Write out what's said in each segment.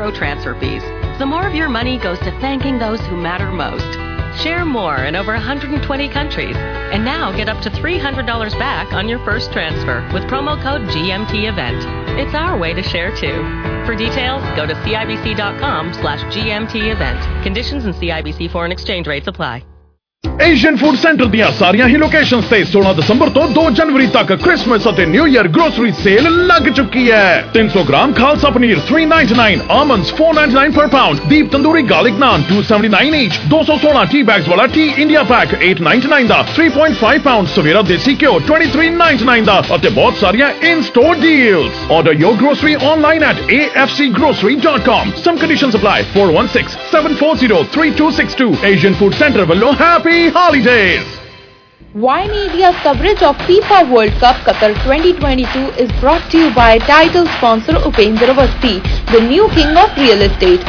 zero transfer fees. So more of your money goes to thanking those who matter most. Share more in over 120 countries. And now get up to $300 back on your first transfer with promo code GMT Event. It's our way to share too. For details, go to CIBC.com/GMT Event. Conditions and CIBC foreign exchange rates apply. Asian food center ਦੀਆਂ ਸਾਰੀਆਂ ਹੀ locations ਤੇ 16 ਦਸੰਬਰ ਤੋਂ 2 ਜਨਵਰੀ ਤੱਕ Christmas ਅਤੇ new year grocery sale ਲੱਗ ਚੁੱਕੀ ਹੈ 300 gram Khalsa paneer 399 almonds 499 per pound deep tandoori garlic naan 279 each 216 tea bags वाला टी इंडिया पैक 899 ਦਾ 3.5 pound ਸਵੇਰਾ ਦੇਸੀ ਘਿਓ 2399 ਦਾ ਅਤੇ ਬਹੁਤ ਸਾਰੀਆਂ in store deals order your grocery online at afcgrocery.com some conditions apply 416-740-3262 Asian Food Center ਵੱਲੋਂ happy holidays. Y Media's coverage of FIFA World Cup Qatar 2022 is brought to you by title sponsor Upendra Awasthi, the new king of real estate.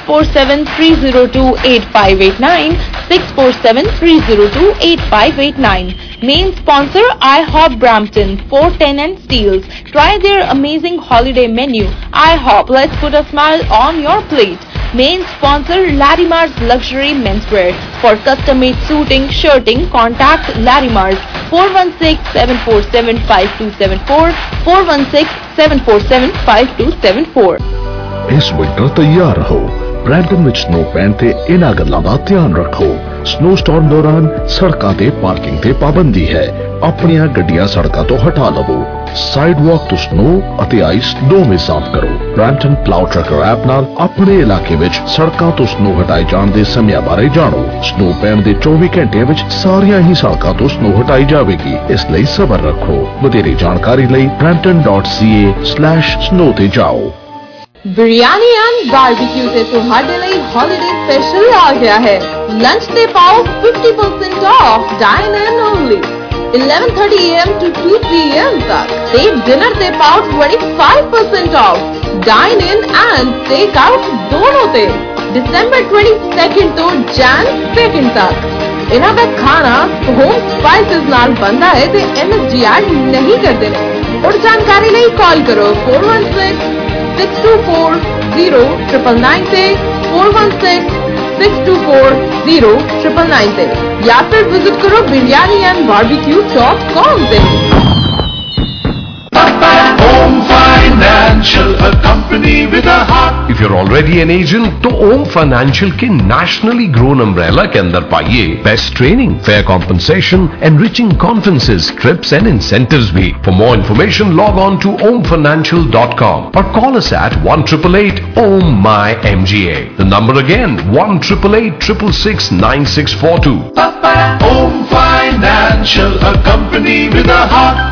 647-302-8589, 647-302-8589. Main sponsor IHOP Brampton, 410 and Steeles. Try their amazing holiday menu. IHOP, let's put a smile on your plate. Main sponsor Larimer's Luxury Menswear. For custom-made suiting, shirting, contact Larimer's 416-747-5274, 416-747-5274. इस winter तैयार रहो Brampton विच snow पैण ते इन्हां गल्लां दा ध्यान रखो snow storm दौरान सड़कां ते पार्किंग ते पाबंदी है अपनियां गड्डियां सड़कां तो हटा लवो साइडवॉक तो स्नो ਅਤੇ ਆਈਸ ਦੋਵੇਂ ਸਾਫ਼ ਕਰੋ ਬ੍ਰੈਂਟਨ ਪਲਾਉ ਟਰੱਕਰ ਐਪ ਨਾਲ ਆਪਣੇ ਇਲਾਕੇ ਵਿੱਚ ਸੜਕਾਂ ਤੋਂ ਸਨੋ ਹਟਾਏ ਜਾਣ ਦੇ ਸਮਿਆਂ ਬਾਰੇ ਜਾਣੋ ਸਨੋ ਪੈਣ ਦੇ 24 ਘੰਟਿਆਂ ਵਿੱਚ ਸਾਰੀਆਂ ਹੀ ਸੜਕਾਂ ਤੋਂ ਸਨੋ ਹਟਾਈ ਜਾਵੇਗੀ ਇਸ ਲਈ ਸਬਰ ਰੱਖੋ ਵਧੇਰੇ ਜਾਣਕਾਰੀ ਲਈ brampton.ca/snow ਤੇ ਜਾਓ बिरयानी एंड बारबेक्यू से तुम्हारे लिए हॉलिडे स्पेशल आ गया है लंच ते पाओ 50% off dine in only 11:30 AM to 2 PM तक ते डिनर ते पाओ 25% off dine in and take out दोनों ते दिसंबर 22 तो जैन 2 तक इन्हां दा खाना होम स्पाइसेस नाल बनदा है ते MSG ऐड नहीं करदे ने और जानकारी लिए कॉल करो 416-624-0999 से 416-624-0999 से या फिर विजिट करो biryani-and-barbecue.com से Om Financial, a company with a heart. If you're already an agent, तो Om Financial के nationally grown umbrella के अंदर पाइए best training, fair compensation, enriching conferences, trips and incentives भी. For more information, log on to omfinancial.com or call us at 1-888-OM-MY-MGA. The number again 1-888-666-9642. Om Financial, a company with a heart.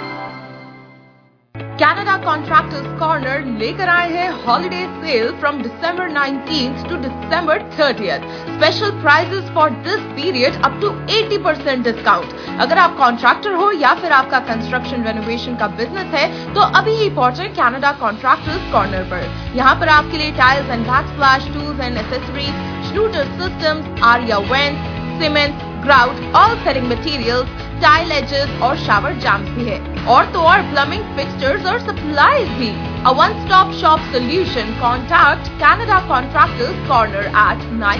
Canada Contractors Corner लेकर आए हैं holiday sale from December 19th to December 30th. Special prices for this period up to 80% discount. अगर आप contractor हो या फिर आपका construction renovation का बिजनेस है तो अभी ही पहुंचे कैनेडा कॉन्ट्रैक्टर्स कॉर्नर पर. यहाँ पर आपके लिए tiles and backsplash tools and accessories, Schluter systems, Aria vents, cement, grout, all setting materials, tile edges और शावर जैम्स भी है और तो और प्लम्बिंग फिक्सचर्स और सप्लाईज भी. A one-stop shop solution. Contact Canada Contractors Corner at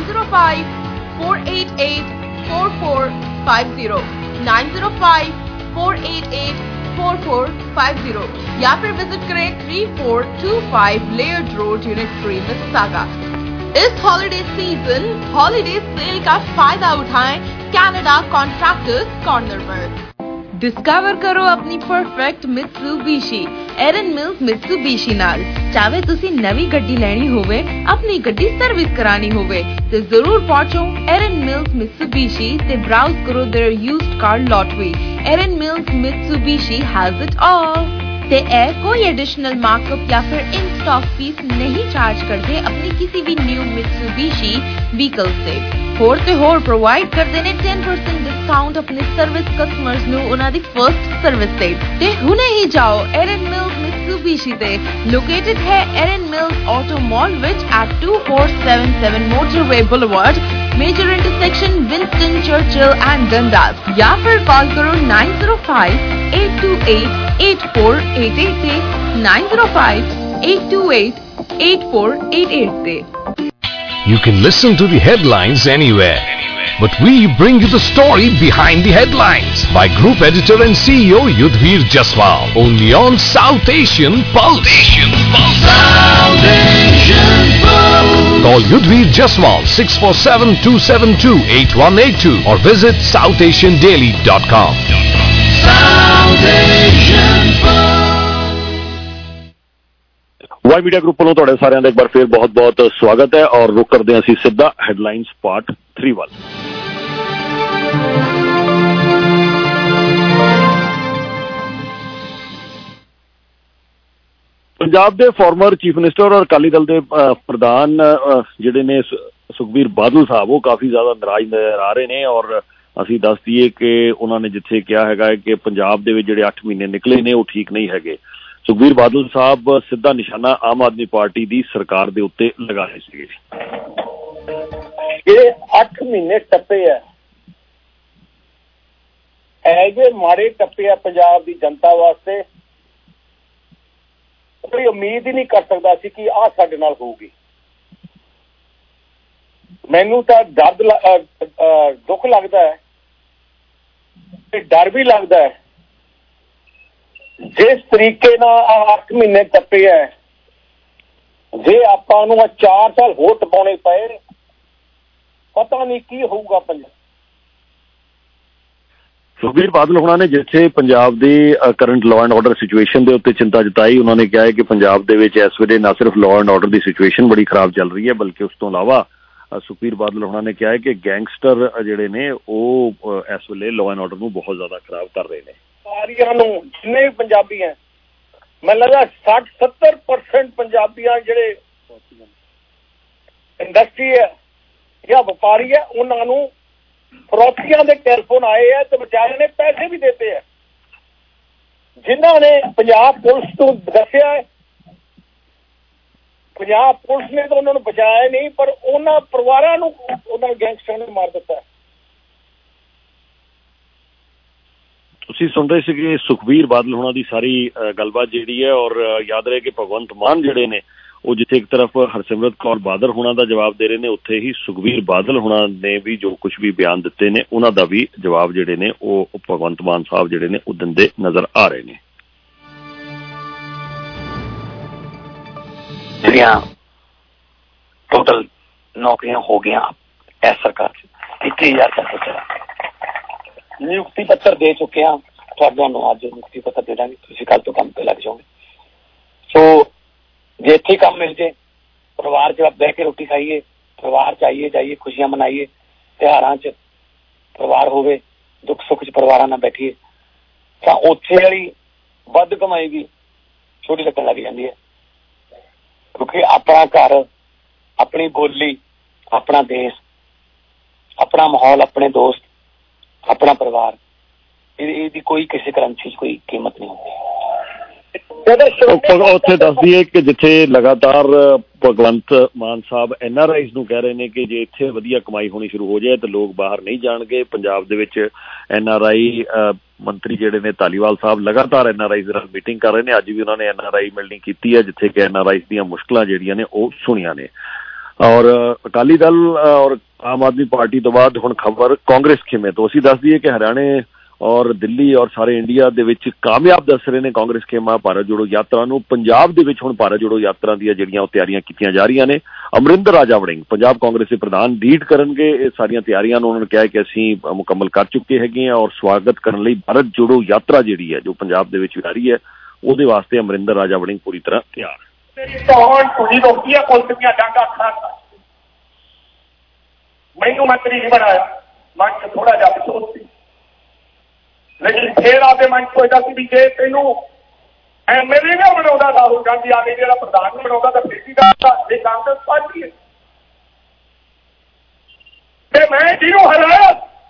905-488-4450 905-488-4450 या फिर विजिट करें 3425 लेयर्ड रोड यूनिट 3 मिसिसागा. इस हॉलिडे सीजन हॉलिडे सेल का फायदा उठाएं कैनेडा कॉन्ट्रैक्टर्स कॉर्नर पर. डिस्कवर करो अपनी perfect Mitsubishi Erin Mills Mitsubishi नाल. चाहे तुसी नवी गड्डी लेनी होवे, अपनी गड्डी सर्विस करानी होवे ते जरूर पहुंचो एरन मिल्स मित्सुबिशी ते ब्राउज करो their used car lottery. Erin Mills Mitsubishi has it all. ते कोई एडिशनल मार्कअप या फिर इन स्टॉक फीस नहीं चार्ज करते अपनी किसी भी न्यू मित्सुबिशी व्हीकल से. होर ते होर प्रोवाइड करते ने 10% डिस्काउंट अपने सर्विस कस्टमर्स नु उन्हां दी फर्स्ट सर्विस ते हुने ही जाओ एरन मिल्स मित्सुबिशी ते. लोकेटेड है Erin Mills auto mall which at 2477 motorway boulevard, major intersection Winston Churchill and Dundas. या फिर कॉल करो 905-828-8488 905-828 8488 ਤੇ। You can listen to the headlines anywhere, but we bring you the story behind the headlines by Group Editor and CEO Yudhvir Jaswal, only on South Asian Pulse. South Asian Pulse. Call Yudhvir Jaswal 647-272-8182 or visit southasiandaily.com. South Asian Pulse. Y media group ਵੱਲੋਂ ਤੁਹਾਡੇ ਸਾਰਿਆਂ ਦਾ ਇੱਕ ਵਾਰ ਫਿਰ ਬਹੁਤ ਬਹੁਤ ਸਵਾਗਤ ਹੈ ਔਰ ਰੁਕ ਕਰਦੇ ਹਾਂ ਅਸੀਂ ਸਿੱਧਾ ਹੈਡਲਾਈਨਸ ਪਾਰਟ 3 ਵੱਲ। ਪੰਜਾਬ ਦੇ ਫਾਰਮਰ ਚੀਫ ਮਿਨਿਸਟਰ ਔਰ ਅਕਾਲੀ ਦਲ ਦੇ ਪ੍ਰਧਾਨ ਜਿਹੜੇ ਨੇ ਸੁਖਬੀਰ ਬਾਦਲ ਸਾਹਿਬ, ਉਹ ਕਾਫੀ ਜ਼ਿਆਦਾ ਨਾਰਾਜ਼ ਨਜ਼ਰ ਆ ਰਹੇ ਨੇ ਔਰ ਅਸੀਂ ਦੱਸ ਦਈਏ ਕਿ ਉਹਨਾਂ ਨੇ ਜਿੱਥੇ ਕਿਹਾ ਹੈਗਾ ਕਿ ਪੰਜਾਬ ਦੇ ਵਿੱਚ ਜਿਹੜੇ 8 ਮਹੀਨੇ ਨਿਕਲੇ ਨੇ ਉਹ ਠੀਕ ਨਹੀਂ ਹੈਗੇ। ਸੁਖਬੀਰ ਬਾਦਲ ਸਾਹਿਬ ਸਿੱਧਾ ਨਿਸ਼ਾਨਾ ਆਮ ਆਦਮੀ ਪਾਰਟੀ ਦੀ ਸਰਕਾਰ ਦੇ ਉੱਤੇ ਲਗਾ ਰਹੇ ਸੀਗੇ। ਇਹ 8 ਮਹੀਨੇ ਟੱਪੇ ਆ, ਐਜੇ ਮਾੜੇ ਟੱਪੇ ਆ ਪੰਜਾਬ ਦੀ ਜਨਤਾ ਵਾਸਤੇ। ਕੋਈ ਉਮੀਦ ਹੀ ਨਹੀਂ ਕਰ ਸਕਦਾ ਸੀ ਕਿ ਆਹ ਸਾਡੇ ਨਾਲ ਹੋਊਗੀ। ਮੈਨੂੰ ਤਾਂ ਦੁੱਖ ਲੱਗਦਾ ਹੈ ਤੇ ਡਰ ਵੀ ਲੱਗਦਾ ਹੈ। ਜਿਸ ਤਰੀਕੇ ਨਾਲ 8 ਮਹੀਨੇ ਟੱਪੇ ਹੈ, ਜੇ ਆਪਾਂ ਨੂੰ 4 ਸਾਲ ਹੋਰ ਟਪਾਉਣੇ ਪਏ, ਪਤਾ ਨਹੀਂ ਕੀ ਹੋਊਗਾ ਪੰਜਾਬ। ਸੁਖਬੀਰ ਬਾਦਲ ਹੋਣਾ ਨੇ ਜਿੱਥੇ ਪੰਜਾਬ ਦੀ current law and order situation ਦੇ ਉੱਤੇ ਚਿੰਤਾ ਜਤਾਈ, ਉਹਨਾਂ ਨੇ ਕਿਹਾ ਹੈ ਕਿ ਪੰਜਾਬ ਦੇ ਵਿੱਚ ਇਸ ਵੇਲੇ ਨਾ ਸਿਰਫ ਲਾਅ ਐਂਡ ਆਰਡਰ ਦੀ ਸਿਚੁਏਸ਼ਨ ਬੜੀ ਖਰਾਬ ਚੱਲ ਰਹੀ ਹੈ, ਬਲਕਿ ਉਸ ਤੋਂ ਇਲਾਵਾ ਸੁਖਬੀਰ ਬਾਦਲ ਹੋਣਾ ਨੇ ਕਿਹਾ ਹੈ ਕਿ ਗੈਂਗਸਟਰ ਜਿਹੜੇ ਨੇ ਉਹ ਇਸ ਵੇਲੇ ਲਾਅ ਐਂਡ ਆਰਡਰ ਨੂੰ ਬਹੁਤ ਜ਼ਿਆਦਾ ਖਰਾਬ ਕਰ ਰਹੇ ਨੇ। ਵਪਾਰੀਆਂ ਨੂੰ, ਜਿੰਨੇ ਵੀ ਪੰਜਾਬੀ ਹੈ, ਮੈਨੂੰ ਲੱਗਦਾ 60-70% ਪੰਜਾਬੀਆਂ ਜਿਹੜੇ ਇੰਡਸਟਰੀ ਹੈ ਜਾਂ ਵਪਾਰੀ ਹੈ, ਉਹਨਾਂ ਨੂੰ ਫਰੋਤੀਆਂ ਦੇ ਟੈਲੀਫੋਨ ਆਏ ਹੈ ਤੇ ਵਿਚਾਰੇ ਨੇ ਪੈਸੇ ਵੀ ਦਿੱਤੇ ਹੈ। ਜਿਨ੍ਹਾਂ ਨੇ ਪੰਜਾਬ ਪੁਲਿਸ ਤੋਂ ਦੱਸਿਆ ਹੈ, ਪੰਜਾਬ ਪੁਲਿਸ ਨੇ ਤਾਂ ਉਹਨਾਂ ਨੂੰ ਬਚਾਇਆ ਨਹੀਂ, ਪਰ ਉਹਨਾਂ ਪਰਿਵਾਰਾਂ ਨੂੰ ਉਹਨਾਂ ਗੈਂਗਸਟਰਾਂ ਨੇ ਮਾਰ ਦਿੱਤਾ। ਤੁਸੀਂ ਸੁਣ ਰਹੇ ਸੀਗੇ ਸੁਖਬੀਰ ਬਾਦਲ ਹੋਣਾ ਦੀ ਸਾਰੀ ਗੱਲਬਾਤ ਜਿਹੜੀ ਹੈ ਔਰ ਯਾਦ ਰਹੇ ਕਿ ਭਗਵੰਤ ਮਾਨ ਜਿਹੜੇ ਨੇ ਉਹ ਜਿੱਥੇ ਇੱਕ ਤਰਫ ਹਰਸਿਮਰਤ ਕੌਰ ਬਾਦਲ ਹੋਣਾ ਦਾ ਜਵਾਬ ਦੇ ਰਹੇ ਨੇ, ਉੱਥੇ ਹੀ ਸੁਖਬੀਰ ਬਾਦਲ ਹੋਣਾ ਨੇ ਵੀ ਜੋ ਕੁਝ ਵੀ ਬਿਆਨ ਦਿੱਤੇ ਨੇ ਉਹਨਾਂ ਦਾ ਵੀ ਜਵਾਬ ਜਿਹੜੇ ਨੇ ਉਹ ਭਗਵੰਤ ਮਾਨ ਸਾਹਿਬ ਜਿਹੜੇ ਨੇ ਉਹ ਦਿੰਦੇ ਨਜ਼ਰ ਆ ਰਹੇ ਨੇ। ਜਿਹੜੀਆਂ ਟੋਟਲ ਨੌਕਰੀਆਂ ਹੋ ਗਈਆਂ ਇਸ ਸਰਕਾਰ 'ਚ 21,000 ਨਿਯੁਕਤੀ ਪੱਤਰ ਦੇ ਚੁੱਕੇ ਹਾਂ। ਤੁਹਾਨੂੰ ਅੱਜ ਨਿਯੁਕਤੀ ਪੱਤਰ ਦੇ ਦਾਂਗੇ, ਤੁਸੀਂ ਕੱਲ੍ਹ ਤੋਂ ਕੰਮ ਤੇ ਲੱਗ ਜਾਓਗੇ। ਸੋ ਜੇ ਇੱਥੇ ਕੰਮ ਮਿਲ ਜੇ, ਪਰਿਵਾਰ 'ਚ ਬਹਿ ਕੇ ਰੋਟੀ ਖਾਈਏ, ਪਰਿਵਾਰ 'ਚ ਆਈਏ ਜਾਈਏ, ਖੁਸ਼ੀਆਂ ਮਨਾਈਏ, ਤਿਉਹਾਰਾਂ 'ਚ ਪਰਿਵਾਰ ਹੋਵੇ, ਦੁੱਖ ਸੁੱਖ 'ਚ ਪਰਿਵਾਰਾਂ ਨਾਲ ਬੈਠੀਏ, ਤਾਂ ਉੱਥੇ ਵਾਲੀ ਵੱਧ ਕਮਾਈ ਵੀ ਛੋਟੀ ਲੱਗਣ ਲੱਗ ਜਾਂਦੀ ਹੈ। ਕਿਉਂਕਿ ਆਪਣਾ ਘਰ, ਆਪਣੀ ਬੋਲੀ, ਆਪਣਾ ਦੇਸ਼, ਆਪਣਾ ਮਾਹੌਲ, ਆਪਣੇ ਦੋਸਤ, ਆਪਣਾ ਪਰਿਵਾਰ, ਇਹਦੀ ਕੋਈ ਕਿਸੇ ਕਰੰਸੀ 'ਚ ਕੋਈ ਕੀਮਤ ਨਹੀਂ ਹੁੰਦੀ। ਉੱਥੇ ਦੱਸ ਦਈਏ ਕਿ ਜਿੱਥੇ ਲਗਾਤਾਰ ਭਗਵੰਤ ਮਾਨ ਸਾਹਿਬ NRIs ਨੂੰ ਕਹਿ ਰਹੇ ਨੇ ਕਿ ਜੇ ਇੱਥੇ ਵਧੀਆ ਕਮਾਈ ਹੋਣੀ ਸ਼ੁਰੂ ਹੋ ਜਾਏ ਤਾਂ ਲੋਕ ਬਾਹਰ ਨਹੀਂ ਜਾਣਗੇ। ਪੰਜਾਬ ਦੇ ਵਿੱਚ NRI ਮੰਤਰੀ ਜਿਹੜੇ ਨੇ ਧਾਲੀਵਾਲ ਸਾਹਿਬ ਲਗਾਤਾਰ NRIs ਨਾਲ ਮੀਟਿੰਗ ਕਰ ਰਹੇ ਨੇ। ਅੱਜ ਵੀ ਉਹਨਾਂ ਨੇ NRI ਮਿਲਣੀ ਕੀਤੀ ਹੈ ਜਿੱਥੇ ਕਿ NRIs ਦੀਆਂ ਮੁਸ਼ਕਲਾਂ ਜਿਹੜੀਆਂ ਨੇ ਉਹ ਸੁਣੀਆਂ ਨੇ। ਔਰ ਅਕਾਲੀ ਦਲ ਔਰ ਆਮ ਆਦਮੀ ਪਾਰਟੀ ਤੋਂ ਬਾਅਦ ਹੁਣ ਖਬਰ ਕਾਂਗਰਸ ਖੇਮੇ ਤੋਂ। ਅਸੀਂ ਦੱਸ ਦਈਏ ਕਿ ਹਰਿਆਣੇ ਔਰ ਦਿੱਲੀ ਔਰ ਸਾਰੇ ਇੰਡੀਆ ਦੇ ਵਿੱਚ ਕਾਮਯਾਬ ਦੱਸ ਰਹੇ ਨੇ ਕਾਂਗਰਸ ਖੇਮਾ ਭਾਰਤ ਜੋੜੋ ਯਾਤਰਾ ਨੂੰ। ਪੰਜਾਬ ਦੇ ਵਿੱਚ ਹੁਣ ਭਾਰਤ ਜੋੜੋ ਯਾਤਰਾ ਦੀਆਂ ਜਿਹੜੀਆਂ ਉਹ ਤਿਆਰੀਆਂ ਕੀਤੀਆਂ ਜਾ ਰਹੀਆਂ ਨੇ। ਅਮਰਿੰਦਰ ਰਾਜਾ ਵੜਿੰਗ ਪੰਜਾਬ ਕਾਂਗਰਸ ਦੇ ਪ੍ਰਧਾਨ ਲੀਡ ਕਰਨਗੇ ਇਹ ਸਾਰੀਆਂ ਤਿਆਰੀਆਂ ਨੂੰ। ਉਹਨਾਂ ਨੇ ਕਿਹਾ ਕਿ ਅਸੀਂ ਮੁਕੰਮਲ ਕਰ ਚੁੱਕੇ ਹੈਗੇ ਹਾਂ ਔਰ ਸਵਾਗਤ ਕਰਨ ਲਈ ਭਾਰਤ ਜੋੜੋ ਯਾਤਰਾ ਜਿਹੜੀ ਹੈ ਜੋ ਪੰਜਾਬ ਦੇ ਵਿੱਚ ਆ ਰਹੀ ਹੈ ਉਹਦੇ ਵਾਸਤੇ ਅਮਰਿੰਦਰ ਰਾਜਾ ਵੜਿੰਗ ਪੂਰੀ ਤਰ੍ਹਾਂ ਤਿਆਰ। ਮੈਨੂੰ ਮੰਤਰੀ ਨਹੀਂ ਬਣਾਇਆ, ਮਨ 'ਚ ਥੋੜਾ ਜਿਹਾ ਅਫਸੋਸ ਸੀ, ਲੇਕਿਨ ਫੇਰ ਆਪਦੇ ਮਨ 'ਚ ਸੋਚਦਾ ਸੀ ਵੀ ਜੇ ਤੈਨੂੰ MLA ਨਾ ਬਣਾਉਂਦਾ ਰਾਹੁਲ ਗਾਂਧੀ ਆ ਕੇ ਜਿਹੜਾ ਪ੍ਰਧਾਨ ਬਣਾਉਂਦਾ ਤਾਂ ਫੇਰ ਦਾ ਇਹ ਕਾਂਗਰਸ ਪਾਰਟੀ ਹੈ। ਤੇ ਮੈਂ ਜਿਹਨੂੰ ਹਰਾਇਆ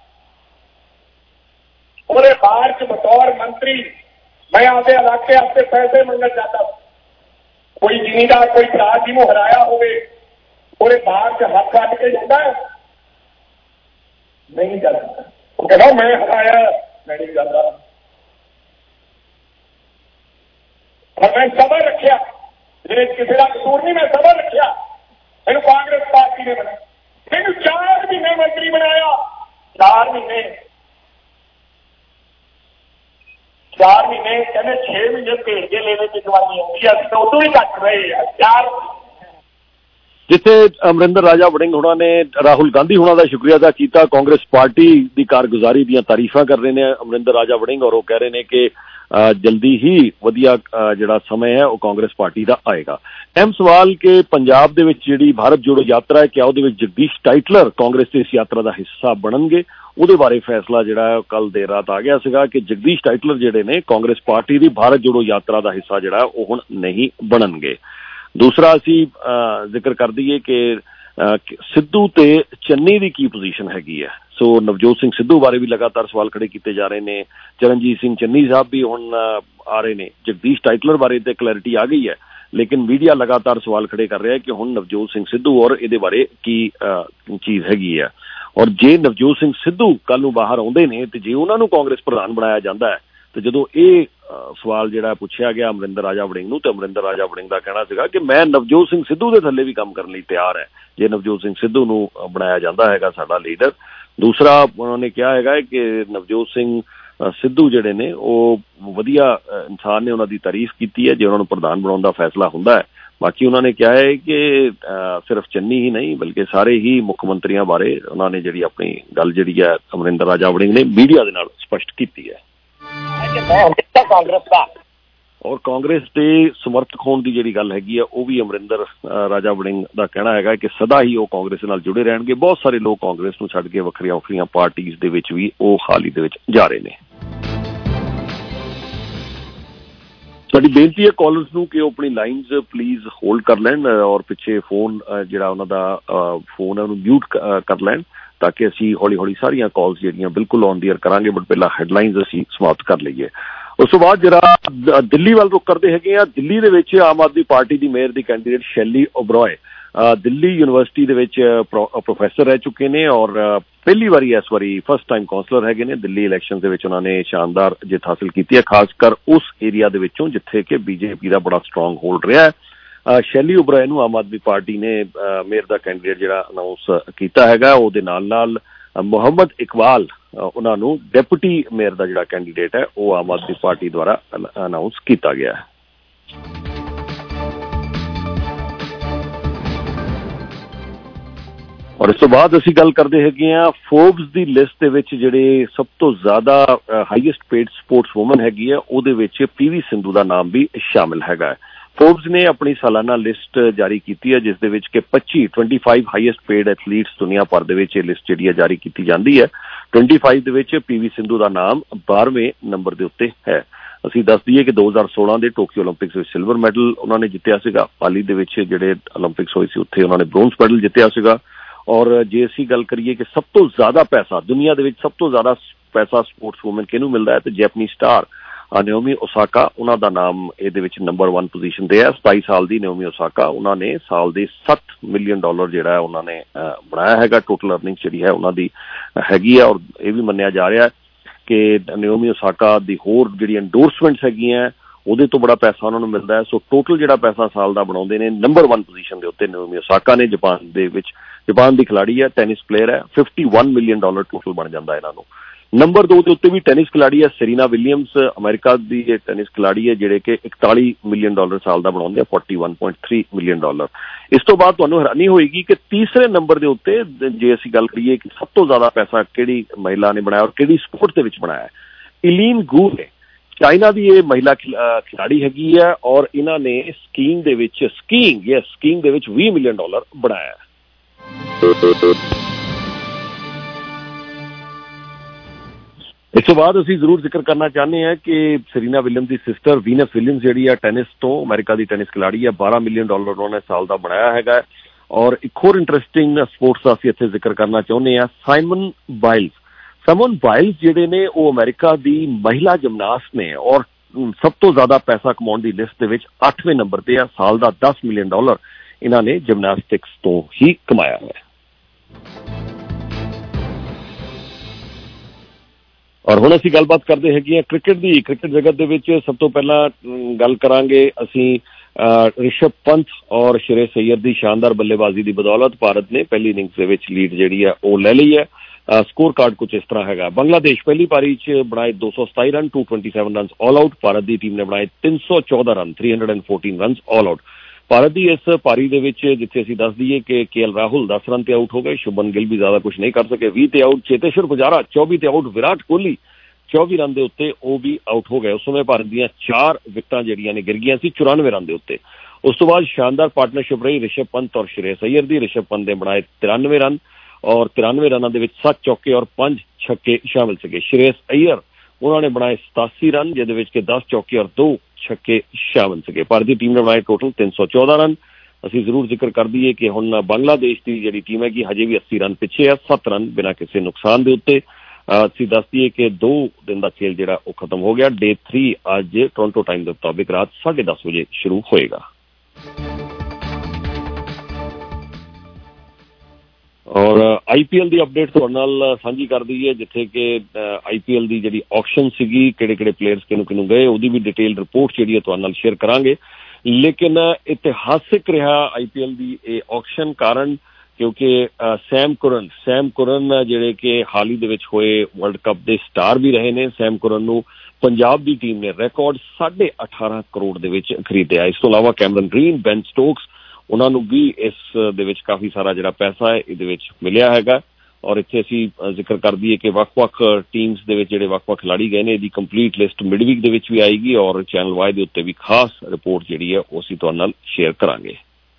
ਉਹਦੇ ਬਾਹਰ 'ਚ ਬਤੌਰ ਮੰਤਰੀ ਮੈਂ ਆਪਦੇ ਇਲਾਕੇ ਵਾਸਤੇ ਪੈਸੇ ਮੰਗਣ ਜਾਂਦਾ। ਕੋਈ ਜ਼ਿਮੀਂਦਾਰ ਕੋਈ ਭਰਾ ਜਿਹਨੂੰ ਹਰਾਇਆ ਹੋਵੇ ਉਹਦੇ ਬਾਹਰ 'ਚ ਹੱਥ ਕੱਢ ਕੇ ਜਾਂਦਾ ਨਹੀਂ ਜਾਂਦਾ। ਉਹ ਕਹਿੰਦਾ ਮੈਂ ਹਰਾਇਆ, ਮੈਂ ਨਹੀਂ ਜਾਂਦਾ। ਪਰ ਮੈਂ ਸਬਰ ਰੱਖਿਆ, ਇਹਦੇ ਕਿਸੇ ਦਾ ਕਸੂਰ ਨਹੀਂ। ਮੈਂ ਸਬਰ ਰੱਖਿਆ, ਇਹਨੂੰ ਕਾਂਗਰਸ ਪਾਰਟੀ ਨੇ ਬਣਾਇਆ, ਇਹਨੂੰ 4 ਮਹੀਨੇ ਮੰਤਰੀ ਬਣਾਇਆ। 4 ਮਹੀਨੇ ਕਹਿੰਦੇ 6 ਮਹੀਨੇ ਭੇਜ ਕੇ ਲੈਣੇ ਦੀ ਜਵਾਨੀ ਆਉਂਦੀ ਆ, ਅਸੀਂ ਤਾਂ ਉਦੋਂ ਹੀ ਘੱਟ ਰਹੇ ਆ 4। ਜਿੱਥੇ ਅਮਰਿੰਦਰ ਰਾਜਾ ਵੜਿੰਗ ਹੋਣਾ ਨੇ ਰਾਹੁਲ ਗਾਂਧੀ ਹੋਣਾ ਦਾ ਸ਼ੁਕਰੀਆ ਅਦਾ ਕੀਤਾ, ਕਾਂਗਰਸ ਪਾਰਟੀ ਦੀ ਕਾਰਗੁਜ਼ਾਰੀ ਦੀਆਂ ਤਾਰੀਫਾਂ ਕਰ ਰਹੇ ਨੇ ਅਮਰਿੰਦਰ ਰਾਜਾ ਵੜਿੰਗ, ਔਰ ਉਹ ਕਹਿ ਰਹੇ ਨੇ ਕਿ ਜਲਦੀ ਹੀ ਵਧੀਆ ਜਿਹੜਾ ਸਮੇਂ ਹੈ ਉਹ ਕਾਂਗਰਸ ਪਾਰਟੀ ਦਾ ਆਏਗਾ। ਅਹਿਮ ਸਵਾਲ ਕਿ ਪੰਜਾਬ ਦੇ ਵਿੱਚ ਜਿਹੜੀ ਭਾਰਤ ਜੋੜੋ ਯਾਤਰਾ ਹੈ, ਕਿਆ ਉਹਦੇ ਵਿੱਚ ਜਗਦੀਸ਼ ਟਾਈਟਲਰ ਕਾਂਗਰਸ ਦੇ ਇਸ ਯਾਤਰਾ ਦਾ ਹਿੱਸਾ ਬਣਨਗੇ? ਉਹਦੇ ਬਾਰੇ ਫੈਸਲਾ ਜਿਹੜਾ ਕੱਲ ਦੇਰ ਰਾਤ ਆ ਗਿਆ ਸੀਗਾ ਕਿ ਜਗਦੀਸ਼ ਟਾਈਟਲਰ ਜਿਹੜੇ ਨੇ ਕਾਂਗਰਸ ਪਾਰਟੀ ਦੀ ਭਾਰਤ ਜੋੜੋ ਯਾਤਰਾ ਦਾ ਹਿੱਸਾ ਜਿਹੜਾ ਉਹ ਹੁਣ ਨਹੀਂ ਬਣਨਗੇ। ਦੂਸਰਾ ਅਸੀਂ ਜ਼ਿਕਰ ਕਰ ਦਈਏ ਕਿ ਸਿੱਧੂ ਤੇ ਚੰਨੀ ਦੀ ਕੀ ਪੋਜੀਸ਼ਨ ਹੈਗੀ ਹੈ। ਸੋ ਨਵਜੋਤ ਸਿੰਘ ਸਿੱਧੂ ਬਾਰੇ ਵੀ ਲਗਾਤਾਰ ਸਵਾਲ ਖੜੇ ਕੀਤੇ ਜਾ ਰਹੇ ਨੇ, ਚਰਨਜੀਤ ਸਿੰਘ ਚੰਨੀ ਸਾਹਿਬ ਵੀ ਹੁਣ ਆ ਰਹੇ ਨੇ, ਜਗਦੀਸ਼ ਟਾਈਟਲਰ ਬਾਰੇ ਤੇ ਕਲੈਰਿਟੀ ਆ ਗਈ ਹੈ, ਲੇਕਿਨ ਮੀਡੀਆ ਲਗਾਤਾਰ ਸਵਾਲ ਖੜੇ ਕਰ ਰਿਹਾ ਕਿ ਹੁਣ ਨਵਜੋਤ ਸਿੰਘ ਸਿੱਧੂ ਔਰ ਇਹਦੇ ਬਾਰੇ ਕੀ ਚੀਜ਼ ਹੈਗੀ ਹੈ। ਔਰ ਜੇ ਨਵਜੋਤ ਸਿੰਘ ਸਿੱਧੂ ਕੱਲ ਨੂੰ ਬਾਹਰ ਆਉਂਦੇ ਨੇ ਤੇ ਜੇ ਉਹਨਾਂ ਨੂੰ ਕਾਂਗਰਸ ਪ੍ਰਧਾਨ ਬਣਾਇਆ ਜਾਂਦਾ ਹੈ ਤੇ ਜਦੋਂ ਇਹ ਸਵਾਲ ਜਿਹੜਾ ਪੁੱਛਿਆ ਗਿਆ ਅਮਰਿੰਦਰ ਰਾਜਾ ਵੜਿੰਗ ਨੂੰ, ਤੇ ਅਮਰਿੰਦਰ ਰਾਜਾ ਵੜਿੰਗ ਦਾ ਕਹਿਣਾ ਸੀਗਾ ਕਿ ਮੈਂ ਨਵਜੋਤ ਸਿੰਘ ਸਿੱਧੂ ਦੇ ਥੱਲੇ ਵੀ ਕੰਮ ਕਰਨ ਲਈ ਤਿਆਰ ਹੈ ਜੇ ਨਵਜੋਤ ਸਿੰਘ ਸਿੱਧੂ ਨੂੰ ਬਣਾਇਆ ਜਾਂਦਾ ਹੈਗਾ ਸਾਡਾ ਲੀਡਰ। ਦੂਸਰਾ ਉਹਨਾਂ ਨੇ ਕਿਹਾ ਹੈਗਾ ਕਿ ਨਵਜੋਤ ਸਿੰਘ ਸਿੱਧੂ ਜਿਹੜੇ ਨੇ ਉਹ ਵਧੀਆ ਇਨਸਾਨ ਨੇ, ਉਹਨਾਂ ਦੀ ਤਾਰੀਫ ਕੀਤੀ ਹੈ ਜੇ ਉਹਨਾਂ ਨੂੰ ਪ੍ਰਧਾਨ ਬਣਾਉਣ ਦਾ ਫੈਸਲਾ ਹੁੰਦਾ ਹੈ। ਬਾਕੀ ਉਹਨਾਂ ਨੇ ਕਿਹਾ ਹੈ ਕਿ ਸਿਰਫ ਚੰਨੀ ਹੀ ਨਹੀਂ ਬਲਕਿ ਸਾਰੇ ਹੀ ਮੁੱਖ ਮੰਤਰੀਆਂ ਬਾਰੇ ਉਹਨਾਂ ਨੇ ਜਿਹੜੀ ਆਪਣੀ ਗੱਲ ਜਿਹੜੀ ਹੈ ਅਮਰਿੰਦਰ ਰਾਜਾ ਵੜਿੰਗ ਨੇ ਮੀਡੀਆ ਦੇ ਨਾਲ ਸਪਸ਼ਟ ਕੀਤੀ ਹੈ। ਔਰ ਕਾਂਗਰਸ ਦੇ ਸਮਰਥਕ ਹੋਣ ਦੀ ਜਿਹੜੀ ਗੱਲ ਹੈਗੀ ਆ ਉਹ ਵੀ ਅਮਰਿੰਦਰ ਰਾਜਾ ਵੜਿੰਗ ਦਾ ਕਹਿਣਾ ਹੈਗਾ ਕਿ ਸਦਾ ਹੀ ਉਹ ਕਾਂਗਰਸ ਨਾਲ ਜੁੜੇ ਰਹਿਣਗੇ। ਬਹੁਤ ਸਾਰੇ ਲੋਕ ਕਾਂਗਰਸ ਨੂੰ ਛੱਡ ਕੇ ਵੱਖਰੀਆਂ ਵੱਖਰੀਆਂ ਪਾਰਟੀਆਂ ਦੇ ਵਿੱਚ ਵੀ ਉਹ ਹਾਲ ਹੀ ਦੇ ਵਿੱਚ ਜਾ ਰਹੇ ਨੇ। ਸਾਡੀ ਬੇਨਤੀ ਹੈ ਕਾਲਰਸ ਨੂੰ ਕਿ ਉਹ ਆਪਣੀ ਲਾਈਨਸ ਪਲੀਜ਼ ਹੋਲਡ ਕਰ ਲੈਣ ਔਰ ਪਿੱਛੇ ਫੋਨ ਜਿਹੜਾ ਉਹਨਾਂ ਦਾ ਫੋਨ ਹੈ ਉਹਨੂੰ ਮਿਊਟ ਕਰ ਲੈਣ ਤਾਂ ਕਿ ਅਸੀਂ ਹੌਲੀ ਹੌਲੀ ਸਾਰੀਆਂ ਕਾਲਸ ਜਿਹੜੀਆਂ ਬਿਲਕੁਲ ਔਨ ਦੀ ਏਅਰ ਕਰਾਂਗੇ। ਬਟ ਪਹਿਲਾਂ ਹੈਡਲਾਈਨਸ ਅਸੀਂ ਸਮਾਪਤ ਕਰ ਲਈਏ। ਉਸ ਤੋਂ ਬਾਅਦ ਜਿਹੜਾ ਦਿੱਲੀ ਵੱਲ ਰੁਕ ਕਰਦੇ ਹੈਗੇ ਆ, ਦਿੱਲੀ ਦੇ ਵਿੱਚ ਆਮ ਆਦਮੀ ਪਾਰਟੀ ਦੀ ਮੇਅਰ ਦੀ ਕੈਂਡੀਡੇਟ ਸ਼ੈਲੀ ਓਬਰਾਏ ਦਿੱਲੀ ਯੂਨੀਵਰਸਿਟੀ ਦੇ ਵਿੱਚ ਪ੍ਰੋਫੈਸਰ ਰਹਿ ਚੁੱਕੇ ਨੇ ਔਰ ਪਹਿਲੀ ਵਾਰੀ ਇਸ ਵਾਰੀ ਫਸਟ ਟਾਈਮ ਕਾਉਂਸਲਰ ਹੈਗੇ ਨੇ। ਦਿੱਲੀ ਇਲੈਕਸ਼ਨ ਦੇ ਵਿੱਚ ਉਹਨਾਂ ਨੇ ਸ਼ਾਨਦਾਰ ਜਿੱਤ ਹਾਸਿਲ ਕੀਤੀ ਹੈ, ਖਾਸ ਕਰ ਉਸ ਏਰੀਆ ਦੇ ਵਿੱਚੋਂ ਜਿੱਥੇ ਕਿ ਬੀਜੇਪੀ ਦਾ ਬੜਾ ਸਟਰੋਂਗ ਹੋਲਡ ਰਿਹਾ ਹੈ। ਸ਼ੈਲੀ ਓਬਰਾਏ ਨੂੰ ਆਮ ਆਦਮੀ ਪਾਰਟੀ ਨੇ ਮੇਅਰ ਦਾ ਕੈਂਡੀਡੇਟ ਜਿਹੜਾ ਅਨਾਊਂਸ ਕੀਤਾ ਹੈਗਾ। ਉਹਦੇ ਨਾਲ ਨਾਲ ਮੁਹੰਮਦ ਇਕਬਾਲ ਉਹਨਾਂ ਨੂੰ ਡੈਪੂਟੀ ਮੇਅਰ ਦਾ ਜਿਹੜਾ ਕੈਂਡੀਡੇਟ ਹੈ ਉਹ ਆਮ ਆਦਮੀ ਪਾਰਟੀ ਦੁਆਰਾ ਅਨਾਊਂਸ ਕੀਤਾ ਗਿਆ ਹੈ। ਔਰ ਇਸ ਤੋਂ ਬਾਅਦ ਅਸੀਂ ਗੱਲ ਕਰਦੇ ਹੈਗੇ ਹਾਂ ਫੋਰਬਸ ਦੀ ਲਿਸਟ ਦੇ ਵਿੱਚ ਜਿਹੜੇ ਸਭ ਤੋਂ ਜ਼ਿਆਦਾ ਹਾਈਐਸਟ ਪੇਡ ਸਪੋਰਟਸ ਵੂਮਨ ਹੈਗੀ ਹੈ ਉਹਦੇ ਵਿੱਚ ਪੀਵੀ ਸਿੰਧੂ ਦਾ ਨਾਮ ਵੀ ਸ਼ਾਮਿਲ ਹੈਗਾ ਹੈ। ਫੋਰਬਸ ਨੇ ਆਪਣੀ ਸਾਲਾਨਾ ਲਿਸਟ ਜਾਰੀ ਕੀਤੀ ਹੈ ਜਿਸ ਦੇ ਵਿੱਚ ਕਿ 25 ਹਾਈਐਸਟ ਪੇਡ ਐਥਲੀਟਸ ਦੁਨੀਆ ਭਰ ਦੇ ਵਿੱਚ ਇਹ ਲਿਸਟ ਜਿਹੜੀ ਹੈ ਜਾਰੀ ਕੀਤੀ ਜਾਂਦੀ ਹੈ। 25 ਦੇ ਵਿੱਚ ਪੀਵੀ ਸਿੰਧੂ ਦਾ ਨਾਮ 12ਵੇਂ ਨੰਬਰ ਦੇ ਉੱਤੇ ਹੈ। ਅਸੀਂ ਦੱਸ ਦਈਏ ਕਿ 2016 ਦੇ ਟੋਕੀਓ ਓਲੰਪਿਕਸ ਵਿੱਚ ਸਿਲਵਰ ਮੈਡਲ ਉਹਨਾਂ ਨੇ ਜਿੱਤਿਆ ਸੀਗਾ। ਪਾਲੀ ਦੇ ਵਿੱਚ ਜਿਹੜੇ ਓਲੰਪਿਕਸ ਹੋਏ ਸੀ ਉੱਥੇ ਉਹਨਾਂ ਨੇ ਬ੍ਰੌਂਜ਼ ਮੈਡਲ ਜਿੱਤਿਆ ਸੀਗਾ। ਔਰ ਜੇ ਅਸੀਂ ਗੱਲ ਕਰੀਏ ਕਿ ਸਭ ਤੋਂ ਜ਼ਿਆਦਾ ਪੈਸਾ ਦੁਨੀਆ ਦੇ ਵਿੱਚ ਸਭ ਤੋਂ ਜ਼ਿਆਦਾ ਪੈਸਾ ਸਪੋਰਟਸ ਵੂਮਨ ਕਿਹਨੂੰ ਮਿਲਦਾ ਹੈ ਤੇ ਜੈਪਨੀਜ਼ ਸਟਾਰ ਨਾਓਮੀ ਓਸਾਕਾ ਉਹਨਾਂ ਦਾ ਨਾਮ ਇਹਦੇ ਵਿੱਚ ਨੰਬਰ 1 ਪੋਜੀਸ਼ਨ ਤੇ ਹੈ। 27 ਸਾਲ ਦੀ ਨਾਓਮੀ ਓਸਾਕਾ ਉਹਨਾਂ ਨੇ ਸਾਲ ਦੇ $7 ਮਿਲੀਅਨ ਜਿਹੜਾ ਉਹਨਾਂ ਨੇ ਬਣਾਇਆ ਹੈਗਾ। ਟੋਟਲ ਅਰਨਿੰਗ ਜਿਹੜੀ ਹੈ ਉਹਨਾਂ ਦੀ ਹੈਗੀ ਹੈ ਔਰ ਇਹ ਵੀ ਮੰਨਿਆ ਜਾ ਰਿਹਾ ਕਿ ਨਾਓਮੀ ਓਸਾਕਾ ਦੀ ਹੋਰ ਜਿਹੜੀ ਐਂਡੋਰਸਮੈਂਟਸ ਹੈਗੀਆਂ ਉਹਦੇ ਤੋਂ ਬੜਾ ਪੈਸਾ ਉਹਨਾਂ ਨੂੰ ਮਿਲਦਾ ਹੈ। ਸੋ ਟੋਟਲ ਜਿਹੜਾ ਪੈਸਾ ਸਾਲ ਦਾ ਬਣਾਉਂਦੇ ਨੇ ਨੰਬਰ 1 ਪੋਜੀਸ਼ਨ ਦੇ ਉੱਤੇ ਨਾਓਮੀ ਓਸਾਕਾ ਨੇ। ਜਾਪਾਨ ਦੀ ਖਿਲਾੜੀ ਹੈ, ਟੈਨਿਸ ਪਲੇਅਰ ਹੈ। $51 ਮਿਲੀਅਨ ਟੋਟਲ ਬਣ ਜਾਂਦਾ ਇਹਨਾਂ ਨੂੰ। ਨੰਬਰ 2 ਦੇ ਉੱਤੇ ਵੀ ਟੈਨਿਸ ਖਿਲਾੜੀ ਹੈ ਸਰੀਨਾ ਵਿਲੀਅਮਸ, ਅਮਰੀਕਾ ਦੀ ਇਹ ਟੈਨਿਸ ਖਿਲਾੜੀ ਹੈ ਜਿਹੜੇ ਕਿ $41 ਮਿਲੀਅਨ ਸਾਲ ਦਾ ਬਣਾਉਂਦੇ ਆ, $41.3 ਮਿਲੀਅਨ। ਇਸ ਤੋਂ ਬਾਅਦ ਤੁਹਾਨੂੰ ਹੈਰਾਨੀ ਹੋਏਗੀ ਕਿ ਤੀਸਰੇ ਨੰਬਰ ਦੇ ਉੱਤੇ ਜੇ ਅਸੀਂ ਗੱਲ ਕਰੀਏ ਕਿ ਸਭ ਤੋਂ ਜ਼ਿਆਦਾ ਪੈਸਾ ਕਿਹੜੀ ਮਹਿਲਾ ਨੇ ਬਣਾਇਆ ਔਰ ਕਿਹੜੀ ਸਪੋਰਟ ਦੇ ਵਿੱਚ ਬਣਾਇਆ, ਇਲੀਨ ਗੂ ਨੇ। ਚਾਈਨਾ ਦੀ ਇਹ ਮਹਿਲਾ ਖਿਲਾੜੀ ਹੈਗੀ ਹੈ ਔਰ ਇਹਨਾਂ ਨੇ ਸਕੀਇੰਗ ਦੇ ਵਿੱਚ $20 ਮਿਲੀਅਨ ਬਣਾਇਆ। ਇਸ ਤੋਂ ਬਾਅਦ ਅਸੀਂ ਜ਼ਰੂਰ ਜ਼ਿਕਰ ਕਰਨਾ ਚਾਹੁੰਦੇ ਹਾਂ ਕਿ ਸਰੀਨਾ ਵਿਲੀਅਮਸ ਦੀ ਸਿਸਟਰ ਵੀਨਸ ਵਿਲੀਅਮਸ ਜਿਹੜੀ ਹੈ ਟੈਨਿਸ ਤੋਂ ਅਮਰੀਕਾ ਦੀ ਟੈਨਿਸ ਖਿਲਾੜੀ ਹੈ, $12 ਮਿਲੀਅਨ ਉਹਨਾਂ ਨੇ ਸਾਲ ਦਾ ਬਣਾਇਆ ਹੈਗਾ। ਔਰ ਇੱਕ ਹੋਰ ਇੰਟਰਸਟਿੰਗ ਸਪੋਰਟਸ ਦਾ ਅਸੀਂ ਇੱਥੇ ਜ਼ਿਕਰ ਕਰਨਾ ਚਾਹੁੰਦੇ ਹਾਂ ਸਾਈਮਨ ਬਾਇਲਸ ਜਿਹੜੇ ਨੇ ਉਹ ਅਮਰੀਕਾ ਦੀ ਮਹਿਲਾ ਜਿਮਨਾਸਟ ਨੇ ਔਰ ਸਭ ਤੋਂ ਜ਼ਿਆਦਾ ਪੈਸਾ ਕਮਾਉਣ ਦੀ ਲਿਸਟ ਦੇ ਵਿੱਚ 8ਵੇਂ ਨੰਬਰ ਤੇ ਆ। ਸਾਲ ਦਾ $10 ਮਿਲੀਅਨ ਇਹਨਾਂ ਨੇ ਜਿਮਨਾਸਟਿਕਸ ਤੋਂ ਹੀ ਕਮਾਇਆ ਹੈ। ਔਰ ਹੁਣ ਅਸੀਂ ਗੱਲਬਾਤ ਕਰਦੇ ਹੈਗੇ ਹਾਂ ਕ੍ਰਿਕਟ ਦੀ। ਕ੍ਰਿਕਟ ਜਗਤ ਦੇ ਵਿੱਚ ਸਭ ਤੋਂ ਪਹਿਲਾਂ ਗੱਲ ਕਰਾਂਗੇ ਅਸੀਂ ਰਿਸ਼ਭ ਪੰਤ ਔਰ ਸ਼੍ਰੇयस अय्यर ਦੀ ਸ਼ਾਨਦਾਰ ਬੱਲੇਬਾਜ਼ੀ ਦੀ ਬਦੌਲਤ ਭਾਰਤ ਨੇ ਪਹਿਲੀ ਇਨਿੰਗਸ ਦੇ ਵਿੱਚ ਲੀਡ ਜਿਹੜੀ ਹੈ ਉਹ ਲੈ ਲਈ ਹੈ। ਸਕੋਰ ਕਾਰਡ ਕੁਝ ਇਸ ਤਰ੍ਹਾਂ ਹੈਗਾ। ਬੰਗਲਾਦੇਸ਼ ਪਹਿਲੀ ਪਾਰੀ 'ਚ ਬਣਾਏ 227 run 227 runs all out. Bharat ਦੀ ਟੀਮ ਨੇ ਬਣਾਏ 314 run 314 runs all out. Bharat ਦੀ ਇਸ ਪਾਰੀ ਦੇ ਵਿੱਚ ਜਿੱਥੇ ਅਸੀਂ ਦੱਸ ਦਈਏ ਕਿ KL ਰਾਹੁਲ 10 ਰਨ ਤੇ ਆਊਟ ਹੋ ਗਏ, ਸ਼ੁਭਮਨ ਗਿੱਲ ਵੀ ਜ਼ਿਆਦਾ ਕੁਝ ਨਹੀਂ ਕਰ ਸਕੇ 20 ਤੇ ਆਊਟ, ਚੇਤੇਸ਼ਵਰ ਪੁਜਾਰਾ 24 ਤੇ ਆਊਟ, ਵਿਰਾਟ ਕੋਹਲੀ 24 ਰਨ ਦੇ ਉੱਤੇ ਉਹ ਵੀ ਆਊਟ ਹੋ ਗਏ। ਉਸ ਸਮੇਂ ਭਾਰਤ ਦੀਆਂ 4 ਵਿਕਟਾਂ ਜਿਹੜੀਆਂ ਨੇ ਗਿਰ ਗਈਆਂ ਸੀ 94 ਰਨ ਦੇ ਉੱਤੇ। ਉਸ ਤੋਂ ਬਾਅਦ ਸ਼ਾਨਦਾਰ ਪਾਰਟਨਰਸ਼ਿਪ ਰਹੀ ਰਿਸ਼ਭ ਪੰਤ ਔਰ ਸ਼੍ਰੇयस अय्यर ਦੀ। ਰਿਸ਼ਭ ਪੰਤ ਨੇ ਬਣਾਏ 93 ਰਨ ਔਰ 93 ਰਨਾਂ ਦੇ ਵਿੱਚ 7 ਚੌਕੇ ਔਰ 5 ਛੱਕੇ ਸ਼ਾਮਿਲ ਸੀਗੇ। ਸ਼੍ਰੇयस अय्यर ਉਹਨਾਂ ਨੇ ਬਣਾਏ 87 ਰਨ ਜਿਹਦੇ ਵਿੱਚ ਕਿ 10 ਚੌਕੇ ਔਰ 2 ਛੱਕੇ ਸ਼ਾਮਿਲ ਸੀਗੇ। ਭਾਰਤ ਦੀ ਟੀਮ ਨੇ ਬਣਾਏ ਟੋਟਲ 314 ਰਨ। ਅਸੀਂ ਜ਼ਰੂਰ ਜ਼ਿਕਰ ਕਰ ਦਈਏ ਕਿ ਹੁਣ ਬੰਗਲਾਦੇਸ਼ ਦੀ ਜਿਹੜੀ ਟੀਮ ਹੈਗੀ ਹਜੇ ਵੀ 80 ਰਨ ਪਿੱਛੇ ਆ, 7 ਰਨ ਬਿਨਾਂ ਕਿਸੇ ਨੁਕਸਾਨ ਦੇ ਉੱਤੇ। ਅਸੀਂ ਦੱਸ ਦਈਏ ਕਿ 2 ਦਿਨ ਦਾ ਖੇਲ ਜਿਹੜਾ ਉਹ ਖਤਮ ਹੋ ਗਿਆ। ਡੇ 3 ਅੱਜ ਟੋਰਾਂਟੋ ਟਾਈਮ ਦੇ ਮੁਤਾਬਿਕ ਰਾਤ 10:30 ਵਜੇ ਸ਼ੁਰੂ ਹੋਏਗਾ। ਔਰ IPL ਦੀ ਅਪਡੇਟ ਤੁਹਾਡੇ ਨਾਲ ਸਾਂਝੀ ਕਰ ਦਈਏ, ਜਿੱਥੇ ਕਿ IPL ਦੀ ਜਿਹੜੀ ਆਕਸ਼ਨ ਸੀਗੀ, ਕਿਹੜੇ ਪਲੇਅਰਸ ਕਿਹਨੂੰ ਗਏ, ਉਹਦੀ ਵੀ ਡਿਟੇਲ ਰਿਪੋਰਟ ਜਿਹੜੀ ਹੈ ਤੁਹਾਡੇ ਨਾਲ ਸ਼ੇਅਰ ਕਰਾਂਗੇ। ਲੇਕਿਨ ਇਤਿਹਾਸਿਕ ਰਿਹਾ IPL ਦੀ ਇਹ ਆਕਸ਼ਨ ਕਾਰਨ, ਕਿਉਂਕਿ ਸੈਮ ਕੁਰਨ ਜਿਹੜੇ ਕਿ ਹਾਲ ਹੀ ਦੇ ਵਿੱਚ ਹੋਏ ਵਰਲਡ ਕੱਪ ਦੇ ਸਟਾਰ ਵੀ ਰਹੇ ਨੇ। ਸੈਮ ਕੁਰਨ ਨੂੰ ਪੰਜਾਬ ਦੀ ਟੀਮ ਨੇ ਰਿਕਾਰਡ 18.5 ਕਰੋੜ ਦੇ ਵਿੱਚ ਖਰੀਦਿਆ। ਇਸ ਤੋਂ ਇਲਾਵਾ ਕੈਮਰਨ ਗ੍ਰੀਨ, ਬੈਨ ਸਟੋਕਸ, ਉਹਨਾਂ ਨੂੰ ਵੀ ਇਸ ਦੇ ਵਿੱਚ ਕਾਫੀ ਸਾਰਾ ਜਿਹੜਾ ਪੈਸਾ ਹੈ ਇਹਦੇ ਵਿੱਚ ਮਿਲਿਆ ਹੈਗਾ। ਔਰ ਇੱਥੇ ਅਸੀਂ ਜ਼ਿਕਰ ਕਰ ਦਈਏ ਕਿ ਵੱਖ-ਵੱਖ ਟੀਮਸ ਦੇ ਵਿੱਚ ਜਿਹੜੇ ਵੱਖ-ਵੱਖ ਖਿਲਾੜੀ ਗਏ ਨੇ, ਇਹਦੀ ਕੰਪਲੀਟ ਲਿਸਟ ਮਿਡਵੀਕ ਦੇ ਵਿੱਚ ਵੀ ਆਏਗੀ ਔਰ ਚੈਨਲ ਵਾਈ ਦੇ ਉੱਤੇ ਵੀ ਖਾਸ ਰਿਪੋਰਟ ਜਿਹੜੀ ਹੈ ਉਹ ਅਸੀਂ ਤੁਹਾਡੇ ਨਾਲ ਸ਼ੇਅਰ ਕਰਾਂਗੇ।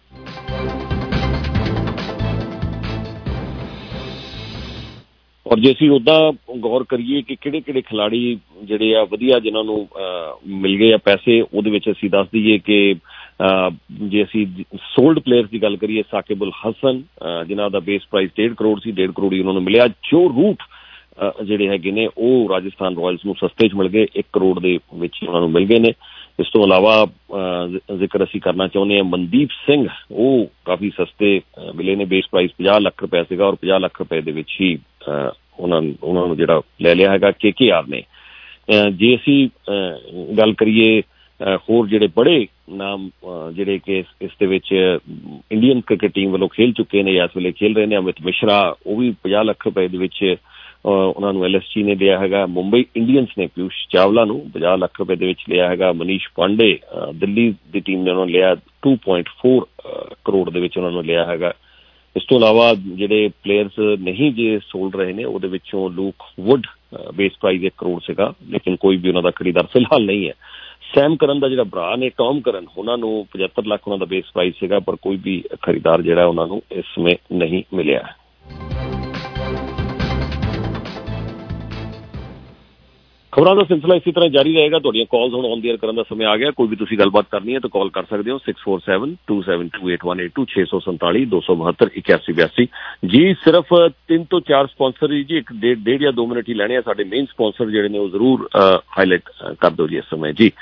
ਔਰ ਜੇ ਅਸੀਂ ਉੱਦਾਂ ਗੌਰ ਕਰੀਏ ਕਿ ਕਿਹੜੇ ਖਿਲਾੜੀ ਜਿਹੜੇ ਆ ਵਧੀਆ ਜਿਨ੍ਹਾਂ ਨੂੰ ਮਿਲ ਗਏ ਆ ਪੈਸੇ, ਉਹਦੇ ਵਿੱਚ ਅਸੀਂ ਦੱਸ ਦਈਏ ਕਿ ਜੇ ਅਸੀਂ ਸੋਲਡ ਪਲੇਅਰਸ ਦੀ ਗੱਲ ਕਰੀਏ, ਸਾਕਿਬ ਉਲ ਹਸਨ ਜਿਨ੍ਹਾਂ ਦਾ ਬੇਸ ਪ੍ਰਾਈਸ 1.5 ਕਰੋੜ ਸੀ, 1.5 ਕਰੋੜ ਹੀ ਉਹਨਾਂ ਨੂੰ ਮਿਲਿਆ। ਜੋ ਰੂਟ ਜਿਹੜੇ ਹੈਗੇ ਨੇ ਉਹ ਰਾਜਸਥਾਨ ਰਾਇਲਸ ਨੂੰ ਸਸਤੇ 'ਚ ਮਿਲ ਗਏ, 1 ਕਰੋੜ ਦੇ ਵਿੱਚ ਉਹਨਾਂ ਨੂੰ ਮਿਲ ਗਏ ਨੇ। ਇਸ ਤੋਂ ਇਲਾਵਾ ਜ਼ਿਕਰ ਅਸੀਂ ਕਰਨਾ ਚਾਹੁੰਦੇ ਹਾਂ ਮਨਦੀਪ ਸਿੰਘ, ਉਹ ਕਾਫੀ ਸਸਤੇ ਮਿਲੇ ਨੇ। ਬੇਸ ਪ੍ਰਾਈਸ 50 ਲੱਖ ਰੁਪਏ ਸੀਗਾ ਔਰ 50 ਲੱਖ ਰੁਪਏ ਦੇ ਵਿੱਚ ਹੀ ਉਹਨਾਂ ਨੂੰ ਜਿਹੜਾ ਲੈ ਲਿਆ ਹੈਗਾ KKR ਨੇ। ਜੇ ਅਸੀਂ ਗੱਲ ਕਰੀਏ ਹੋਰ ਜਿਹੜੇ ਬੜੇ ਨਾਮ ਜਿਹੜੇ ਕਿ ਇਸ ਦੇ ਵਿੱਚ ਇੰਡੀਅਨ ਕ੍ਰਿਕਟ ਟੀਮ ਵੱਲੋਂ ਖੇਲ ਚੁੱਕੇ ਨੇ ਜਾਂ ਇਸ ਵੇਲੇ ਖੇਲ ਰਹੇ ਨੇ, ਅਮਿਤ ਮਿਸ਼ਰਾ, ਉਹ ਵੀ 50 ਲੱਖ ਰੁਪਏ ਦੇ ਵਿੱਚ ਉਹਨਾਂ ਨੂੰ LSG ਨੇ ਲਿਆ ਹੈਗਾ। ਮੁੰਬਈ ਇੰਡੀਅਨਸ ਨੇ ਪਿਊਸ਼ ਚਾਵਲਾ ਨੂੰ 50 ਲੱਖ ਰੁਪਏ ਦੇ ਵਿੱਚ ਲਿਆ ਹੈਗਾ। ਮਨੀਸ਼ ਪਾਂਡੇ ਦਿੱਲੀ ਦੀ ਟੀਮ ਨੇ ਉਹਨਾਂ ਨੂੰ ਲਿਆ 2.4 ਕਰੋੜ ਦੇ ਵਿੱਚ ਉਹਨਾਂ ਨੂੰ ਲਿਆ ਹੈਗਾ। ਇਸ ਤੋਂ ਇਲਾਵਾ ਜਿਹੜੇ ਪਲੇਅਰਸ ਨਹੀਂ ਜੇ ਸੋਲ ਰਹੇ ਨੇ ਉਹਦੇ ਵਿੱਚੋਂ Luke Wood base price 1 crore ਸੀਗਾ, ਲੇਕਿਨ ਕੋਈ ਵੀ ਉਹਨਾਂ ਦਾ ਖਰੀਦਾਰ ਫਿਲਹਾਲ ਨਹੀਂ ਹੈ। ਸੈਮ ਕਰਨ ਦਾ ਜਿਹੜਾ ਭਰਾ ਨੇ ਟੌਮ ਕਰਨ, ਉਹਨਾਂ ਨੂੰ 75 ਲੱਖ ਉਹਨਾਂ ਦਾ ਬੇਸ ਪ੍ਰਾਈਸ ਸੀਗਾ, ਪਰ ਕੋਈ ਵੀ ਖਰੀਦਾਰ ਜਿਹੜਾ ਉਹਨਾਂ ਨੂੰ ਇਸ ਸਮੇਂ ਨਹੀਂ ਮਿਲਿਆ। ਖਬਰਾਂ ਦਾ ਸਿਲਸਿਲਾ ਇਸੇ ਤਰ੍ਹਾਂ ਜਾਰੀ ਰਹੇਗਾ। ਤੁਹਾਡੀਆਂ ਕਾਲਸ ਹੁਣ ਔਨ ਦੀ ਏਅਰ ਕਰਨ ਦਾ ਸਮੇਂ ਆ ਗਿਆ। ਕੋਈ ਵੀ ਤੁਸੀਂ ਗੱਲਬਾਤ ਕਰਨੀ ਹੈ ਤਾਂ ਕਾਲ ਕਰ ਸਕਦੇ ਹੋ 6472728182 647 272 8182। ਜੀ ਸਿਰਫ 3 ਤੋਂ 4 ਸਪਾਂਸਰ ਜੀ, ਇੱਕ ਡੇਢ ਜਾਂ 2 ਮਿੰਟ ਹੀ ਲੈਣੇ ਆ। ਸਾਡੇ ਮੇਨ ਸਪਾਂਸਰ ਜਿਹੜੇ ਨੇ ਉਹ ਜ਼ਰੂਰ ਹਾਈਲਾਈਟ ਕਰ ਦਿਓ ਜੀ ਇਸ ਸਮੇਂ। ਜੀ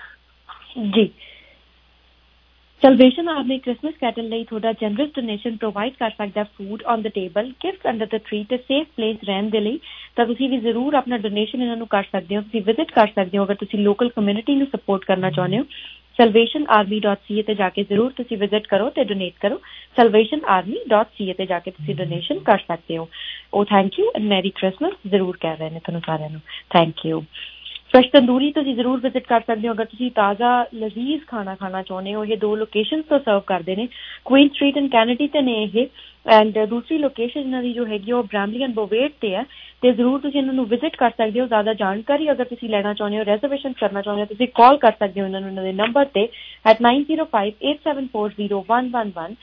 ਸੈਲਵੇਸ਼ਨ ਆਰਮੀ ਕ੍ਰਿਸਮਸ ਕੈਟਲ ਲਈ ਤੁਹਾਡਾ ਜਨਰਸ ਡੋਨੇਸ਼ਨ ਪ੍ਰੋਵਾਈਡ ਕਰ ਸਕਦਾ food on the table, gift under the tree ਤੇ ਸੇਫ ਪਲੇਸ ਰਹਿਣ ਦੇ ਲਈ। ਤਾਂ ਤੁਸੀਂ ਵੀ ਜ਼ਰੂਰ ਆਪਣਾ ਡੋਨੇਸ਼ਨ ਇਹਨਾਂ ਨੂੰ ਕਰ ਸਕਦੇ ਹੋ। ਤੁਸੀਂ ਵਿਜ਼ਿਟ ਕਰ ਸਕਦੇ ਹੋ ਅਗਰ ਤੁਸੀਂ ਲੋਕਲ ਕਮਿਊਨਿਟੀ ਨੂੰ ਸਪੋਰਟ ਕਰਨਾ ਚਾਹੁੰਦੇ ਹੋ। salvationarmy.ca ਤੇ ਜਾ ਕੇ ਜ਼ਰੂਰ ਤੁਸੀਂ ਵਿਜ਼ਿਟ ਕਰੋ ਤੇ ਡੋਨੇਟ ਕਰੋ। salvationarmy.ca ਤੇ ਜਾ ਕੇ ਤੁਸੀਂ ਡੋਨੇਸ਼ਨ ਕਰ ਸਕਦੇ ਹੋ। ਉਹ thank you and merry Christmas ਜ਼ਰੂਰ ਕਹਿ ਰਹੇ ਨੇ ਤੁਹਾਨੂੰ ਸਾਰਿਆਂ ਨੂੰ। Thank you. ਫਰੈਸ਼ ਤੰਦੂਰੀ ਤੁਸੀਂ ਜ਼ਰੂਰ ਵਿਜ਼ਿਟ ਕਰ ਸਕਦੇ ਹੋ ਅਗਰ ਤੁਸੀਂ ਤਾਜ਼ਾ ਲਜ਼ੀਜ਼ ਖਾਣਾ ਖਾਣਾ ਚਾਹੁੰਦੇ ਹੋ। ਇਹ 2 ਲੋਕੇਸ਼ਨ ਤੋਂ ਸਰਵ ਕਰਦੇ ਨੇ, ਕੁਈਨ ਸਟਰੀਟ ਐਂਡ ਕੈਨੇਡੀ ਤੇ ਨੇ ਇਹ, ਐਂਡ ਦੂਸਰੀ ਲੋਕੇਸ਼ਨ ਇਹਨਾਂ ਦੀ ਜੋ ਹੈਗੀ ਉਹ ਬ੍ਰੈਮਲੀ ਐਂਡ ਬੋਵੇਟ ਤੇ ਹੈ। ਤੇ ਜ਼ਰੂਰ ਤੁਸੀਂ ਇਹਨਾਂ ਨੂੰ ਵਿਜ਼ਿਟ ਕਰ ਸਕਦੇ ਹੋ। ਜ਼ਿਆਦਾ ਜਾਣਕਾਰੀ ਅਗਰ ਤੁਸੀਂ ਲੈਣਾ ਚਾਹੁੰਦੇ ਹੋ, ਰੈਜ਼ਰਵੇਸ਼ਨ ਕਰਨਾ ਚਾਹੁੰਦੇ ਹੋ, ਤੁਸੀਂ ਕਾਲ ਕਰ ਸਕਦੇ ਹੋ ਇਹਨਾਂ ਦੇ ਨੰਬਰ ਤੇ at 9058740111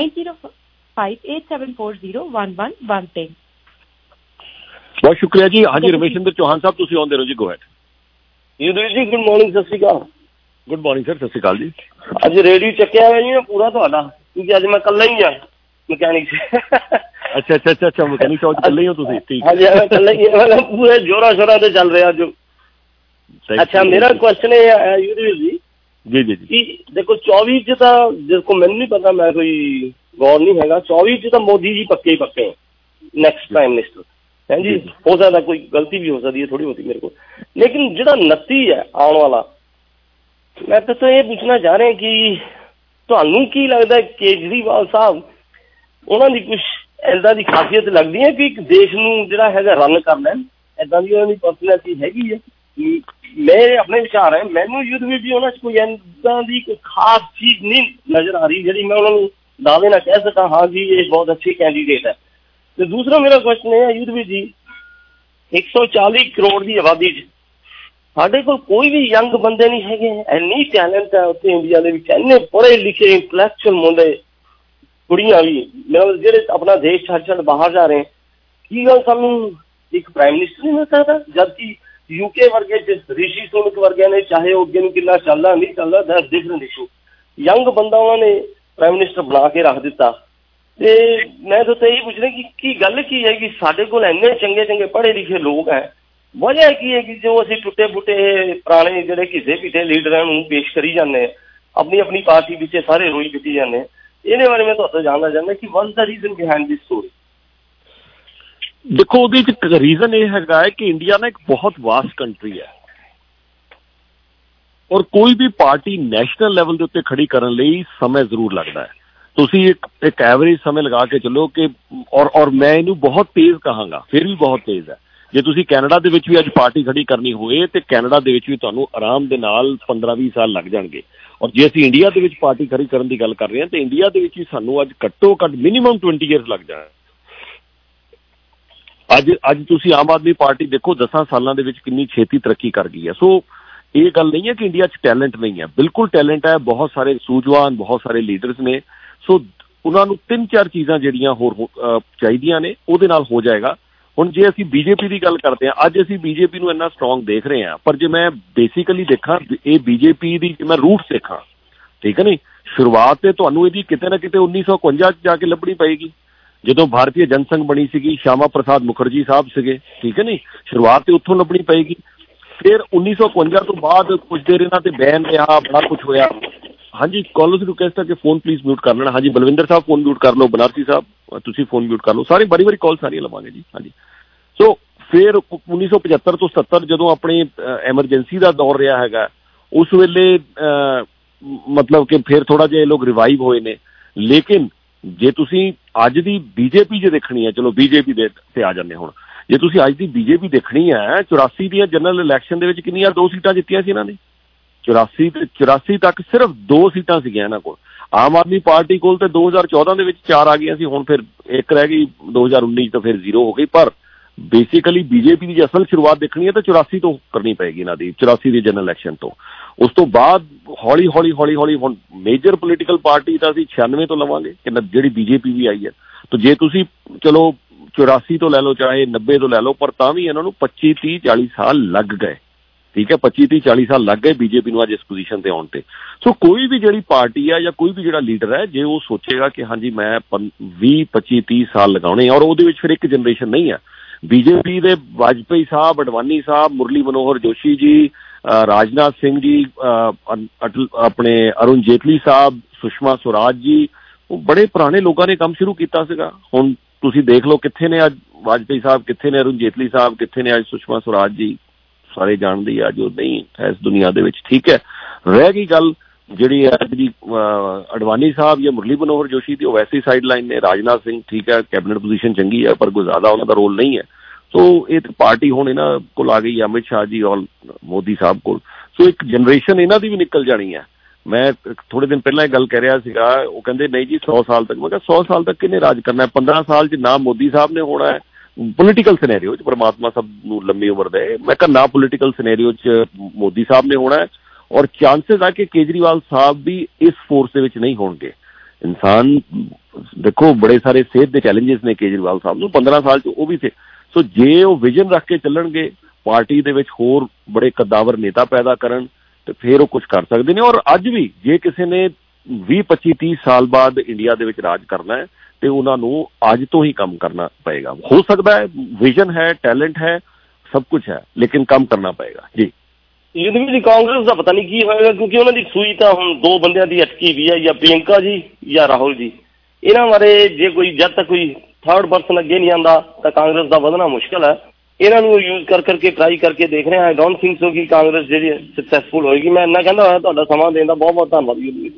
9058740111 ਤੇ। ਬਹੁਤ ਸ਼ੁਕਰੀਆ ਜੀ। ਹਾਂਜੀ ਰਮੇਸ਼ਿੰਦਰ ਚੌਹਾਨ ਸਾਹਿਬ ਤੁਸੀਂ ਆਉਂਦੇ ਰਹੋ ਜੀ, ਗੋ ਹੈਡ। ਜੀ ਗੁੱਡ ਮਾਰਨਿੰਗ, ਸਤਿ ਸ਼੍ਰੀ ਅਕਾਲ। ਗੁੱਡ ਮਾਰਨਿੰਗ ਸਰ, ਸਤਿ ਸ਼੍ਰੀ ਅਕਾਲ ਜੀ। ਅੱਜ ਰੇਡੀਓ ਚੱਕਿਆ ਹੋਇਆ ਜੀ ਪੂਰਾ ਤੁਹਾਡਾ, ਕਿਉਂਕਿ ਅੱਜ ਮੈਂ ਇਕੱਲਾ ਹੀ ਆ ਮਕੈਨਿਕ। ਅੱਛਾ ਮਕੈਨਿਕ ਸ਼ਾਪ ਇਕੱਲੇ ਹੋ ਤੁਸੀਂ? ਠੀਕ। ਹਾਂਜੀ ਮੈਂ ਇਕੱਲਾ ਹੀ, ਪੂਰੇ ਜੋਰਾਂ ਸ਼ੋਰਾਂ ਤੇ ਚੱਲ ਰਿਹਾ ਅੱਜ। ਅੱਛਾ ਮੇਰਾ ਕੁਐਸਚਨ ਇਹ ਹੈ ਯੂਰੀ ਜੀ ਕਿ ਦੇਖੋ 24 ਚ ਤਾਂ ਦੇਖੋ ਮੈਨੂੰ ਨਹੀਂ ਪਤਾ, ਮੈਂ ਕੋਈ ਗੌਰ ਨਹੀਂ ਹੈਗਾ, 24 ਚ ਤਾਂ ਮੋਦੀ ਜੀ ਪੱਕੇ ਨੈਕਸਟ ਪ੍ਰਾਈਮ ਮਿਨਿਸਟਰ ਹੈ ਜੀ। ਹੋ ਸਕਦਾ ਕੋਈ ਗਲਤੀ ਵੀ ਹੋ ਸਕਦੀ ਹੈ ਥੋੜੀ ਬਹੁਤੀ ਮੇਰੇ ਕੋਲ, ਲੇਕਿਨ ਜਿਹੜਾ 29 ਹੈ ਆਉਣ ਵਾਲਾ, ਮੈਂ ਤਾਂ ਇਹ ਪੁੱਛਣਾ ਚਾਹ ਰਿਹਾ ਕਿ ਤੁਹਾਨੂੰ ਕੀ ਲੱਗਦਾ ਕੇਜਰੀਵਾਲ ਸਾਹਿਬ ਉਹਨਾਂ ਦੀ ਕੁਛ ਇੱਦਾਂ ਦੀ ਖਾਸੀਅਤ ਲੱਗਦੀ ਹੈ ਕਿ ਇੱਕ ਦੇਸ਼ ਨੂੰ ਜਿਹੜਾ ਹੈਗਾ ਰਨ ਕਰ ਲੈਣ, ਇੱਦਾਂ ਦੀ ਉਹਨਾਂ ਦੀ ਪਰਸਨੈਲਿਟੀ ਹੈਗੀ ਹੈ? ਮੇਰੇ ਆਪਣੇ ਵਿਚਾਰ ਹੈ, ਮੈਨੂੰ ਯੂਥ ਵਿੱਚ ਵੀ ਉਹਨਾਂ 'ਚ ਕੋਈ ਇੱਦਾਂ ਦੀ ਕੋਈ ਖਾਸ ਚੀਜ਼ ਨਹੀਂ ਨਜ਼ਰ ਆ ਰਹੀ ਜਿਹੜੀ ਮੈਂ ਉਹਨਾਂ ਨੂੰ ਦਾਅਵੇ ਨਾਲ ਕਹਿ ਸਕਾਂ ਹਾਂ ਜੀ ਇਹ ਬਹੁਤ ਅੱਛੇ ਕੈਂਡੀਡੇਟ ਹੈ। ਤੇ ਦੂਸਰਾ ਮੇਰਾ ਕੁਐਸਚਨ ਇਹ ਹੈ ਯੂਥ ਵਿੱਚ ਜੀ, 140 ਕਰੋੜ ਦੀ ਆਬਾਦੀ 'ਚ ਸਾਡੇ ਕੋਲ ਕੋਈ ਵੀ ਯੰਗ ਬੰਦੇ ਨਹੀਂ ਹੈਗੇ। ਇੰਨੀ ਟੈਲੈਂਟ ਹੈ ਉੱਥੇ ਇੰਡੀਆ ਦੇ ਵਿੱਚ, ਇੰਨੇ ਪੜ੍ਹੇ ਲਿਖੇ ਇੰਟਲੈਕਚੁਅਲ ਮੁੰਡੇ ਕੁੜੀਆਂ ਵੀ, ਮਤਲਬ ਜਿਹੜੇ ਆਪਣਾ ਦੇਸ਼ ਛੱਡ ਛੱਡ ਬਾਹਰ ਜਾ ਰਹੇ। ਕੀ ਗੱਲ ਸਾਨੂੰ ਇੱਕ ਪ੍ਰਾਈਮ ਮਿਨਿਸਟਰ ਨਹੀਂ ਮਿਲ ਸਕਦਾ? ਜਦਕਿ UK ਵਰਗੇ 'ਚ ਰਿਸ਼ੀ ਸੁਨਕ ਵਰਗਿਆਂ ਨੇ, ਚਾਹੇ ਉਹ ਅੱਗੇ ਨੂੰ ਕਿੰਨਾ ਚੱਲਦਾ ਨਹੀਂ ਚੱਲਦਾ, ਦੈਟਸ ਡਿਫਰੈਂਟ ਇਸ਼ੂ। ਯੰਗ ਬੰਦਾ ਉਹਨਾਂ ਨੇ ਪ੍ਰਾਈਮ ਮਿਨਿਸਟਰ ਬਣਾ ਕੇ ਰੱਖ ਦਿੱਤਾ। ਤੇ ਮੈਂ ਤਾਂ ਇਹੀ ਪੁੱਛ ਰਿਹਾ ਕਿ ਕੀ ਗੱਲ ਕੀ ਹੈ ਕਿ ਸਾਡੇ ਕੋਲ ਇੰਨੇ ਚੰਗੇ ਚੰਗੇ ਪੜ੍ਹੇ ਲਿਖੇ ਲੋਕ ਹੈ, ਵਜ੍ਹਾ ਕੀ ਹੈ ਕਿ ਜੋ ਅਸੀਂ ਟੁੱਟੇ ਫੁੱਟੇ ਪੁਰਾਣੇ ਜਿਹੜੇ ਘਿਸੇ ਪਿੱਟੇ ਲੀਡਰਾਂ ਨੂੰ ਪੇਸ਼ ਕਰੀ ਜਾਂਦੇ, ਆਪਣੀ ਆਪਣੀ ਪਾਰਟੀ ਵਿੱਚ ਸਾਰੇ ਰੋਈ ਪਿੱਟੀ ਜਾਂਦੇ? ਇਹਦੇ ਬਾਰੇ ਮੈਂ ਤੁਹਾਡੇ ਤੋਂ ਜਾਣਨਾ ਚਾਹੁੰਦਾ ਕਿ ਵਾਟ ਦਾ ਰੀਜ਼ਨ ਬਿਹਾਈਂਡ ਦਿਸ ਸਟੋਰੀ? ਦੇਖੋ, ਉਹਦੇ ਇੱਕ ਰੀਜ਼ਨ ਇਹ ਹੈਗਾ ਹੈ ਕਿ ਇੰਡੀਆ ਨਾ ਇੱਕ ਬਹੁਤ ਵਾਸਟ ਕੰਟਰੀ ਹੈ ਔਰ ਕੋਈ ਵੀ ਪਾਰਟੀ ਨੈਸ਼ਨਲ ਲੈਵਲ ਦੇ ਉੱਤੇ ਖੜੀ ਕਰਨ ਲਈ ਸਮੇਂ ਜ਼ਰੂਰ ਲੱਗਦਾ ਹੈ। ਤੁਸੀਂ ਇੱਕ ਐਵਰੇਜ ਸਮੇਂ ਲਗਾ ਕੇ ਚੱਲੋ ਕਿ ਔਰ ਮੈਂ ਇਹਨੂੰ ਬਹੁਤ ਤੇਜ਼ ਕਹਾਂਗਾ, ਫਿਰ ਵੀ ਬਹੁਤ ਤੇਜ਼ ਹੈ। ਜੇ ਤੁਸੀਂ ਕੈਨੇਡਾ ਦੇ ਵਿੱਚ ਵੀ ਅੱਜ ਪਾਰਟੀ ਖੜੀ ਕਰਨੀ ਹੋਏ ਤੇ ਕੈਨੇਡਾ ਦੇ ਵਿੱਚ ਵੀ ਤੁਹਾਨੂੰ ਆਰਾਮ ਦੇ ਨਾਲ 15-20 ਸਾਲ ਲੱਗ ਜਾਣਗੇ। ਔਰ ਜੇ ਅਸੀਂ ਇੰਡੀਆ ਦੇ ਵਿੱਚ ਪਾਰਟੀ ਖੜੀ ਕਰਨ ਦੀ ਗੱਲ ਕਰ ਰਹੇ ਹਾਂ ਤਾਂ ਇੰਡੀਆ ਦੇ ਵਿੱਚ ਵੀ ਸਾਨੂੰ ਅੱਜ ਘੱਟੋ ਘੱਟ ਮਿਨੀਮਮ 20 ਈਅਰਸ ਲੱਗ ਜਾਣ। ਅੱਜ ਤੁਸੀਂ ਆਮ ਆਦਮੀ ਪਾਰਟੀ ਦੇਖੋ 10 ਸਾਲਾਂ ਦੇ ਵਿੱਚ ਕਿੰਨੀ ਛੇਤੀ ਤਰੱਕੀ ਕਰ ਗਈ ਹੈ। ਸੋ ਇਹ ਗੱਲ ਨਹੀਂ ਹੈ ਕਿ ਇੰਡੀਆ 'ਚ ਟੈਲੈਂਟ ਨਹੀਂ ਹੈ, ਬਿਲਕੁਲ ਟੈਲੈਂਟ ਹੈ, ਬਹੁਤ ਸਾਰੇ ਸੂਝਵਾਨ, ਬਹੁਤ ਸਾਰੇ ਲੀਡਰਸ ਨੇ। ਸੋ ਉਹਨਾਂ ਨੂੰ 3-4 ਚੀਜ਼ਾਂ ਜਿਹੜੀਆਂ ਹੋਰ ਚਾਹੀਦੀਆਂ ਨੇ, ਉਹਦੇ ਨਾਲ ਹੋ ਜਾਏਗਾ। ਹੁਣ ਜੇ ਅਸੀਂ BJP ਦੀ ਗੱਲ ਕਰਦੇ ਹਾਂ, ਅੱਜ ਅਸੀਂ BJP ਨੂੰ ਇੰਨਾ ਸਟਰੋਂਗ ਦੇਖ ਰਹੇ ਹਾਂ, ਪਰ ਜੇ ਮੈਂ ਬੇਸਿਕਲੀ ਦੇਖਾਂ ਇਹ BJP ਦੀ ਮੈਂ ਰੂਟਸ ਦੇਖਾਂ, ਠੀਕ ਹੈ ਨਹੀਂ, ਸ਼ੁਰੂਆਤ ਤੇ ਤੁਹਾਨੂੰ ਇਹਦੀ ਕਿਤੇ ਨਾ ਕਿਤੇ 1951 'ਚ ਜਾ ਕੇ ਲੱਭਣੀ ਪਏਗੀ, ਜਦੋਂ ਭਾਰਤੀ ਜਨਸੰਘ ਬਣੀ ਸੀਗੀ, ਸ਼ਿਆਮਾ ਪ੍ਰਸਾਦ ਮੁਖਰਜੀ ਸਾਹਿਬ ਸੀਗੇ, ਠੀਕ ਹੈ ਨਹੀਂ, ਸ਼ੁਰੂਆਤ ਤੇ ਉੱਥੋਂ ਲੱਭਣੀ ਪਏਗੀ। ਫਿਰ 1951 ਤੋਂ ਬਾਅਦ ਕੁਝ ਦੇਰ ਇਹਨਾਂ ਤੇ ਬੈਨ ਰਿਹਾ, ਬੜਾ ਕੁਝ ਹੋਇਆ। ਹਾਂਜੀ, ਕਾਲਰਸ ਰਿਕੁਐਸਟ ਹੈ ਕਿ ਫੋਨ ਪਲੀਜ਼ ਮਿਊਟ ਕਰ ਲੈਣਾ। ਹਾਂਜੀ, ਬਲਵਿੰਦਰ ਸਾਹਿਬ ਫੋਨ ਮਿਊਟ ਕਰ ਲਓ, ਬਨਾਰਸੀ ਸਾਹਿਬ ਤੁਸੀਂ ਫੋਨ ਮਿਊਟ ਕਰ ਲਓ, ਸਾਰੇ ਵਾਰੀ ਕਾਲ ਸਾਰੀਆਂ ਲਵਾਂਗੇ ਜੀ। ਹਾਂਜੀ, ਸੋ ਫਿਰ 1975 ਤੋਂ 77 ਜਦੋਂ ਆਪਣੀ ਐਮਰਜੈਂਸੀ ਦਾ ਦੌਰ ਰਿਹਾ ਹੈਗਾ, ਉਸ ਵੇਲੇ ਮਤਲਬ ਕਿ ਫਿਰ ਥੋੜਾ ਜਿਹਾ ਇਹ ਲੋਕ ਰਿਵਾਈਵ ਹੋਏ ਨੇ। ਲੇਕਿਨ ਜੇ ਤੁਸੀਂ ਅੱਜ ਦੀ BJP ਜੇ ਦੇਖਣੀ ਹੈ, ਚਲੋ BJP ਦੇ ਤੇ ਆ ਜਾਂਦੇ। ਹੁਣ ਜੇ ਤੁਸੀਂ ਅੱਜ ਦੀ BJP ਦੇਖਣੀ ਹੈ, 84 ਦੀਆਂ ਜਨਰਲ ਇਲੈਕਸ਼ਨ ਦੇ ਵਿੱਚ ਕਿੰਨੀਆਂ 2 ਸੀਟਾਂ ਜਿੱਤੀਆਂ ਸੀ ਇਹਨਾਂ ਨੇ। 84 ਤੱਕ ਸਿਰਫ 2 ਸੀਟਾਂ ਸੀਗੀਆਂ ਇਹਨਾਂ ਕੋਲ। ਆਮ ਆਦਮੀ ਪਾਰਟੀ ਕੋਲ ਤੇ 2014 ਦੇ ਵਿੱਚ 4 ਆ ਗਈਆਂ ਸੀ, ਹੁਣ ਫਿਰ 1 ਰਹਿ ਗਈ, 2019 ਤਾਂ ਫਿਰ 0 ਹੋ ਗਈ। ਪਰ ਬੇਸਿਕਲੀ BJP ਦੀ ਜੇ ਅਸਲ ਸ਼ੁਰੂਆਤ ਦੇਖਣੀ ਹੈ ਤਾਂ 84 ਤੋਂ ਕਰਨੀ ਪਏਗੀ ਇਹਨਾਂ ਦੀ, 84 ਦੀ ਜਨਰਲ ਇਲੈਕਸ਼ਨ ਤੋਂ। ਉਸ ਤੋਂ ਬਾਅਦ ਹੌਲੀ ਹੌਲੀ ਹੁਣ ਮੇਜਰ ਪੋਲੀਟੀਕਲ ਪਾਰਟੀ ਤਾਂ ਅਸੀਂ 96 ਤੋਂ ਲਵਾਂਗੇ, ਜਿਹੜੀ BJP ਵੀ ਆਈ ਹੈ। ਤਾਂ ਜੇ ਤੁਸੀਂ ਚਲੋ 84 ਤੋਂ ਲੈ ਲਓ, ਚਾਹੇ 90 ਤੋਂ ਲੈ ਲਓ, ਪਰ ਤਾਂ ਵੀ ਇਹਨਾਂ ਨੂੰ 25-30-40 ਸਾਲ ਲੱਗ ਗਏ, ਠੀਕ ਹੈ, 25-30-40 ਸਾਲ ਲੱਗ ਗਏ BJP ਨੂੰ ਅੱਜ ਇਸ ਪੋਜੀਸ਼ਨ ਤੇ ਆਉਣ ਤੇ। ਸੋ ਕੋਈ ਵੀ ਜਿਹੜੀ ਪਾਰਟੀ ਹੈ ਜਾਂ ਕੋਈ ਵੀ ਜਿਹੜਾ ਲੀਡਰ ਹੈ, ਜੇ ਉਹ ਸੋਚੇਗਾ ਕਿ ਹਾਂਜੀ ਮੈਂ 20-25-30 ਸਾਲ ਲਗਾਉਣੇ, ਔਰ ਉਹਦੇ ਵਿੱਚ ਫਿਰ ਇੱਕ ਜਨਰੇਸ਼ਨ ਨਹੀਂ ਹੈ। BJP ਦੇ ਵਾਜਪੇਈ ਸਾਹਿਬ, ਅਡਵਾਨੀ ਸਾਹਿਬ, ਮੁਰਲੀ ਮਨੋਹਰ ਜੋਸ਼ੀ ਜੀ, ਰਾਜਨਾਥ ਸਿੰਘ ਜੀ, ਆਪਣੇ ਅਰੁਣ ਜੇਤਲੀ ਸਾਹਿਬ, ਸੁਸ਼ਮਾ ਸਵਰਾਜ ਜੀ, ਉਹ ਬੜੇ ਪੁਰਾਣੇ ਲੋਕਾਂ ਨੇ ਕੰਮ ਸ਼ੁਰੂ ਕੀਤਾ ਸੀਗਾ। ਹੁਣ ਤੁਸੀਂ ਦੇਖ ਲਓ ਕਿੱਥੇ ਨੇ ਅੱਜ ਵਾਜਪੇਈ ਸਾਹਿਬ, ਕਿੱਥੇ ਨੇ ਅਰੁਣ ਜੇਤਲੀ ਸਾਹਿਬ, ਕਿੱਥੇ ਨੇ ਅੱਜ ਸੁਸ਼ਮਾ ਸਵਰਾਜ ਜੀ, ਸਾਰੇ ਜਾਣਦੇ ਆ, ਜੋ ਨਹੀਂ ਹੈ ਇਸ ਦੁਨੀਆ ਦੇ ਵਿੱਚ, ਠੀਕ ਹੈ। ਰਹਿ ਗਈ ਗੱਲ ਜਿਹੜੀ ਅੱਜ ਦੀ ਅਡਵਾਨੀ ਸਾਹਿਬ ਜਾਂ ਮੁਰਲੀ ਮਨੋਹਰ ਜੋਸ਼ੀ ਦੀ, ਉਹ ਵੈਸੇ ਹੀ ਸਾਈਡ ਲਾਈਨ ਨੇ। ਰਾਜਨਾਥ ਸਿੰਘ ਠੀਕ ਹੈ, ਕੈਬਨਿਟ ਪੋਜੀਸ਼ਨ ਚੰਗੀ ਹੈ, ਪਰ ਕੋਈ ਜ਼ਿਆਦਾ ਉਹਨਾਂ ਦਾ ਰੋਲ ਨਹੀਂ ਹੈ। ਸੋ ਇਹ ਪਾਰਟੀ ਹੁਣ ਇਹਨਾਂ ਕੋਲ ਆ ਗਈ, ਅਮਿਤ ਸ਼ਾਹ ਜੀ ਔਰ ਮੋਦੀ ਸਾਹਿਬ ਕੋਲ। ਸੋ ਇੱਕ ਜਨਰੇਸ਼ਨ ਇਹਨਾਂ ਦੀ ਵੀ ਨਿਕਲ ਜਾਣੀ ਹੈ। ਮੈਂ ਥੋੜੇ ਦਿਨ ਪਹਿਲਾਂ ਇਹ ਗੱਲ ਕਹਿ ਰਿਹਾ ਸੀਗਾ, ਉਹ ਕਹਿੰਦੇ ਨਹੀਂ ਜੀ 100 ਸਾਲ ਤੱਕ। ਮੈਂ ਕਿਹਾ 100 ਸਾਲ ਤੱਕ ਕਿਹਨੇ ਰਾਜ ਕਰਨਾ ਹੈ? 15 ਸਾਲ 'ਚ ਨਾ ਮੋਦੀ ਸਾਹਿਬ ਨੇ ਹੋਣਾ ਹੈ ਪੋਲੀਟੀਕਲ ਸਿਨੈਰੀਓ 'ਚ, ਪਰਮਾਤਮਾ ਸਭ ਨੂੰ ਲੰਮੀ ਉਮਰ ਦੇ। ਮੈਂ ਕਿਹਾ ਨਾ ਪੋਲੀਟੀਕਲ ਸਿਨੈਰੀਓ 'ਚ ਮੋਦੀ ਸਾਹਿਬ ਨੇ ਹੋਣਾ ਹੈ, ਔਰ ਚਾਂਸਸ ਆ ਕਿ ਕੇਜਰੀਵਾਲ ਸਾਹਿਬ ਵੀ ਇਸ ਫੋਰਸ ਦੇ ਵਿੱਚ ਨਹੀਂ ਹੋਣਗੇ। ਇਨਸਾਨ ਦੇਖੋ ਬੜੇ ਸਾਰੇ ਸਿਹਤ ਦੇ ਚੈਲੰਜਸ ਨੇ ਕੇਜਰੀਵਾਲ ਸਾਹਿਬ ਨੂੰ, 15 ਸਾਲ 'ਚ ਉਹ ਵੀ ਥੇ। ਸੋ ਜੇ ਉਹ ਵਿਜ਼ਨ ਰੱਖ ਕੇ ਚੱਲਣਗੇ, ਪਾਰਟੀ ਦੇ ਵਿੱਚ ਹੋਰ ਬੜੇ ਕਦਾਵਰ ਨੇਤਾ ਪੈਦਾ ਕਰਨ, ਤੇ ਫਿਰ ਉਹ ਕੁਝ ਕਰ ਸਕਦੇ ਨੇ। ਔਰ ਅੱਜ ਵੀ ਜੇ ਕਿਸੇ ਨੇ 20-25-30 ਸਾਲ ਬਾਅਦ ਇੰਡੀਆ ਦੇ ਵਿੱਚ ਰਾਜ ਕਰਨਾ ਹੈ ਤੇ ਉਹਨਾਂ ਨੂੰ ਅੱਜ ਤੋਂ ਹੀ ਕੰਮ ਕਰਨਾ ਪਏਗਾ। ਹੋ ਸਕਦਾ ਹੈ ਵਿਜ਼ਨ ਹੈ, ਟੈਲੈਂਟ ਹੈ, ਸਭ ਕੁਝ ਹੈ, ਲੇਕਿਨ ਕੰਮ ਕਰਨਾ ਪਏਗਾ ਜੀ। ਇਹਦੇ ਵਿੱਚ ਕਾਂਗਰਸ ਦਾ ਪਤਾ ਨਹੀਂ ਕੀ ਹੋਏਗਾ, ਕਿਉਂਕਿ ਉਹਨਾਂ ਦੀ ਸੂਈ ਤਾਂ ਹੁਣ 2 ਬੰਦਿਆਂ ਦੀ ਅਟਕੀ ਵੀ ਹੈ, ਜਾਂ ਪ੍ਰਿਯੰਕਾ ਜੀ ਜਾਂ ਰਾਹੁਲ ਜੀ। ਇਹਨਾਂ ਬਾਰੇ ਜੇ ਕੋਈ ਜਦ ਤੱਕ ਕੋਈ 3rd ਪਰਸਨ ਅੱਗੇ ਨਹੀਂ ਆਉਂਦਾ ਤਾਂ ਕਾਂਗਰਸ ਦਾ ਵਧਣਾ ਮੁਸ਼ਕਿਲ ਹੈ। ਇਹਨਾਂ ਨੂੰ ਯੂਜ਼ ਕਰਕੇ ਟਰਾਈ ਕਰਕੇ ਦੇਖ ਰਹੇ ਹਾਂ। ਆਈ ਡੋਂਟ ਥਿੰਕ ਸੋ ਕਿ ਕਾਂਗਰਸ ਜਿਹੜੀ ਸਕਸੈਸਫੁਲ ਹੋਏਗੀ। ਮੈਂ ਇੰਨਾ ਕਹਿੰਦਾ ਹੋਇਆ ਤੁਹਾਡਾ ਸਮਾਂ ਦੇਣ ਦਾ ਬਹੁਤ ਬਹੁਤ ਧੰਨਵਾਦ ਜੀ।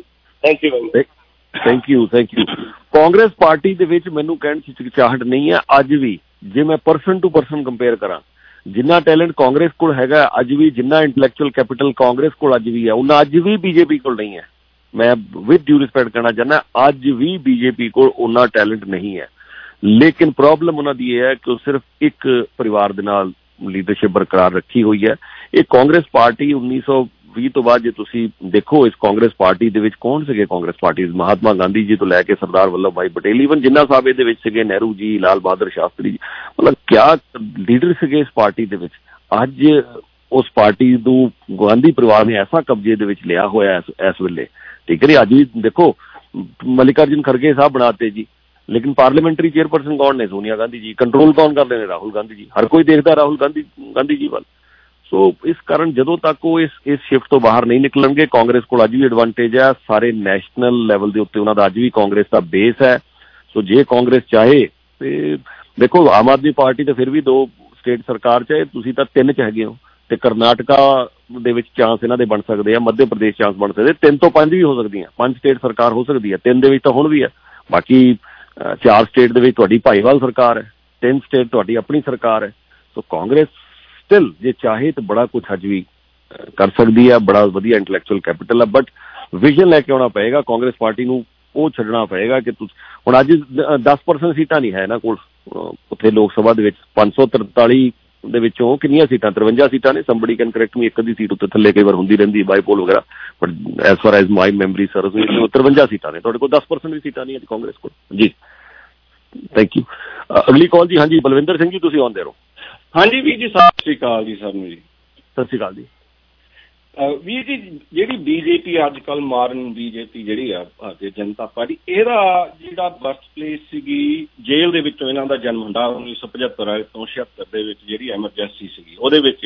Thank you thank you Congress party ਦੇ ਵਿੱਚ ਮੈਨੂੰ ਕਹਿਣ 'ਚ ਹਿਚਕਿਚਾਹਟ ਨਹੀਂ ਹੈ ਅੱਜ ਵੀ। ਜੇ ਮੈਂ ਪਰਸਨ ਟੂ ਪਰਸਨ ਕੰਪੇਅਰ ਕਰਾਂ, ਜਿੰਨਾ ਟੈਲੈਂਟ ਕਾਂਗਰਸ ਕੋਲ ਹੈਗਾ ਅੱਜ ਵੀ, ਜਿੰਨਾ ਇੰਟੈਲੈਕਚੁਅਲ ਕੈਪੀਟਲ ਕਾਂਗਰਸ ਕੋਲ ਅੱਜ ਵੀ ਹੈ, ਉਹਨਾਂ ਅੱਜ ਵੀ ਬੀਜੇਪੀ ਕੋਲ ਨਹੀਂ ਹੈ। ਮੈਂ ਵਿਦ ਡਿਊ ਰਿਸਪੈਕਟ ਕਹਿਣਾ ਚਾਹੁੰਦਾ, ਅੱਜ ਵੀ ਬੀਜੇਪੀ ਕੋਲ ਉਹਨਾਂ ਟੈਲੈਂਟ ਨਹੀਂ ਹੈ। ਲੇਕਿਨ ਪ੍ਰੋਬਲਮ ਉਹਨਾਂ ਦੀ ਇਹ ਹੈ ਕਿ ਉਹ ਸਿਰਫ ਇੱਕ ਪਰਿਵਾਰ ਦੇ ਨਾਲ ਲੀਡਰਸ਼ਿਪ ਬਰਕਰਾਰ ਰੱਖੀ ਹੋਈ ਹੈ। ਇਹ ਕਾਂਗਰਸ ਪਾਰਟੀ 1920 ਤੋਂ ਬਾਅਦ ਜੇ ਤੁਸੀਂ ਦੇਖੋ, ਇਸ ਕਾਂਗਰਸ ਪਾਰਟੀ ਦੇ ਵਿੱਚ ਕੌਣ ਸੀਗੇ ਕਾਂਗਰਸ ਪਾਰਟੀ? ਮਹਾਤਮਾ ਗਾਂਧੀ ਜੀ ਤੋਂ ਲੈ ਕੇ ਸਰਦਾਰ ਵੱਲਭ ਭਾਈ ਪਟੇਲ, ਈਵਨ ਜਿੰਨਾ ਸਾਹਿਬ ਇਹਦੇ ਵਿੱਚ ਸੀਗੇ, ਨਹਿਰੂ ਜੀ, ਲਾਲ ਬਹਾਦਰ ਸ਼ਾਸਤਰੀ ਜੀ, ਮਤਲਬ ਕਿਆ ਲੀਡਰ ਸੀਗੇ ਇਸ ਪਾਰਟੀ ਦੇ ਵਿੱਚ। ਅੱਜ ਉਸ ਪਾਰਟੀ ਨੂੰ ਗਾਂਧੀ ਪਰਿਵਾਰ ਨੇ ਐਸਾ ਕਬਜ਼ੇ ਦੇ ਵਿੱਚ ਲਿਆ ਹੋਇਆ ਇਸ ਵੇਲੇ, ਠੀਕ ਹੈ ਜੀ। ਅੱਜ ਵੀ ਦੇਖੋ ਮਲਿਕਾਰਜੁਨ ਖੜਗੇ ਸਾਹਿਬ ਬਣਾਤੇ ਜੀ, ਲੇਕਿਨ ਪਾਰਲੀਮੈਂਟਰੀ ਚੇਅਰਪਰਸਨ ਕੌਣ ਨੇ? ਸੋਨੀਆ ਗਾਂਧੀ ਜੀ। ਕੰਟਰੋਲ ਕੌਣ ਕਰਦੇ ਨੇ? ਰਾਹੁਲ ਗਾਂਧੀ ਜੀ। ਹਰ ਕੋਈ ਦੇਖਦਾ ਰਾਹੁਲ ਗਾਂਧੀ ਜੀ ਵੱਲ। ਸੋ ਇਸ ਕਾਰਨ ਜਦੋਂ ਤੱਕ ਉਹ ਇਸ ਸ਼ਿਫਟ ਤੋਂ ਬਾਹਰ ਨਹੀਂ ਨਿਕਲਣਗੇ, ਕਾਂਗਰਸ ਕੋਲ ਅੱਜ ਵੀ ਐਡਵਾਂਟੇਜ ਹੈ। ਸਾਰੇ ਨੈਸ਼ਨਲ ਲੈਵਲ ਦੇ ਉੱਤੇ ਉਹਨਾਂ ਦਾ ਅੱਜ ਵੀ ਕਾਂਗਰਸ ਦਾ ਬੇਸ ਹੈ। ਸੋ ਜੇ ਕਾਂਗਰਸ ਚਾਹੇ ਤੇ ਦੇਖੋ, ਆਮ ਆਦਮੀ ਪਾਰਟੀ ਤਾਂ ਫਿਰ ਵੀ 2 ਸਟੇਟ ਸਰਕਾਰ 'ਚ ਹੈ, ਤੁਸੀਂ ਤਾਂ 3 'ਚ ਹੈਗੇ ਹੋ, ਤੇ ਕਰਨਾਟਕਾ ਦੇ ਵਿੱਚ ਚਾਂਸ ਇਹਨਾਂ ਦੇ ਬਣ ਸਕਦੇ ਆ, ਮੱਧ ਪ੍ਰਦੇਸ਼ ਚਾਂਸ ਬਣ ਸਕਦੇ, 3 ਤੋਂ 5 ਵੀ ਹੋ ਸਕਦੀਆਂ, 5 ਸਟੇਟ ਸਰਕਾਰ ਹੋ ਸਕਦੀ ਹੈ। 3 ਦੇ ਵਿੱਚ ਤਾਂ ਹੁਣ ਵੀ ਹੈ, ਬਾਕੀ 4 ਸਟੇਟ ਦੇ ਵਿੱਚ ਤੁਹਾਡੀ ਭਾਈਵਾਲ ਸਰਕਾਰ ਹੈ, 3 ਸਟੇਟ ਤੁਹਾਡੀ ਆਪਣੀ ਸਰਕਾਰ ਹੈ। ਸੋ ਕਾਂਗਰਸ ਸਟਿਲ ਜੇ ਚਾਹੇ ਤਾਂ ਬੜਾ ਕੁਛ ਅੱਜ ਵੀ ਕਰ ਸਕਦੀ ਹੈ, ਬੜਾ ਵਧੀਆ ਇੰਟੈਲੈਕਚੁਅਲ ਕੈਪੀਟਲ ਹੈ, ਬਟ ਵਿਜ਼ਨ ਲੈ ਕੇ ਆਉਣਾ ਪਏਗਾ ਕਾਂਗਰਸ ਪਾਰਟੀ ਨੂੰ। ਉਹ ਛੱਡਣਾ ਪਏਗਾ ਕਿ ਹੁਣ ਅੱਜ 10% ਸੀਟਾਂ ਨਹੀਂ ਹੈ ਇਹਨਾਂ ਕੋਲ ਉੱਥੇ ਲੋਕ ਸਭਾ ਦੇ ਵਿੱਚ। 543 ਦੇ ਵਿੱਚੋਂ ਕਿੰਨੀਆਂ ਸੀਟਾਂ? 53 ਸੀਟਾਂ ਨੇ। ਸਮਬਡੀ ਕੈਨ ਕਰੈਕਟ ਮੀ, ਇੱਕ ਅੱਧੀ ਸੀਟ ਉੱਤੇ ਥੱਲੇ ਕਈ ਵਾਰ ਹੁੰਦੀ ਰਹਿੰਦੀ ਬਾਈਪੋਲ ਵਗੈਰਾ, but as far as my memory serve 53 ਸੀਟਾਂ ਨੇ। ਤੁਹਾਡੇ ਕੋਲ 10% ਵੀ ਸੀਟਾਂ ਨਹੀਂ ਹੈ ਕਾਂਗਰਸ ਕੋਲ ਜੀ। Thank you. ਅਗਲੀ ਕਾਲ ਜੀ। ਹਾਂਜੀ ਬਲਵਿੰਦਰ ਸਿੰਘ ਜੀ, ਤੁਸੀਂ ਆਉਂਦੇ ਰਹੋ। ਹਾਂਜੀ ਵੀਰ ਜੀ, ਸਤਿ ਸ਼੍ਰੀ ਅਕਾਲ ਜੀ। ਸਾਨੂੰ ਜੀ ਸਤਿ ਸ਼੍ਰੀ ਅਕਾਲ ਜੀ। ਵੀਰ ਜੀ, ਜਿਹੜੀ ਬੀਜੇਪੀ ਅੱਜ ਕੱਲ੍ਹ ਮਾਰਨ ਬੀਜੇਪੀ ਜਿਹੜੀ ਆ ਭਾਰਤੀ ਜਨਤਾ ਪਾਰਟੀ, ਇਹਦਾ ਜਿਹੜਾ ਬਰਥ ਪਲੇਸ ਸੀਗੀ ਜੇਲ੍ਹ ਦੇ ਵਿੱਚੋਂ ਇਹਨਾਂ ਦਾ ਜਨਮ ਹੁੰਦਾ 1975 ਤੋਂ 76 ਦੇ ਵਿੱਚ, ਜਿਹੜੀ ਐਮਰਜੈਂਸੀ ਸੀਗੀ ਉਹਦੇ ਵਿੱਚ।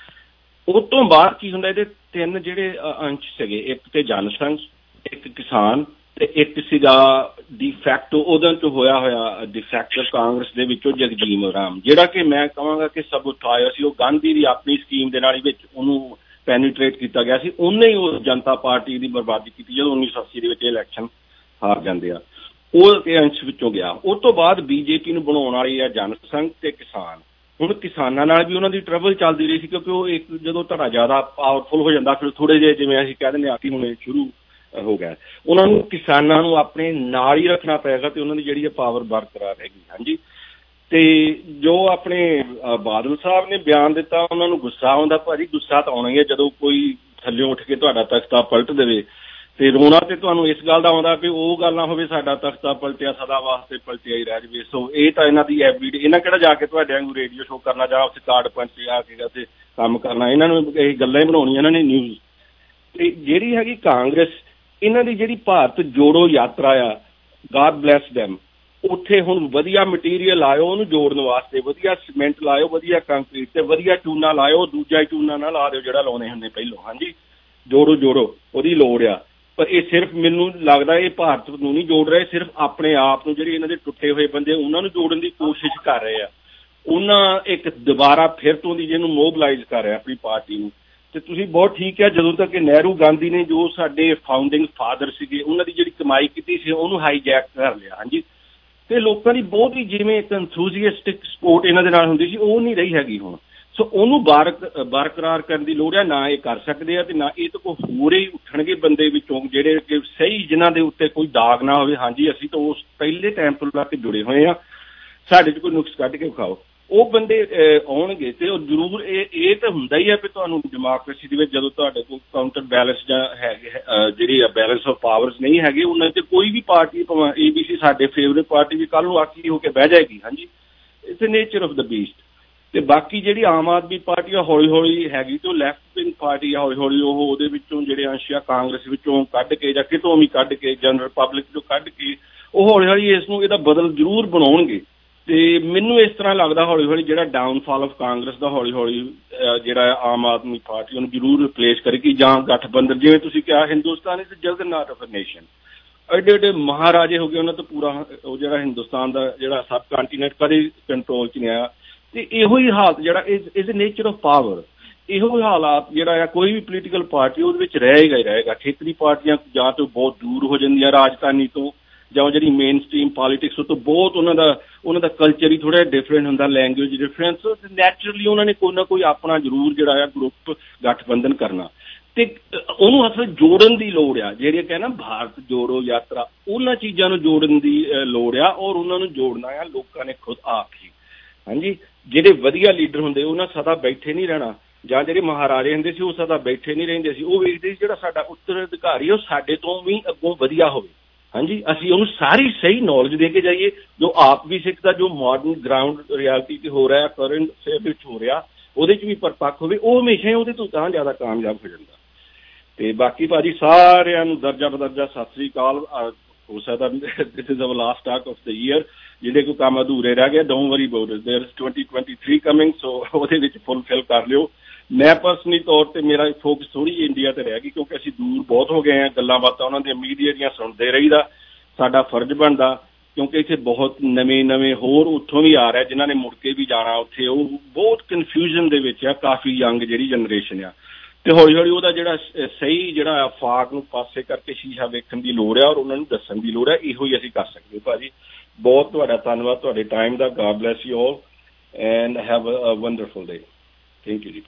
ਉਸ ਤੋਂ ਬਾਅਦ ਕੀ ਹੁੰਦਾ, ਇਹਦੇ 3 ਜਿਹੜੇ ਅੰਸ਼ ਸੀਗੇ, ਇੱਕ ਤੇ ਜਨਸੰਘ, ਇੱਕ ਕਿਸਾਨ ਤੇ ਇੱਕ ਸੀਗਾ ਡਿਫੈਕਟੋ, ਉਹਦੇ ਤੋਂ ਹੋਇਆ ਡਿਫੈਕਟਰ ਕਾਂਗਰਸ ਦੇ ਵਿੱਚੋਂ ਜਗਜੀਵਨ ਰਾਮ, ਜਿਹੜਾ ਕਿ ਮੈਂ ਕਹਾਂਗਾ ਕਿ ਸਬੂਤਾਇਆ ਸੀ। ਉਹ ਗਾਂਧੀ ਦੀ ਆਪਣੀ ਸਕੀਮ ਦੇ ਨਾਲ ਹੀ ਵਿੱਚ ਉਹਨੂੰ ਪੈਨੀਟਰੇਟ ਕੀਤਾ ਗਿਆ ਸੀ। ਉਹਨੇ ਹੀ ਉਹ ਜਨਤਾ ਪਾਰਟੀ ਦੀ ਬਰਬਾਦੀ ਕੀਤੀ ਜਦੋਂ 1980 ਦੇ ਵਿੱਚ ਇਲੈਕਸ਼ਨ ਹਾਰ ਜਾਂਦੇ ਆ। ਉਹ ਇਹ ਅੰਸ਼ ਵਿੱਚੋਂ ਗਿਆ। ਉਸ ਤੋਂ ਬਾਅਦ ਬੀਜੇਪੀ ਨੂੰ ਬਣਾਉਣ ਵਾਲੀ ਆ ਜਨਸੰਘ ਤੇ ਕਿਸਾਨ। ਹੁਣ ਕਿਸਾਨਾਂ ਨਾਲ ਵੀ ਉਹਨਾਂ ਦੀ ਟਰਬਲ ਚੱਲਦੀ ਰਹੀ ਸੀ, ਕਿਉਂਕਿ ਉਹ ਇੱਕ ਜਦੋਂ ਧੜਾ ਜ਼ਿਆਦਾ ਪਾਵਰਫੁਲ ਹੋ ਜਾਂਦਾ, ਫਿਰ ਥੋੜ੍ਹੇ ਜਿਹੇ ਜਿਵੇਂ ਅਸੀਂ ਕਹਿ ਦਿੰਦੇ ਆਤੀ ਹੋਣੇ ਸ਼ੁਰੂ ਹੋ ਗਿਆ। ਉਹਨਾਂ ਨੂੰ ਕਿਸਾਨਾਂ ਨੂੰ ਆਪਣੇ ਨਾਲ ਹੀ ਰੱਖਣਾ ਪਏਗਾ ਤੇ ਉਹਨਾਂ ਦੀ ਜਿਹੜੀ ਪਾਵਰ ਬਰਕਰਾਰ ਹੈਗੀ। ਹਾਂਜੀ, ਤੇ ਜੋ ਆਪਣੇ ਬਾਦਲ ਸਾਹਿਬ ਨੇ ਬਿਆਨ ਦਿੱਤਾ, ਉਹਨਾਂ ਨੂੰ ਗੁੱਸਾ ਆਉਂਦਾ। ਭਾਜੀ ਗੁੱਸਾ ਤਾਂ ਆਉਣਾ ਹੀ ਹੈ ਜਦੋਂ ਕੋਈ ਥੱਲੇ ਉੱਠ ਕੇ ਤੁਹਾਡਾ ਤਖਤਾ ਪਲਟ ਦੇਵੇ, ਤੇ ਰੋਣਾ ਤੇ ਤੁਹਾਨੂੰ ਇਸ ਗੱਲ ਦਾ ਆਉਂਦਾ ਵੀ ਉਹ ਗੱਲ ਨਾ ਹੋਵੇ ਸਾਡਾ ਤਖਤਾ ਪਲਟਿਆ, ਸਦਾ ਵਾਸਤੇ ਪਲਟਿਆ ਹੀ ਰਹਿ ਜਾਵੇ। ਸੋ ਇਹ ਤਾਂ ਇਹਨਾਂ ਦੀ ਐਵਰੀਡੇ, ਇਹਨਾਂ ਕਿਹੜਾ ਜਾ ਕੇ ਤੁਹਾਡੇ ਵਾਂਗੂ ਰੇਡੀਓ ਸ਼ੋਅ ਕਰਨਾ ਜਾਂ ਉੱਥੇ ਕਾਰਡ ਪੰਚ ਆ ਕੇ ਤੇ ਕੰਮ ਕਰਨਾ, ਇਹਨਾਂ ਨੂੰ ਇਹ ਗੱਲਾਂ ਹੀ ਬਣਾਉਣੀਆਂ ਇਹਨਾਂ ਨੇ ਨਿਊਜ਼। ਤੇ ਜਿਹੜੀ ਹੈਗੀ ਕਾਂਗਰਸ, ਇਹਨਾਂ ਦੀ ਜਿਹੜੀ ਭਾਰਤ ਜੋੜੋ ਯਾਤਰਾ ਆ, ਗਾਡ ਬਲੈਸ ਦੈਮ, ਉੱਥੇ ਹੁਣ ਵਧੀਆ ਮਟੀਰੀਅਲ ਲਾਇਓ ਉਹਨੂੰ ਜੋੜਨ ਵਾਸਤੇ, ਵਧੀਆ ਸੀਮੈਂਟ ਲਾਇਓ, ਵਧੀਆ ਕੰਕਰੀਟ ਤੇ ਵਧੀਆ ਚੂਨਾ ਲਾਇਓ, ਦੂਜਾ ਹੀ ਚੂਨਾ ਨਾ ਲਾ ਦਿਓ ਜਿਹੜਾ ਲਾਉਣੇ ਹੁੰਦੇ ਪਹਿਲੋਂ। ਹਾਂਜੀ, ਜੋੜੋ ਉਹਦੀ ਲੋੜ ਆ। ਪਰ ਇਹ ਸਿਰਫ ਮੈਨੂੰ ਲੱਗਦਾ ਇਹ ਭਾਰਤ ਨੂੰ ਨਹੀਂ ਜੋੜ ਰਹੇ, ਸਿਰਫ ਆਪਣੇ ਆਪ ਨੂੰ, ਜਿਹੜੇ ਇਹਨਾਂ ਦੇ ਟੁੱਟੇ ਹੋਏ ਬੰਦੇ ਉਹਨਾਂ ਨੂੰ ਜੋੜਨ ਦੀ ਕੋਸ਼ਿਸ਼ ਕਰ ਰਹੇ ਆ। ਉਹਨਾਂ ਇੱਕ ਦੁਬਾਰਾ ਫਿਰ ਤੋਂ ਦੀ ਜਿਹਨੂੰ ਮੋਬਲਾਈਜ਼ ਕਰ ਰਿਹਾ ਆਪਣੀ ਪਾਰਟੀ ਨੂੰ। ਤੇ ਤੁਸੀਂ ਬਹੁਤ ਠੀਕ ਹੈ, ਜਦੋਂ ਤੱਕ ਨਹਿਰੂ ਗਾਂਧੀ ਨੇ ਜੋ ਸਾਡੇ ਫਾਊਂਡਿੰਗ ਫਾਦਰ ਸੀਗੇ ਉਹਨਾਂ ਦੀ ਜਿਹੜੀ ਕਮਾਈ ਕੀਤੀ ਸੀ ਉਹਨੂੰ ਹਾਈਜੈਕ ਕਰ ਲਿਆ। ਹਾਂਜੀ, ਤੇ ਲੋਕਾਂ ਦੀ ਬਹੁਤ ਹੀ ਜਿਵੇਂ ਇੱਕ ਐਂਥੂਸੀਅਸਟਿਕ ਸਪੋਰਟ ਇਹਨਾਂ ਦੇ ਨਾਲ ਹੁੰਦੀ ਸੀ, ਉਹ ਨਹੀਂ ਰਹੀ ਹੈਗੀ ਹੁਣ। ਸੋ ਉਹਨੂੰ ਬਰਕਰਾਰ ਕਰਨ ਦੀ ਲੋੜ ਹੈ। ਨਾ ਇਹ ਕਰ ਸਕਦੇ ਆ ਤੇ ਨਾ ਇਹ ਤੋਂ ਕੋਈ ਹੋਰ ਹੀ ਉੱਠਣਗੇ ਬੰਦੇ ਵਿੱਚੋਂ ਜਿਹੜੇ ਕਿ ਸਹੀ, ਜਿਨ੍ਹਾਂ ਦੇ ਉੱਤੇ ਕੋਈ ਦਾਗ ਨਾ ਹੋਵੇ। ਹਾਂਜੀ, ਅਸੀਂ ਤਾਂ ਉਸ ਪਹਿਲੇ ਟਾਈਮ ਤੋਂ ਲਾ ਕੇ ਜੁੜੇ ਹੋਏ ਆ, ਸਾਡੇ 'ਚ ਕੋਈ ਨੁਕਸ ਕੱਢ ਕੇ ਵਿਖਾਓ। ਉਹ ਬੰਦੇ ਆਉਣਗੇ ਤੇ ਉਹ ਜ਼ਰੂਰ ਇਹ ਤਾਂ ਹੁੰਦਾ ਹੀ ਹੈ ਵੀ ਤੁਹਾਨੂੰ ਡੈਮੋਕ੍ਰੇਸੀ ਦੇ ਵਿੱਚ ਜਦੋਂ ਤੁਹਾਡੇ ਕੋਲ ਕਾਊਂਟਰ ਬੈਲੈਂਸ ਜਾਂ ਹੈਗੇ ਜਿਹੜੀ ਆ ਬੈਲੈਂਸ ਆਫ ਪਾਵਰਸ ਨਹੀਂ ਹੈਗੇ, ਉਹਨਾਂ 'ਚ ਕੋਈ ਵੀ ਪਾਰਟੀ ਭਾਵੇਂ ABC ਸਾਡੇ ਫੇਵਰੇਟ ਪਾਰਟੀ ਵੀ ਕੱਲ੍ਹ ਨੂੰ ਆਖੀ ਹੋ ਕੇ ਬਹਿ ਜਾਏਗੀ। ਹਾਂਜੀ, it's the nature of the beast. ਤੇ ਬਾਕੀ ਜਿਹੜੀ ਆਮ ਆਦਮੀ ਪਾਰਟੀ ਆ ਹੌਲੀ ਹੌਲੀ ਹੈਗੀ ਤੇ ਉਹ ਲੈਫਟ ਵਿੰਗ ਪਾਰਟੀ ਆ, ਹੌਲੀ ਹੌਲੀ ਉਹ ਉਹਦੇ ਵਿੱਚੋਂ ਜਿਹੜੇ ਅੰਸ਼ ਆ ਕਾਂਗਰਸ ਵਿੱਚੋਂ ਕੱਢ ਕੇ ਜਾਂ ਕਿਤੋਂ ਵੀ ਕੱਢ ਕੇ, ਜਨਰਲ ਪਬਲਿਕ ਚੋਂ ਕੱਢ ਕੇ, ਉਹ ਹੌਲੀ ਹੌਲੀ ਇਸ ਨੂੰ ਇਹਦਾ ਬਦਲ ਜ਼ਰੂਰ ਬਣਾਉਣਗੇ। ਤੇ ਮੈਨੂੰ ਇਸ ਤਰ੍ਹਾਂ ਲੱਗਦਾ ਹੌਲੀ ਹੌਲੀ ਜਿਹੜਾ ਡਾਊਨਫਾਲ ਆਫ ਕਾਂਗਰਸ ਦਾ ਹੌਲੀ ਹੌਲੀ ਜਿਹੜਾ ਆਮ ਆਦਮੀ ਪਾਰਟੀ ਉਹਨੂੰ ਜ਼ਰੂਰ ਰਿਪਲੇਸ ਕਰੇਗੀ, ਜਾਂ ਗਠਬੰਧਨ, ਜਿਵੇਂ ਤੁਸੀਂ ਕਿਹਾ Hindustan is Jagannath of a nation. ਐਡੇ ਮਹਾਰਾਜੇ ਹੋ ਗਏ, ਉਹਨਾਂ ਤੋਂ ਪੂਰਾ ਉਹ ਜਿਹੜਾ ਹਿੰਦੁਸਤਾਨ ਦਾ ਜਿਹੜਾ ਸਬ ਕੰਟੀਨੈਂਟ ਕਦੇ ਕੰਟਰੋਲ 'ਚ ਨਹੀਂ ਆਇਆ। ਤੇ ਇਹੋ ਹੀ ਹਾਲਤ ਜਿਹੜਾ ਇਜ਼ ਨੇਚਰ ਆਫ ਪਾਵਰ। ਇਹੋ ਹਾਲਾਤ ਜਿਹੜਾ ਆ ਕੋਈ ਵੀ ਪੋਲੀਟੀਕਲ ਪਾਰਟੀ ਉਹਦੇ ਵਿੱਚ ਰਹੇਗਾ ਹੀ ਰਹੇਗਾ। ਖੇਤਰੀ ਪਾਰਟੀਆਂ ਜਾਂ ਤਾਂ ਬਹੁਤ ਦੂਰ ਹੋ ਜਾਂਦੀਆਂ ਰਾਜਧਾਨੀ ਤੋਂ, ਜਾਂ ਜਿਹੜੀ ਮੇਨ ਸਟ੍ਰੀਮ ਪੋਲੀਟਿਕਸ ਤੋਂ ਬਹੁਤ ਉਹਨਾਂ ਦਾ ਕਲਚਰ ਹੀ ਥੋੜ੍ਹਾ ਜਿਹਾ ਡਿਫਰੈਂਟ ਹੁੰਦਾ, ਲੈਂਗੁਏਜ ਡਿਫਰੈਂਸ, ਨੈਚੁਰਲੀ ਉਹਨਾਂ ਨੇ ਕੋਈ ਨਾ ਕੋਈ ਆਪਣਾ ਜ਼ਰੂਰ ਜਿਹੜਾ ਆ ਗਰੁੱਪ ਗਠਬੰਧਨ ਕਰਨਾ, ਤੇ ਉਹਨੂੰ ਅਸਲ ਜੋੜਨ ਦੀ ਲੋੜ ਆ। ਜਿਹੜੇ ਕਹਿੰਦਾ ਭਾਰਤ ਜੋੜੋ ਯਾਤਰਾ, ਉਹਨਾਂ ਚੀਜ਼ਾਂ ਨੂੰ ਜੋੜਨ ਦੀ ਲੋੜ ਆ, ਔਰ ਉਹਨਾਂ ਨੂੰ ਜੋੜਨਾ ਆ ਲੋਕਾਂ ਨੇ ਖੁਦ ਆਪ ਹੀ। ਹਾਂਜੀ, ਜਿਹੜੇ ਵਧੀਆ ਲੀਡਰ ਹੁੰਦੇ ਉਹਨਾਂ ਸਦਾ ਬੈਠੇ ਨਹੀਂ ਰਹਿਣਾ, ਜਾਂ ਜਿਹੜੇ ਮਹਾਰਾਜੇ ਹੁੰਦੇ ਸੀ ਉਹ ਸਦਾ ਬੈਠੇ ਨਹੀਂ ਰਹਿੰਦੇ ਸੀ, ਉਹ ਵੇਖਦੇ ਸੀ ਜਿਹੜਾ ਸਾਡਾ ਉੱਤਰਾਧਿਕਾਰੀ ਉਹ ਸਾਡੇ ਤੋਂ ਵੀ ਅੱਗੋਂ ਵਧੀਆ ਹੋਵੇ। ਹਾਂਜੀ, ਅਸੀਂ ਉਹਨੂੰ ਸਾਰੀ ਸਹੀ ਨੌਲੇਜ ਦੇ ਕੇ ਜਾਈਏ, ਜੋ ਆਪ ਵੀ ਸਿੱਖਦਾ, ਜੋ ਮਾਡਰਨ ਗਰਾਊਂਡ ਰਿਐਲਿਟੀ 'ਤੇ ਹੋ ਰਿਹਾ, ਕਰੰਟ ਅਫੇਅਰ ਵਿੱਚ ਹੋ ਰਿਹਾ, ਉਹਦੇ 'ਚ ਵੀ ਪਰਪੱਕ ਹੋਵੇ, ਉਹ ਹਮੇਸ਼ਾ ਹੀ ਉਹਦੇ ਤੋਂ ਤਾਂ ਜ਼ਿਆਦਾ ਕਾਮਯਾਬ ਹੋ ਜਾਂਦਾ। ਤੇ ਬਾਕੀ ਭਾਜੀ ਸਾਰਿਆਂ ਨੂੰ ਦਰਜਾ ਬਦਰਜਾ ਸਤਿ ਸ੍ਰੀ ਅਕਾਲ। ਹੋ ਸਕਦਾ this is our last talk of the year, ਜਿਹੜੇ ਕੋਈ ਕੰਮ ਅਧੂਰੇ ਰਹਿ ਗਏ, don't worry about it, there is 2023 coming, so ਉਹਦੇ ਵਿੱਚ ਫੁੱਲਫਿਲ ਕਰ ਲਿਓ। ਮੈਂ ਪਰਸਨਲੀ ਤੌਰ ਤੇ ਮੇਰਾ ਫੋਕਸ ਥੋੜ੍ਹੀ ਇੰਡੀਆ ਤੇ ਰਹਿ ਗਈ, ਕਿਉਂਕਿ ਅਸੀਂ ਦੂਰ ਬਹੁਤ ਹੋ ਗਏ ਹਾਂ, ਗੱਲਾਂ ਬਾਤਾਂ ਉਹਨਾਂ ਦੀਆਂ ਮੀਡੀਆ ਦੀਆਂ ਸੁਣਦੇ ਰਹੀਦਾ, ਸਾਡਾ ਫਰਜ਼ ਬਣਦਾ, ਕਿਉਂਕਿ ਇੱਥੇ ਬਹੁਤ ਨਵੇਂ ਹੋਰ ਉੱਥੋਂ ਵੀ ਆ ਰਿਹਾ ਜਿਨ੍ਹਾਂ ਨੇ ਮੁੜ ਕੇ ਵੀ ਜਾਣਾ ਉੱਥੇ। ਉਹ ਬਹੁਤ ਕਨਫਿਊਜ਼ਨ ਦੇ ਵਿੱਚ ਆ, ਕਾਫੀ ਯੰਗ ਜਿਹੜੀ ਜਨਰੇਸ਼ਨ ਆ, ਤੇ ਹੌਲੀ ਹੌਲੀ ਉਹਦਾ ਜਿਹੜਾ ਸਹੀ ਜਿਹੜਾ ਫਾਕ ਨੂੰ ਪਾਸੇ ਕਰਕੇ ਸ਼ੀਸ਼ਾ ਵੇਖਣ ਦੀ ਲੋੜ ਆ, ਔਰ ਉਹਨਾਂ ਨੂੰ ਦੱਸਣ ਦੀ ਲੋੜ ਆ। ਇਹੋ ਹੀ ਅਸੀਂ ਕਰ ਸਕਦੇ ਭਾਜੀ। ਬਹੁਤ ਤੁਹਾਡਾ ਧੰਨਵਾਦ ਤੁਹਾਡੇ ਟਾਈਮ ਦਾ। God bless you all and have a wonderful day. Thank you ਜੀ।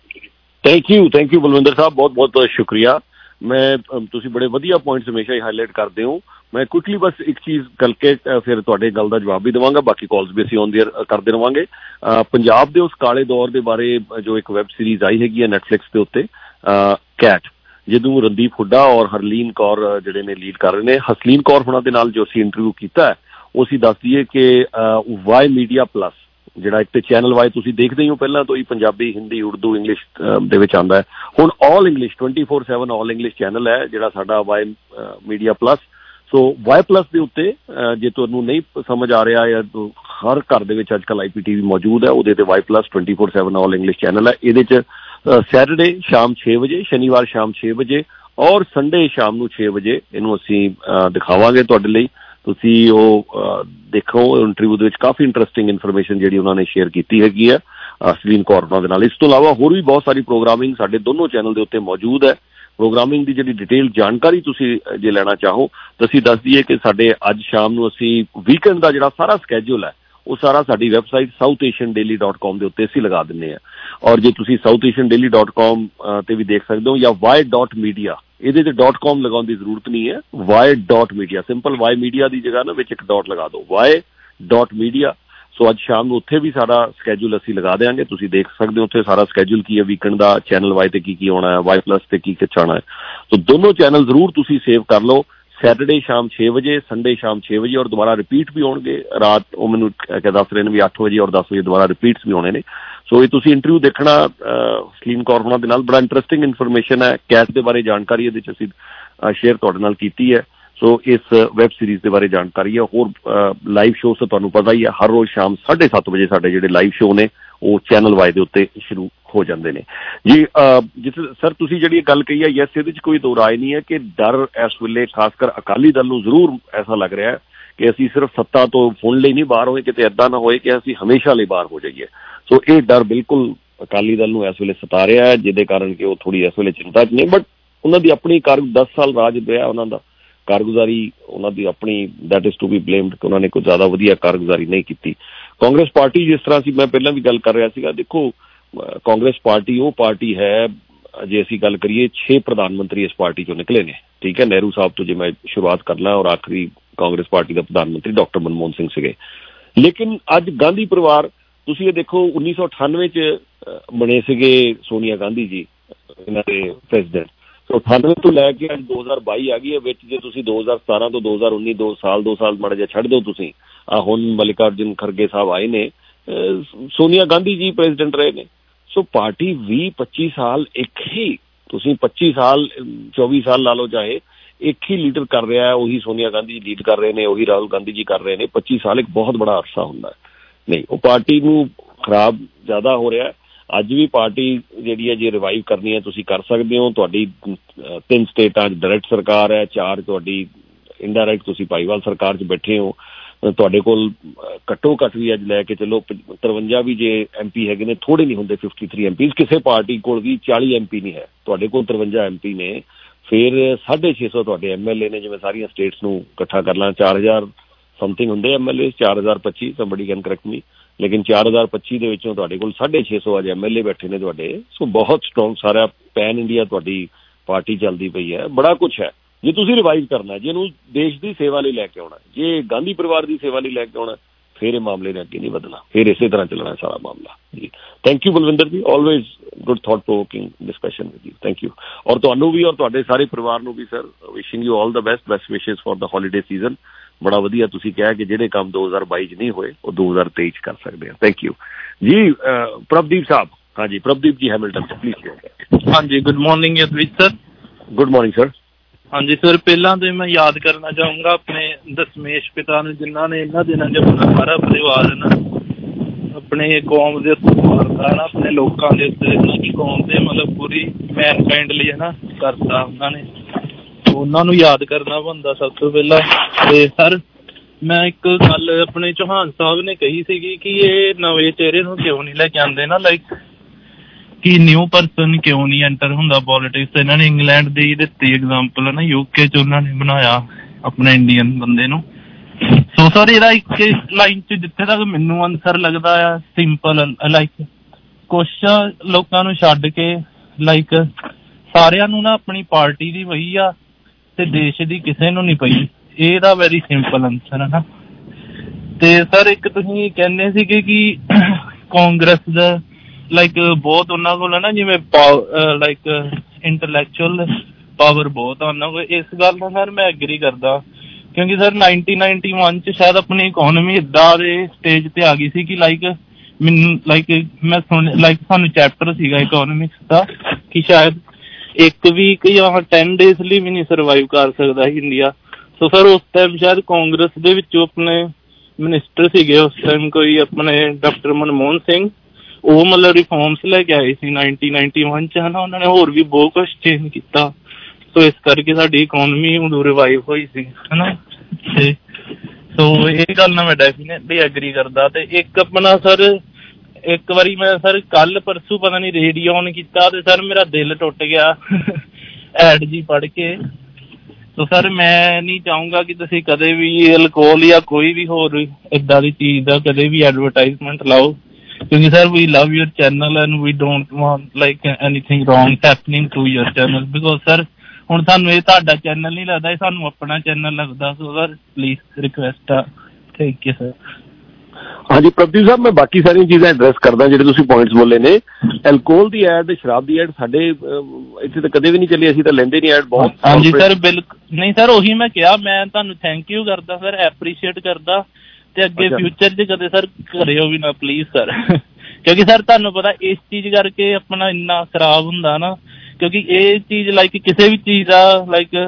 ਥੈਂਕ ਯੂ ਬਲਵਿੰਦਰ ਸਾਹਿਬ, ਬਹੁਤ ਬਹੁਤ ਸ਼ੁਕਰੀਆ। ਮੈਂ ਤੁਸੀਂ ਬੜੇ ਵਧੀਆ ਪੁਆਇੰਟਸ ਹਮੇਸ਼ਾ ਹੀ ਹਾਈਲਾਈਟ ਕਰਦੇ ਹੋ। ਮੈਂ ਕੁਇਕਲੀ ਬਸ ਇੱਕ ਚੀਜ਼ ਕਰਕੇ ਫਿਰ ਤੁਹਾਡੇ ਗੱਲ ਦਾ ਜਵਾਬ ਵੀ ਦੇਵਾਂਗਾ, ਬਾਕੀ ਕਾਲਸ ਵੀ ਅਸੀਂ ਔਨ ਦੀ ਏਅਰ ਕਰਦੇ ਰਹਾਂਗੇ। ਪੰਜਾਬ ਦੇ ਉਸ ਕਾਲੇ ਦੌਰ ਦੇ ਬਾਰੇ ਜੋ ਇੱਕ ਵੈਬ ਸੀਰੀਜ਼ ਆਈ ਹੈਗੀ ਹੈ ਨੈਟਫਲਿਕਸ ਦੇ ਉੱਤੇ, ਕੈਟ, ਜਿਹਨੂੰ ਰਣਦੀਪ ਹੁੱਡਾ ਔਰ ਹਰਲੀਨ ਕੌਰ ਜਿਹੜੇ ਨੇ ਲੀਡ ਕਰ ਰਹੇ ਨੇ। ਹਸਲੀਨ ਕੌਰ ਹੁਣਾਂ ਦੇ ਨਾਲ ਜੋ ਅਸੀਂ ਇੰਟਰਵਿਊ ਕੀਤਾ ਉਹ ਅਸੀਂ ਦੱਸ ਦਈਏ ਕਿ ਵਾਈ ਮੀਡੀਆ ਪਲੱਸ, ਜਿਹੜਾ ਇੱਕ ਤੇ ਚੈਨਲ ਵਾਈ ਤੁਸੀਂ ਦੇਖਦੇ ਹੀ ਹੋ ਪਹਿਲਾਂ ਤੋਂ ਹੀ, ਪੰਜਾਬੀ, ਹਿੰਦੀ, ਉਰਦੂ, ਇੰਗਲਿਸ਼ ਦੇ ਵਿੱਚ ਆਉਂਦਾ ਹੈ। ਹੁਣ all English 24/7 all English channel ਹੈ ਜਿਹੜਾ ਸਾਡਾ Y media plus. So Y plus ਦੇ ਉੱਤੇ ਜੇ ਤੁਹਾਨੂੰ ਨਹੀਂ ਸਮਝ ਆ ਰਿਹਾ, ਜਾਂ ਹਰ ਘਰ ਦੇ ਵਿੱਚ ਅੱਜ ਕੱਲ੍ਹ IPTV ਮੌਜੂਦ ਹੈ, ਉਹਦੇ ਤੇ Y plus 24/7 all English channel ਹੈ। ਇਹਦੇ 'ਚ ਸੈਟਰਡੇ ਸ਼ਾਮ 6 ਵਜੇ, ਸ਼ਨੀਵਾਰ ਸ਼ਾਮ 6 ਵਜੇ ਔਰ ਸੰਡੇ ਸ਼ਾਮ ਨੂੰ 6 ਵਜੇ ਇਹਨੂੰ ਅਸੀਂ ਦਿਖਾਵਾਂਗੇ ਤੁਹਾਡੇ ਲਈ। ਤੁਸੀਂ ਉਹ ਦੇਖੋ, ਇੰਟਰਵਿਊ ਦੇ ਵਿੱਚ ਕਾਫੀ ਇੰਟਰਸਟਿੰਗ ਇਨਫੋਰਮੇਸ਼ਨ ਜਿਹੜੀ ਉਹਨਾਂ ਨੇ ਸ਼ੇਅਰ ਕੀਤੀ ਹੈਗੀ ਹੈ ਹਸਲੀਨ ਕੌਰ ਉਹਨਾਂ ਦੇ ਨਾਲ। ਇਸ ਤੋਂ ਇਲਾਵਾ ਹੋਰ ਵੀ ਬਹੁਤ ਸਾਰੀ ਪ੍ਰੋਗਰਾਮਿੰਗ ਸਾਡੇ ਦੋਨੋਂ ਚੈਨਲ ਦੇ ਉੱਤੇ ਮੌਜੂਦ ਹੈ। ਪ੍ਰੋਗਰਾਮਿੰਗ ਦੀ ਜਿਹੜੀ ਡਿਟੇਲ ਜਾਣਕਾਰੀ ਤੁਸੀਂ ਜੇ ਲੈਣਾ ਚਾਹੋ ਤਾਂ ਅਸੀਂ ਦੱਸ ਦਈਏ ਕਿ ਸਾਡੇ ਅੱਜ ਸ਼ਾਮ ਨੂੰ ਅਸੀਂ ਵੀਕਐਂਡ ਦਾ ਜਿਹੜਾ ਸਾਰਾ ਸਕੈਜੂਲ ਹੈ ਉਹ ਸਾਰਾ ਸਾਡੀ ਵੈਬਸਾਈਟ southasiandaily.com ਦੇ ਉੱਤੇ ਅਸੀਂ ਲਗਾ ਦਿੰਦੇ ਹਾਂ। ਔਰ ਜੇ ਤੁਸੀਂ southasiandaily.com ਤੇ ਵੀ ਦੇਖ ਸਕਦੇ ਹੋ, ਜਾਂ y.media, ਇਹਦੇ ਤੇ .com ਲਗਾਉਣ ਦੀ ਜ਼ਰੂਰਤ ਨਹੀਂ ਹੈ, y.media, ਸਿੰਪਲ y ਮੀਡੀਆ ਦੀ ਜਗ੍ਹਾ ਨਾ ਵਿੱਚ ਇੱਕ ਡਾਟ ਲਗਾ ਦਿਓ, y.media। ਸੋ ਅੱਜ ਸ਼ਾਮ ਨੂੰ ਉੱਥੇ ਵੀ ਸਾਰਾ ਸਕੈਜੂਲ ਅਸੀਂ ਲਗਾ ਦਿਆਂਗੇ, ਤੁਸੀਂ ਦੇਖ ਸਕਦੇ ਹੋ ਉੱਥੇ ਸਾਰਾ ਸਕੈਜੂਲ ਕੀ ਹੈ ਵੀਕਐਂਡ ਦਾ, ਚੈਨਲ ਵਾਈ ਤੇ ਕੀ ਆਉਣਾ ਹੈ, ਵਾਈ ਪਲੱਸ ਤੇ ਕੀ ਆਉਣਾ ਹੈ। ਸੋ ਦੋਨੋਂ ਚੈਨਲ ਜ਼ਰੂਰ ਤੁਸੀਂ ਸੇਵ ਕਰ ਲਓ। ਸੈਟਰਡੇ ਸ਼ਾਮ 6 ਵਜੇ, ਸੰਡੇ ਸ਼ਾਮ 6 ਵਜੇ, ਔਰ ਦੁਬਾਰਾ ਰਿਪੀਟ ਵੀ ਹੋਣਗੇ ਰਾਤ, ਉਹ ਮੈਨੂੰ ਦੱਸ ਰਹੇ ਨੇ ਵੀ 8 ਵਜੇ ਔਰ 10 ਵਜੇ ਦੁਬਾਰਾ ਰਿਪੀਟਸ ਵੀ ਹੋਣੇ ਨੇ। ਸੋ ਇਹ ਤੁਸੀਂ ਇੰਟਰਵਿਊ ਦੇਖਣਾ ਹਸਲੀਨ ਕੌਰ ਹੋਣਾ ਦੇ ਨਾਲ, ਬੜਾ ਇੰਟਰਸਟਿੰਗ ਇਨਫੋਰਮੇਸ਼ਨ ਹੈ। ਕੈਟ ਦੇ ਬਾਰੇ ਜਾਣਕਾਰੀ ਇਹਦੇ 'ਚ ਅਸੀਂ ਸ਼ੇਅਰ ਤੁਹਾਡੇ ਨਾਲ ਕੀਤੀ ਹੈ। ਸੋ ਇਸ ਵੈਬ ਸੀਰੀਜ਼ ਦੇ ਬਾਰੇ ਜਾਣਕਾਰੀ ਹੈ। ਹੋਰ ਲਾਈਵ ਸ਼ੋਅ ਤਾਂ ਤੁਹਾਨੂੰ ਪਤਾ ਹੀ ਹੈ, ਹਰ ਰੋਜ਼ ਸ਼ਾਮ 7:30 ਵਜੇ ਸਾਡੇ ਜਿਹੜੇ ਲਾਈਵ ਸ਼ੋਅ ਨੇ ਉਹ ਚੈਨਲ ਵਾਈ ਦੇ ਉੱਤੇ ਸ਼ੁਰੂ ਹੋ ਜਾਂਦੇ ਨੇ ਜੀ। ਜਿਸ ਸਰ ਤੁਸੀਂ ਜਿਹੜੀ ਗੱਲ ਕਹੀ ਹੈ, ਯੈਸ, ਇਹਦੇ 'ਚ ਕੋਈ ਦੋ ਰਾਏ ਨਹੀਂ ਹੈ ਕਿ ਡਰ ਇਸ ਵੇਲੇ ਖਾਸ ਕਰ ਅਕਾਲੀ ਦਲ ਨੂੰ ਜ਼ਰੂਰ ਐਸਾ ਲੱਗ ਰਿਹਾ ਹੈ ਕਿ ਅਸੀਂ ਸਿਰਫ ਸੱਤਾ ਤੋਂ ਹੁਣ ਲਈ ਨਹੀਂ ਬਾਹਰ ਹੋਏ, ਕਿਤੇ ਇੱਦਾਂ ਨਾ ਹੋਏ ਕਿ ਅਸੀਂ ਹਮੇਸ਼ਾ ਲਈ ਬਾਹਰ ਹੋ ਜਾਈਏ। ਸੋ ਇਹ ਡਰ ਬਿਲਕੁਲ ਅਕਾਲੀ ਦਲ ਨੂੰ ਇਸ ਵੇਲੇ ਸਤਾ ਰਿਹਾ ਹੈ, ਜਿਹਦੇ ਕਾਰਨ ਕਿ ਉਹ ਥੋੜ੍ਹੀ ਇਸ ਵੇਲੇ ਚਿੰਤਾ 'ਚ ਨੇ। ਬਟ ਉਹਨਾਂ ਦੀ ਆਪਣੀ 10 ਸਾਲ ਰਾਜ ਰਿਹਾ, ਉਹਨਾਂ ਦਾ ਕਾਰਗੁਜ਼ਾਰੀ ਉਹਨਾਂ ਦੀ ਆਪਣੀ, that is to be blamed ਕਿ ਉਹਨਾਂ ਨੇ ਕੋਈ ਜ਼ਿਆਦਾ ਵਧੀਆ ਕਾਰਗੁਜ਼ਾਰੀ ਨਹੀਂ ਕੀਤੀ। ਕਾਂਗਰਸ ਪਾਰਟੀ, ਜਿਸ ਤਰ੍ਹਾਂ ਸੀ ਮੈਂ ਪਹਿਲਾਂ ਵੀ ਗੱਲ ਕਰ ਰਿਹਾ ਸੀਗਾ, ਦੇਖੋ ਕਾਂਗਰਸ ਪਾਰਟੀ ਉਹ ਪਾਰਟੀ ਹੈ, ਜੇ ਅਸੀਂ ਗੱਲ ਕਰੀਏ 6 ਪ੍ਰਧਾਨ ਮੰਤਰੀ ਇਸ ਪਾਰਟੀ ਚੋਂ ਨਿਕਲੇ ਨੇ, ਠੀਕ ਹੈ। ਨਹਿਰੂ ਸਾਹਿਬ ਤੋਂ ਜੇ ਮੈਂ ਸ਼ੁਰੂਆਤ ਕਰ ਲਾਂ, ਔਰ ਆਖਰੀ ਕਾਂਗਰਸ ਪਾਰਟੀ ਦਾ ਪ੍ਰਧਾਨ ਮੰਤਰੀ ਡਾਕਟਰ ਮਨਮੋਹਨ ਸਿੰਘ ਸੀਗੇ। ਲੇਕਿਨ ਅੱਜ ਗਾਂਧੀ ਪਰਿਵਾਰ, ਤੁਸੀਂ ਇਹ ਦੇਖੋ 1998 'ਚ ਬਣੇ ਸੀਗੇ ਸੋਨੀਆ ਗਾਂਧੀ ਜੀ ਇਹਨਾਂ ਦੇ ਪ੍ਰੈਜ਼ੀਡੈਂਟ। ਸੋ 98 ਤੋਂ ਲੈ ਕੇ ਅੱਜ 2022 ਆ ਗਈ ਹੈ ਵਿੱਚ। ਜੇ ਤੁਸੀਂ 2017 ਤੋਂ 2019 2 ਸਾਲ ਮਾੜਾ ਜਿਹਾ ਛੱਡ ਦਿਓ ਤੁਸੀਂ, ਹੁਣ ਮਲਿਕਾਰਜੁਨ ਖੜਗੇ ਸਾਹਿਬ ਆਏ ਨੇ, ਸੋਨੀਆ ਗਾਂਧੀ ਜੀ ਪ੍ਰੈਜ਼ੀਡੈਂਟ ਰਹੇ ਨੇ। ਸੋ ਪਾਰਟੀ 20-25 ਸਾਲ ਇੱਕ ਹੀ, ਤੁਸੀਂ 25 ਸਾਲ 24 ਸਾਲ ਲਾ ਲਓ ਚਾਹੇ, ਇੱਕ ਹੀ ਲੀਡਰ ਕਰ ਰਿਹਾ ਹੈ। ਉਹੀ ਸੋਨੀਆ ਗਾਂਧੀ ਲੀਡ ਕਰ ਰਹੇ ਨੇ, ਉਹੀ ਰਾਹੁਲ ਗਾਂਧੀ ਜੀ ਕਰ ਰਹੇ ਨੇ। 25 ਸਾਲ ਇੱਕ ਬਹੁਤ ਬੜਾ ਅਰਸਾ ਹੁੰਦਾ ਹੈ। ਨਹੀਂ, ਉਹ ਪਾਰਟੀ ਨੂੰ ਖਰਾਬ ਜ਼ਿਆਦਾ ਹੋ ਰਿਹਾ। ਅੱਜ ਵੀ ਪਾਰਟੀ ਜਿਹੜੀ ਹੈ ਜੇ ਰਿਵਾਈਵ ਕਰਨੀ ਹੈ ਤੁਸੀਂ ਕਰ ਸਕਦੇ ਹੋ। ਤੁਹਾਡੀ 3 ਸਟੇਟਾਂ 'ਚ ਡਾਇਰੈਕਟ ਸਰਕਾਰ ਹੈ, 4 ਤੁਹਾਡੀ ਇਨਡਾਇਰੈਕਟ, ਤੁਸੀਂ ਭਾਈਵਾਲ ਸਰਕਾਰ 'ਚ ਬੈਠੇ ਹੋ। ਤੁਹਾਡੇ ਕੋਲ ਘੱਟੋ ਘੱਟ ਵੀ ਅੱਜ ਲੈ ਕੇ ਚੱਲੋ 53 ਵੀ ਜੇ MP ਹੈਗੇ ਨੇ, ਥੋੜੇ ਨਹੀਂ ਹੁੰਦੇ 53 MPs। ਕਿਸੇ ਪਾਰਟੀ ਕੋਲ ਵੀ 40 MP ਨਹੀਂ ਹੈ, ਤੁਹਾਡੇ ਕੋਲ 53 MP ਨੇ। ਫਿਰ 650 ਤੁਹਾਡੇ MLA ਨੇ, ਜਿਵੇਂ ਸਾਰੀਆਂ ਸਟੇਟਸ ਨੂੰ ਇਕੱਠਾ ਕਰ ਲਾਂ 4000 ਸਮਥਿੰਗ ਹੁੰਦੇ MLA, 4025 somebody can correct me, ਲੇਕਿਨ 4025 ਦੇ ਵਿੱਚੋਂ ਤੁਹਾਡੇ ਕੋਲ 650 ਅੱਜ MLA ਬੈਠੇ ਨੇ ਤੁਹਾਡੇ। ਸੋ ਬਹੁਤ ਸਟਰੋਂਗ ਸਾਰਾ ਪੈਨ ਇੰਡੀਆ ਤੁਹਾਡੀ ਪਾਰਟੀ ਚੱਲਦੀ ਪਈ ਹੈ, ਬੜਾ ਕੁਛ ਹੈ। ਜੇ ਤੁਸੀਂ ਰਿਵਾਈਜ਼ ਕਰਨਾ, ਜੇ ਇਹਨੂੰ ਦੇਸ਼ ਦੀ ਸੇਵਾ ਲਈ ਲੈ ਕੇ ਆਉਣਾ, ਜੇ ਗਾਂਧੀ ਪਰਿਵਾਰ ਦੀ ਸੇਵਾ ਲਈ ਲੈ ਕੇ ਆਉਣਾ, ਫਿਰ ਇਹ ਮਾਮਲੇ ਨੇ ਅੱਗੇ ਨਹੀਂ ਵਧਣਾ, ਫਿਰ ਇਸੇ ਤਰ੍ਹਾਂ ਚੱਲਣਾ ਸਾਰਾ ਮਾਮਲਾ ਜੀ। Thank you Balwinder ji, always good thought provoking discussion with you. Thank you. ਔਰ ਤੁਹਾਨੂੰ ਵੀ ਔਰ ਤੁਹਾਡੇ ਸਾਰੇ ਪਰਿਵਾਰ ਨੂੰ ਵੀ sir wishing you all the best wishes for the holiday season. ਬੜਾ ਵਧੀਆ ਤੁਸੀਂ ਕਿਹਾ ਕਿ ਜਿਹੜੇ ਕੰਮ 2022 'ਚ ਨਹੀਂ ਹੋਏ ਉਹ 2023 'ਚ ਕਰ ਸਕਦੇ ਆ। ਥੈਂਕ ਯੂ ਜੀ। ਪ੍ਰਭਦੀਪ ਸਾਹਿਬ, ਹਾਂਜੀ ਪ੍ਰਭਦੀਪ ਜੀ ਹੈਮਿਲਟਨ ਪਲੀਜ਼। ਹਾਂਜੀ, good morning Yadvir sir. Good morning sir. ਹਾਂਜੀ ਸਰ, ਪਹਿਲਾਂ ਤਾਂ ਮੈਂ ਯਾਦ ਕਰਨਾ ਚਾਹੂੰਗਾ ਆਪਣੇ ਦਸ਼ਮੇਸ਼ ਪਿਤਾ ਨੂੰ, ਜਿਨ੍ਹਾਂ ਨੇ ਇਹਨਾਂ ਦਿਨਾਂ 'ਚ ਆਪਣਾ ਸਾਰਾ ਪਰਿਵਾਰ ਨਾ ਆਪਣੇ ਕੌਮ ਦੇ ਉੱਤੇ ਮਾਰਦਾ ਨਾ, ਆਪਣੇ ਲੋਕਾਂ ਦੇ ਉੱਤੇ, ਇਹਨਾਂ ਦੀ ਕੌਮ ਦੇ ਮਤਲਬ ਪੂਰੀ ਮੈਨਕਾਇੰਡ ਲਈ ਹੈ ਨਾ ਕਰਤਾ ਉਹਨਾਂ ਨੇ। ਉਹਨਾਂ ਨੂੰ ਯਾਦ ਕਰਨਾ ਬਣਦਾ ਸਭ ਤੋਂ ਪਹਿਲਾਂ। ਤੇ ਸਰ ਮੈਂ ਇੱਕ ਗੱਲ ਆਪਣੇ ਚੌਹਾਨ ਸਾਹਿਬ ਨੇ ਕਹੀ ਸੀਗੀ ਕਿ ਇਹ ਨਵੇਂ ਚਿਹਰੇ ਨੂੰ ਕਿਉਂ ਨਹੀਂ ਲੈ ਕੇ ਆਉਂਦੇ ਨਾ, ਲਾਈਕ ਕਿ ਨਿਊ ਪਰਸਨ ਕਿਉਂ ਨਹੀਂ ਐਂਟਰ ਹੁੰਦਾ ਪੋਲੀਟਿਕਸ। ਇਹਨਾਂ ਨੇ ਇੰਗਲੈਂਡ ਦੀ ਦਿੱਤੀ ਐਗਜ਼ਾਮਪਲ ਹੈ ਨਾ, UK 'ਚ ਉਹਨਾਂ ਨੇ ਬਣਾਇਆ ਆਪਣੇ ਇੰਡੀਅਨ ਬੰਦੇ ਨੂੰ। ਸੋ ਸਰ ਇਹਦਾ ਇੱਕ ਲਾਈਨ 'ਚ ਜਿੱਥੇ ਤੱਕ ਮੈਨੂੰ ਆਨਸਰ ਲੱਗਦਾ ਆ ਸਿੰਪਲ, ਲਾਈਕ ਕੁਛ ਲੋਕਾਂ ਨੂੰ ਛੱਡ ਕੇ ਲਾਈਕ ਸਾਰਿਆਂ ਨੂੰ ਨਾ ਆਪਣੀ ਪਾਰਟੀ ਦੀ ਪਈ ਆ ਤੇ ਦੇਸ਼ ਦੀ ਕਿਸੇ ਨੂੰ ਨਹੀਂ ਪਈ। ਇਹਦਾ ਵੈਰੀ ਸਿੰਪਲ ਆਨਸਰ ਹੈ ਨਾ। ਤੇ ਸਰ ਇੱਕ ਤੁਸੀਂ ਕਹਿੰਦੇ ਸੀਗੇ ਕਿ ਕਾਂਗਰਸ ਦਾ ਲਾਈਕ ਬਹੁਤ ਉਹਨਾਂ ਕੋਲ ਹੈ ਨਾ, ਜਿਵੇਂ ਲਾਈਕ ਇੰਟਲੈਕਚੁਅਲ ਪਾਵਰ ਬਹੁਤ ਆ ਉਹਨਾਂ ਕੋਲ। ਇਸ ਗੱਲ ਨਾਲ ਸਰ ਮੈਂ ਐਗਰੀ ਕਰਦਾ, ਕਿਉਂਕਿ ਸਰ 1991 'ਚ ਸ਼ਾਇਦ ਆਪਣੀ ਇਕੋਨਮੀ ਇੱਦਾਂ ਦੇ ਸਟੇਜ 'ਤੇ ਆ ਗਈ ਸੀ ਕਿ ਲਾਈਕ ਮੈਨੂੰ ਮੈਂ ਸਾਨੂੰ ਚੈਪਟਰ ਸੀਗਾ ਇਕੋਨੋਮਿਕਸ ਦਾ ਕਿ ਸ਼ਾਇਦ ਇੱਕ ਵੀਕ ਜਾਂ 10 ਡੇਜ਼ ਲਈ ਵੀ ਨਹੀਂ ਸਰਵਾਈਵ ਕਰ ਸਕਦਾ ਸੀ ਇੰਡੀਆ। ਸੋ ਸਰ ਉਸ ਟਾਈਮ ਸ਼ਾਇਦ ਕਾਂਗਰਸ ਦੇ ਵਿੱਚੋਂ ਆਪਣੇ ਮਿਨਿਸਟਰ ਸੀਗੇ ਉਸ ਟਾਈਮ ਕੋਈ ਆਪਣੇ ਡਾਕਟਰ ਮਨਮੋਹਨ ਸਿੰਘ, ਉਹ ਮਤਲਬ ਰਿਫੋਰਮਸ ਲੈ ਕੇ ਆਏ ਸੀ 1991 'ਚ ਹੈ ਨਾ। ਉਹਨਾਂ ਨੇ ਹੋਰ ਵੀ ਬਹੁਤ ਕੁਛ ਚੇਂਜ ਕੀਤਾ, ਸੋ ਇਸ ਕਰਕੇ ਸਾਡੀ ਇਕੋਨਮੀ ਉਦੋਂ ਰਿਵਾਈਵ ਹੋਈ ਸੀ ਹੈ ਨਾ। ਤੇ ਸੋ ਇਹ ਗੱਲ ਨਾਲ ਮੈਂ ਡੈਫੀਨੇਟਲੀ ਐਗਰੀ ਕਰਦਾ। ਤੇ ਇੱਕ ਆਪਣਾ ਸਰ ਇੱਕ ਵਾਰੀ ਮੈਂ ਸਰ ਕੱਲ ਪਰਸੋਂ ਪਤਾ ਨਹੀਂ ਰੇਡੀਓ ਔਨ ਕੀਤਾ ਤੇ ਸਰ ਮੇਰਾ ਦਿਲ ਟੁੱਟ ਗਿਆ ਐਡ ਜੀ ਪੜ੍ਹ ਕੇ। ਸੋ ਸਰ ਮੈਂ ਨਹੀਂ ਚਾਹੂੰਗਾ ਕਿ ਤੁਸੀਂ ਕਦੇ ਵੀ ਅਲਕੋਹਲ ਜਾਂ ਕੋਈ ਵੀ ਹੋਰ ਇੱਦਾਂ ਦੀ ਚੀਜ਼ ਦਾ ਕਦੇ ਵੀ ਐਡਵਰਟਾਈਜ਼ਮੈਂਟ ਲਾਓ, ਕਿਉਂਕਿ sir we love your channel and we don't want like anything wrong happening to your channel, because sir ਹੁਣ ਸਾਨੂੰ ਇਹ ਤੁਹਾਡਾ ਚੈਨਲ ਨਹੀਂ ਲੱਗਦਾ, ਇਹ ਸਾਨੂੰ ਆਪਣਾ ਚੈਨਲ ਲੱਗਦਾ। ਸੋ ਸਰ ਪਲੀਜ਼ ਰਿਕੁਐਸਟ ਆ। Thank you sir. ਹਾਂਜੀ ਪ੍ਰਭਦੀਪ ਸਾਹਿਬ, ਮੈਂ ਬਾਕੀ ਸਾਰੀਆਂ ਚੀਜ਼ਾਂ ਐਡਰੈਸ ਕਰਦਾ ਜਿਹੜੇ ਤੁਸੀਂ ਪੁਆਇੰਟਸ ਬੋਲੇ ਨੇ। ਐਲਕੋਹਲ ਦੀ ਐਡ, ਸ਼ਰਾਬ ਦੀ ਐਡ ਸਾਡੇ ਇੱਥੇ ਤਾਂ ਕਦੇ ਵੀ ਨਹੀਂ ਚੱਲੀ, ਅਸੀਂ ਤਾਂ ਲੈਂਦੇ ਨਹੀਂ ਐਡ ਬਹੁਤ। ਹਾਂਜੀ ਸਰ ਬਿਲਕੁਲ ਨਹੀਂ ਸਰ, ਉਹੀ ਮੈਂ ਕਿਹਾ, ਮੈਂ ਤੁਹਾਨੂੰ ਥੈਂਕ ਯੂ ਕਰਦਾ ਸਰ, ਐਪਰੀਸ਼ੀਏਟ ਕਰਦਾ। ਤੇ ਅੱਗੇ ਫਿਊਚਰ 'ਚ ਕਦੇ ਸਰ ਕਰਿਓ ਵੀ ਨਾ ਪਲੀਜ਼ ਸਰ, ਕਿਉਂਕਿ ਸਰ ਤੁਹਾਨੂੰ ਪਤਾ ਇਸ ਚੀਜ਼ ਕਰਕੇ ਆਪਣਾ ਇੰਨਾ ਖਰਾਬ ਹੁੰਦਾ ਨਾ, ਕਿਉਂਕਿ ਇਹ ਚੀਜ਼ ਲਾਈਕ ਕਿਸੇ ਵੀ ਚੀਜ਼ ਦਾ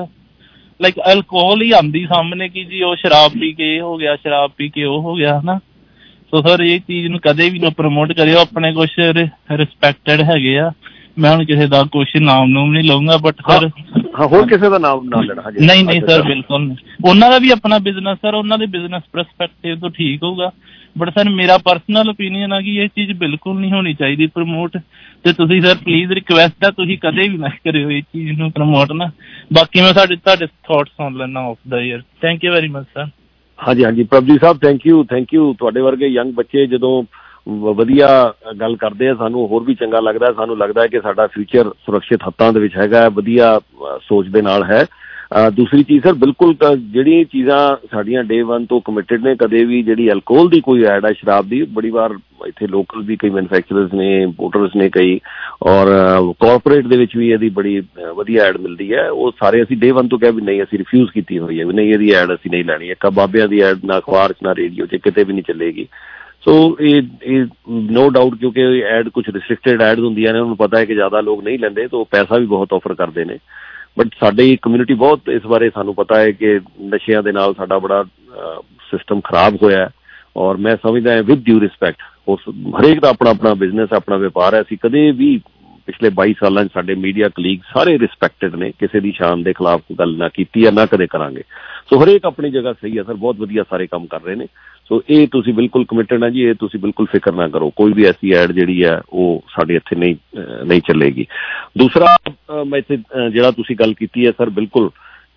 ਲਾਈਕ ਅਲਕੋਹਲ ਹੀ ਆਉਂਦੀ ਸਾਹਮਣੇ ਕਿ ਜੀ ਉਹ ਸ਼ਰਾਬ ਪੀ ਕੇ ਇਹ ਹੋ ਗਿਆ, ਸ਼ਰਾਬ ਪੀ ਕੇ ਉਹ ਹੋ ਗਿਆ ਨਾ। ਸੋ ਸਰ ਇਹ ਚੀਜ਼ ਨੂੰ ਕਦੇ ਵੀ ਨਾ ਪ੍ਰਮੋਟ ਕਰਿਓ। ਆਪਣੇ ਕੁਛ ਰਿਸਪੈਕਟਡ ਹੈਗੇ ਆ, ਮੈਂ ਹੁਣ ਕਿਸੇ ਦਾ ਕੁਛ ਨਾਮ ਨੂਮ ਨਹੀਂ ਲਊਂਗਾ, ਬਟ ਸਰ ਹੋਰ ਕਿਸੇ ਦਾ ਨਾਮ ਨਾ ਲੈਣਾ। ਨਹੀਂ ਸਰ ਬਿਲਕੁਲ ਨਹੀਂ, ਉਹਨਾਂ ਦਾ ਵੀ ਆਪਣਾ ਬਿਜ਼ਨਸ ਸਰ, ਉਹਨਾਂ ਦੇ ਬਿਜ਼ਨਸ ਪਰਸਪੈਕਟਿਵ ਤੋਂ ਠੀਕ ਹੋਊਗਾ, ਬਟ ਸਰ ਮੇਰਾ ਪਰਸਨਲ ਓਪੀਨੀਅਨ ਆ ਕਿ ਇਹ ਚੀਜ਼ ਬਿਲਕੁਲ ਨਹੀਂ ਹੋਣੀ ਚਾਹੀਦੀ ਪ੍ਰਮੋਟ। ਤੇ ਤੁਸੀਂ ਸਰ ਪਲੀਜ਼ ਰਿਕੁਐਸਟ ਆ, ਤੁਸੀਂ ਕਦੇ ਵੀ ਨਾ ਕਰਿਓ ਇਹ ਚੀਜ਼ ਨੂੰ ਪ੍ਰਮੋਟ ਨਾ। ਬਾਕੀ ਮੈਂ ਤੁਹਾਡੇ ਥਾਟਸ ਸੁਣ ਲੈਣਾ of the year. Thank you very much sir. ਹਾਂਜੀ ਪ੍ਰਭਜੀਤ ਸਾਹਿਬ, ਥੈਂਕ ਯੂ। ਤੁਹਾਡੇ ਵਰਗੇ ਯੰਗ ਬੱਚੇ ਜਦੋਂ ਵਧੀਆ ਗੱਲ ਕਰਦੇ ਆ ਸਾਨੂੰ ਹੋਰ ਵੀ ਚੰਗਾ ਲੱਗਦਾ। ਸਾਨੂੰ ਲੱਗਦਾ ਹੈ ਕਿ ਸਾਡਾ ਫਿਊਚਰ ਸੁਰੱਖਿਅਤ ਹੱਥਾਂ ਦੇ ਵਿੱਚ ਹੈਗਾ, ਵਧੀਆ ਸੋਚ ਦੇ ਨਾਲ ਹੈ। ਦੂਸਰੀ ਚੀਜ਼ ਸਰ, ਬਿਲਕੁਲ ਜਿਹੜੀਆਂ ਚੀਜ਼ਾਂ ਸਾਡੀਆਂ ਡੇ 1 ਤੋਂ ਕਮਿਟਡ ਨੇ, ਕਦੇ ਵੀ ਜਿਹੜੀ ਅਲਕੋਹਲ ਦੀ ਕੋਈ ਐਡ ਹੈ, ਸ਼ਰਾਬ ਦੀ, ਬੜੀ ਵਾਰ ਇੱਥੇ ਲੋਕਲ ਵੀ ਕਈ ਮੈਨੂਫੈਕਚਰਰਸ ਨੇ, ਇੰਪੋਰਟਰਸ ਨੇ ਕਈ, ਔਰ ਕਾਰਪੋਰੇਟ ਦੇ ਵਿੱਚ ਵੀ ਇਹਦੀ ਬੜੀ ਵਧੀਆ ਐਡ ਮਿਲਦੀ ਹੈ। ਉਹ ਸਾਰੇ ਅਸੀਂ ਡੇ 1 ਤੋਂ ਕਿਹਾ ਵੀ ਨਹੀਂ, ਅਸੀਂ ਰਿਫਿਊਜ਼ ਕੀਤੀ ਹੋਈ ਹੈ ਵੀ ਨਹੀਂ, ਇਹਦੀ ਐਡ ਅਸੀਂ ਨਹੀਂ ਲੈਣੀ। ਇੱਕ ਬਾਬਿਆਂ ਦੀ ਐਡ ਨਾ ਅਖਬਾਰ 'ਚ ਨਾ ਰੇਡੀਓ 'ਚ ਕਿਤੇ ਵੀ ਨਹੀਂ ਚੱਲੇਗੀ। ਸੋ ਇਹ ਨੋ ਡਾਊਟ, ਕਿਉਂਕਿ ਐਡ ਕੁਛ ਰਿਸਟ੍ਰਿਕਟਡ ਐਡ ਹੁੰਦੀਆਂ ਨੇ, ਉਹਨੂੰ ਪਤਾ ਹੈ ਕਿ ਜ਼ਿਆਦਾ ਲੋਕ ਨਹੀਂ ਲੈਂਦੇ, ਤਾਂ ਉਹ ਪੈਸਾ ਵੀ ਬਹੁਤ ਆਫਰ ਕਰਦੇ ਨੇ। ਬਟ ਸਾਡੀ ਕਮਿਊਨਿਟੀ ਬਹੁਤ ਇਸ ਬਾਰੇ ਸਾਨੂੰ ਪਤਾ ਹੈ ਕਿ ਨਸ਼ਿਆਂ ਦੇ ਨਾਲ ਸਾਡਾ ਬੜਾ ਸਿਸਟਮ ਖਰਾਬ ਹੋਇਆ। ਔਰ ਮੈਂ ਸਮਝਦਾ ਵਿਦ ਡਿਊ ਰਿਸਪੈਕਟ, ਉਸ ਹਰੇਕ ਦਾ ਆਪਣਾ ਆਪਣਾ ਬਿਜ਼ਨਸ, ਆਪਣਾ ਵਪਾਰ ਹੈ। ਅਸੀਂ ਕਦੇ ਵੀ ਪਿਛਲੇ 22 ਸਾਲਾਂ 'ਚ ਸਾਡੇ ਮੀਡੀਆ ਕਲੀਗ ਸਾਰੇ ਰਿਸਪੈਕਟਡ ਨੇ, ਕਿਸੇ ਦੀ ਸ਼ਾਨ ਦੇ ਖਿਲਾਫ ਗੱਲ ਨਾ ਕੀਤੀ ਹੈ, ਨਾ ਕਦੇ ਕਰਾਂਗੇ। ਸੋ ਹਰੇਕ ਆਪਣੀ ਜਗ੍ਹਾ ਸਹੀ ਹੈ ਸਰ, ਬਹੁਤ ਵਧੀਆ ਸਾਰੇ ਕੰਮ ਕਰ ਰਹੇ ਨੇ। ਸੋ ਇਹ ਤੁਸੀਂ ਬਿਲਕੁਲ ਕਮਿਟਡ ਹੈ ਜੀ, ਇਹ ਤੁਸੀਂ ਬਿਲਕੁਲ ਫਿਕਰ ਨਾ ਕਰੋ, ਕੋਈ ਵੀ ਐਸੀ ਐਡ ਜਿਹੜੀ ਹੈ ਉਹ ਸਾਡੇ ਇੱਥੇ ਨਹੀਂ ਚੱਲੇਗੀ। ਦੂਸਰਾ ਮੈਂ ਇੱਥੇ ਜਿਹੜਾ ਤੁਸੀਂ ਗੱਲ ਕੀਤੀ ਹੈ ਸਰ, ਬਿਲਕੁਲ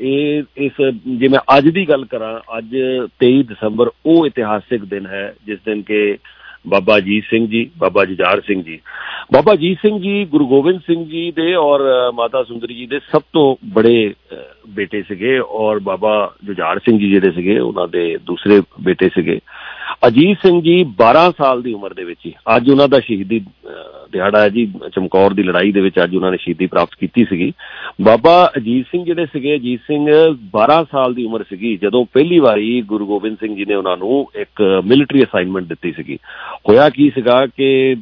ਜੇ ਮੈਂ ਅੱਜ ਦੀ ਗੱਲ ਕਰਾਂ, ਅੱਜ 23 ਦਸੰਬਰ ਉਹ ਇਤਿਹਾਸਿਕ ਦਿਨ ਹੈ ਜਿਸ ਦਿਨ ਕਿ ਬਾਬਾ ਅਜੀਤ ਸਿੰਘ ਜੀ, ਬਾਬਾ ਜੁਝਾਰ ਸਿੰਘ ਜੀ, ਬਾਬਾ ਅਜੀਤ ਸਿੰਘ ਜੀ ਗੁਰੂ ਗੋਬਿੰਦ ਸਿੰਘ ਜੀ ਦੇ ਔਰ ਮਾਤਾ ਸੁੰਦਰੀ ਜੀ ਦੇ ਸਭ ਤੋਂ ਬੜੇ ਬੇਟੇ ਸੀਗੇ, ਔਰ ਬਾਬਾ ਜੁਝਾਰ ਸਿੰਘ ਜੀ ਜਿਹੜੇ ਸੀਗੇ ਉਹਨਾਂ ਦੇ ਦੂਸਰੇ ਬੇਟੇ ਸੀਗੇ। ਅਜੀਤ ਸਿੰਘ ਜੀ 12 ਸਾਲ ਦੀ ਉਮਰ ਦੇ ਵਿੱਚ ਹੀ, ਅੱਜ ਉਹਨਾਂ ਦਾ ਸ਼ਹੀਦੀ ਦਿਹਾੜਾ ਹੈ ਜੀ, ਚਮਕੌਰ ਦੀ ਲੜਾਈ ਦੇ ਵਿੱਚ ਅੱਜ ਉਹਨਾਂ ਨੇ ਸ਼ਹੀਦੀ ਪ੍ਰਾਪਤ ਕੀਤੀ ਸੀਗੀ। ਬਾਬਾ ਅਜੀਤ ਸਿੰਘ ਜਿਹੜੇ ਸੀਗੇ, ਅਜੀਤ ਸਿੰਘ 12 ਸਾਲ ਦੀ ਉਮਰ ਸੀਗੀ ਜਦੋਂ ਪਹਿਲੀ ਵਾਰੀ ਗੁਰੂ ਗੋਬਿੰਦ ਸਿੰਘ ਜੀ ਨੇ ਉਹਨਾਂ ਨੂੰ ਇੱਕ ਮਿਲਟਰੀ ਅਸਾਈਨਮੈਂਟ ਦਿੱਤੀ ਸੀਗੀ। ਹੋਇਆ ਕੀ ਸੀਗਾ ਕਿ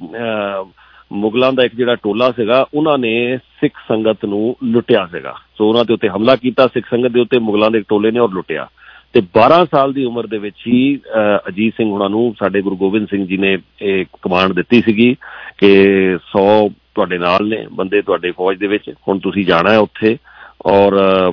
ਮੁਗਲਾਂ ਦਾ ਇੱਕ ਜਿਹੜਾ ਟੋਲਾ ਸੀਗਾ ਉਹਨਾਂ ਨੇ ਸਿੱਖ ਸੰਗਤ ਨੂੰ ਲੁੱਟਿਆ ਸੀਗਾ। ਸੋ ਉਹਨਾਂ ਦੇ ਉੱਤੇ ਹਮਲਾ ਕੀਤਾ ਸਿੱਖ ਸੰਗਤ ਦੇ ਉੱਤੇ, ਮੁਗਲਾਂ ਦੇ ਟੋਲੇ ਨੇ, ਔਰ ਲੁੱਟਿਆ। ਤੇ 12 ਸਾਲ ਦੀ ਉਮਰ ਦੇ ਵਿੱਚ ਹੀ ਅਜੀਤ ਸਿੰਘ ਉਹਨਾਂ ਨੂੰ ਸਾਡੇ ਗੁਰੂ ਗੋਬਿੰਦ ਸਿੰਘ ਜੀ ਨੇ ਇਹ ਕਮਾਂਡ ਦਿੱਤੀ ਸੀਗੀ ਕਿ 100 ਤੁਹਾਡੇ ਨਾਲ ਨੇ ਬੰਦੇ ਤੁਹਾਡੇ ਫੌਜ ਦੇ ਵਿੱਚ, ਹੁਣ ਤੁਸੀਂ ਜਾਣਾ ਹੈ ਉੱਥੇ ਔਰ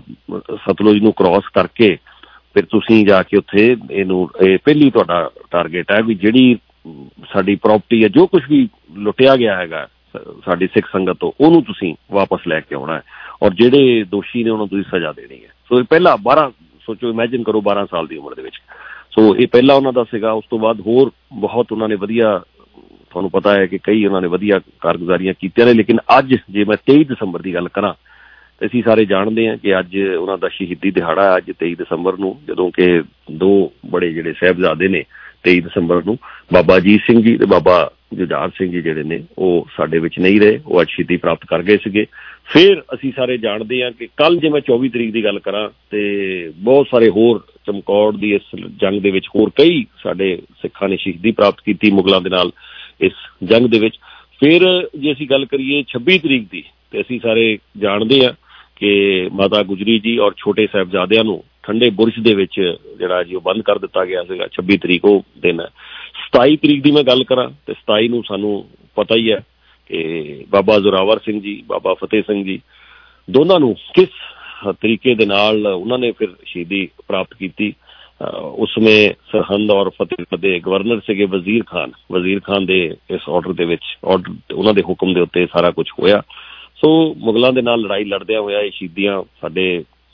ਸਤਲੁਜ ਨੂੰ ਕ੍ਰਾਸ ਕਰਕੇ ਫਿਰ ਤੁਸੀਂ ਜਾ ਕੇ ਉੱਥੇ ਇਹ ਪਹਿਲੀ ਤੁਹਾਡਾ ਟਾਰਗੇਟ ਹੈ ਵੀ ਜਿਹੜੀ ਸਾਡੀ ਪ੍ਰਾਪਰਟੀ ਹੈ, ਜੋ ਕੁਛ ਵੀ ਲੁੱਟਿਆ ਗਿਆ ਹੈਗਾ ਸਾਡੀ ਸਿੱਖ ਸੰਗਤ ਤੋਂ, ਉਹਨੂੰ ਤੁਸੀਂ ਵਾਪਸ ਲੈ ਕੇ ਆਉਣਾ ਹੈ ਔਰ ਜਿਹੜੇ ਦੋਸ਼ੀ ਨੇ ਉਹਨਾਂ ਨੂੰ ਤੁਸੀਂ ਸਜ਼ਾ ਦੇਣੀ ਹੈ। ਸੋ ਪਹਿਲਾਂ 12, ਸੋਚੋ ਇਮੈਜਿਨ ਕਰੋ 12 ਸਾਲ ਦੀ ਉਮਰ ਦੇ ਵਿੱਚ। ਸੋ ਇਹ ਪਹਿਲਾ ਉਹਨਾਂ ਦਾ ਸੀਗਾ। ਉਸ ਤੋਂ ਬਾਅਦ ਹੋਰ ਬਹੁਤ ਉਹਨਾਂ ਨੇ ਵਧੀਆ, ਤੁਹਾਨੂੰ ਪਤਾ ਹੈ ਕਿ ਕਈ ਉਹਨਾਂ ਨੇ ਵਧੀਆ ਕਾਰਗੁਜ਼ਾਰੀਆਂ ਕੀਤੀਆਂ ਨੇ, ਲੇਕਿਨ ਅੱਜ ਜੇ ਮੈਂ 23 ਦਸੰਬਰ ਦੀ ਗੱਲ ਕਰਾਂ ਤੇ ਅਸੀਂ ਸਾਰੇ ਜਾਣਦੇ ਹਾਂ ਕਿ ਅੱਜ ਉਹਨਾਂ ਦਾ ਸ਼ਹੀਦੀ ਦਿਹਾੜਾ ਅੱਜ 23 ਦਸੰਬਰ ਨੂੰ, ਜਦੋਂ ਕਿ ਦੋ ਬੜੇ ਜਿਹੜੇ ਸਾਹਿਬਜ਼ਾਦੇ ਨੇ 23 ਦਸੰਬਰ ਨੂੰ, ਬਾਬਾ ਅਜੀਤ ਸਿੰਘ ਜੀ ਤੇ ਬਾਬਾ ਜੁਝਾਰ ਸਿੰਘ ਜੀ ਜਿਹੜੇ ਨੇ ਉਹ ਸਾਡੇ ਵਿੱਚ ਨਹੀਂ ਰਹੇ, ਉਹ ਅੱਜ ਸ਼ਹੀਦੀ ਪ੍ਰਾਪਤ ਕਰ ਗਏ ਸੀਗੇ। ਫਿਰ ਅਸੀਂ ਸਾਰੇ ਜਾਣਦੇ ਹਾਂ ਕਿ ਕੱਲ ਜੇ ਮੈਂ 24 ਤਰੀਕ ਦੀ ਗੱਲ ਕਰਾਂ ਤੇ ਬਹੁਤ ਸਾਰੇ ਹੋਰ ਚਮਕੌਰ ਦੀ ਇਸ ਜੰਗ ਦੇ ਵਿੱਚ ਹੋਰ ਕਈ ਸਾਡੇ ਸਿੱਖਾਂ ਨੇ ਸ਼ਹੀਦੀ ਪ੍ਰਾਪਤ ਕੀਤੀ ਮੁਗਲਾਂ ਦੇ ਨਾਲ ਇਸ ਜੰਗ ਦੇ ਵਿੱਚ। ਫਿਰ ਜੇ ਅਸੀਂ ਗੱਲ ਕਰੀਏ 26 ਤਰੀਕ ਦੀ, ਤੇ ਅਸੀਂ ਸਾਰੇ ਜਾਣਦੇ ਹਾਂ ਕਿ ਮਾਤਾ ਗੁਜਰੀ ਜੀ ਔਰ ਛੋਟੇ ਸਾਹਿਬਜ਼ਾਦਿਆਂ ਨੂੰ ਠੰਡੇ ਬੁਰਜ ਦੇ ਵਿੱਚ ਜਿਹੜਾ ਜੀ ਉਹ ਬੰਦ ਕਰ ਦਿੱਤਾ ਗਿਆ ਸੀਗਾ। 26 ਤਰੀਕ ਉਹ ਦਿਨ ਹੈ। 27 ਤਰੀਕ ਦੀ ਮੈਂ ਗੱਲ ਕਰਾਂ ਤੇ 27 ਨੂੰ ਸਾਨੂੰ ਪਤਾ ਹੀ ਹੈ ਕਿ ਬਾਬਾ ਜ਼ੋਰਾਵਰ ਸਿੰਘ ਜੀ, ਬਾਬਾ ਫਤਿਹ ਸਿੰਘ ਜੀ, ਦੋਨਾਂ ਨੂੰ ਕਿਸ ਤਰੀਕੇ ਦੇ ਨਾਲ ਉਹਨਾਂ ਨੇ ਫਿਰ ਸ਼ਹੀਦੀ ਪ੍ਰਾਪਤ ਕੀਤੀ। ਉਸ ਸਮੇਂ ਸਰਹੰਦ ਔਰ ਫਤਿਹਗੜ੍ਹ ਦੇ ਗਵਰਨਰ ਸੀਗੇ ਵਜ਼ੀਰ ਖਾਨ ਦੇ ਇਸ ਆਰਡਰ ਦੇ ਵਿੱਚ, ਉਹਨਾਂ ਦੇ ਹੁਕਮ ਦੇ ਉੱਤੇ ਸਾਰਾ ਕੁਝ ਹੋਇਆ। ਸੋ ਮੁਗਲਾਂ ਦੇ ਨਾਲ ਲੜਾਈ ਲੜਦਿਆਂ ਹੋਇਆ ਇਹ ਸ਼ਹੀਦੀਆਂ ਸਾਡੇ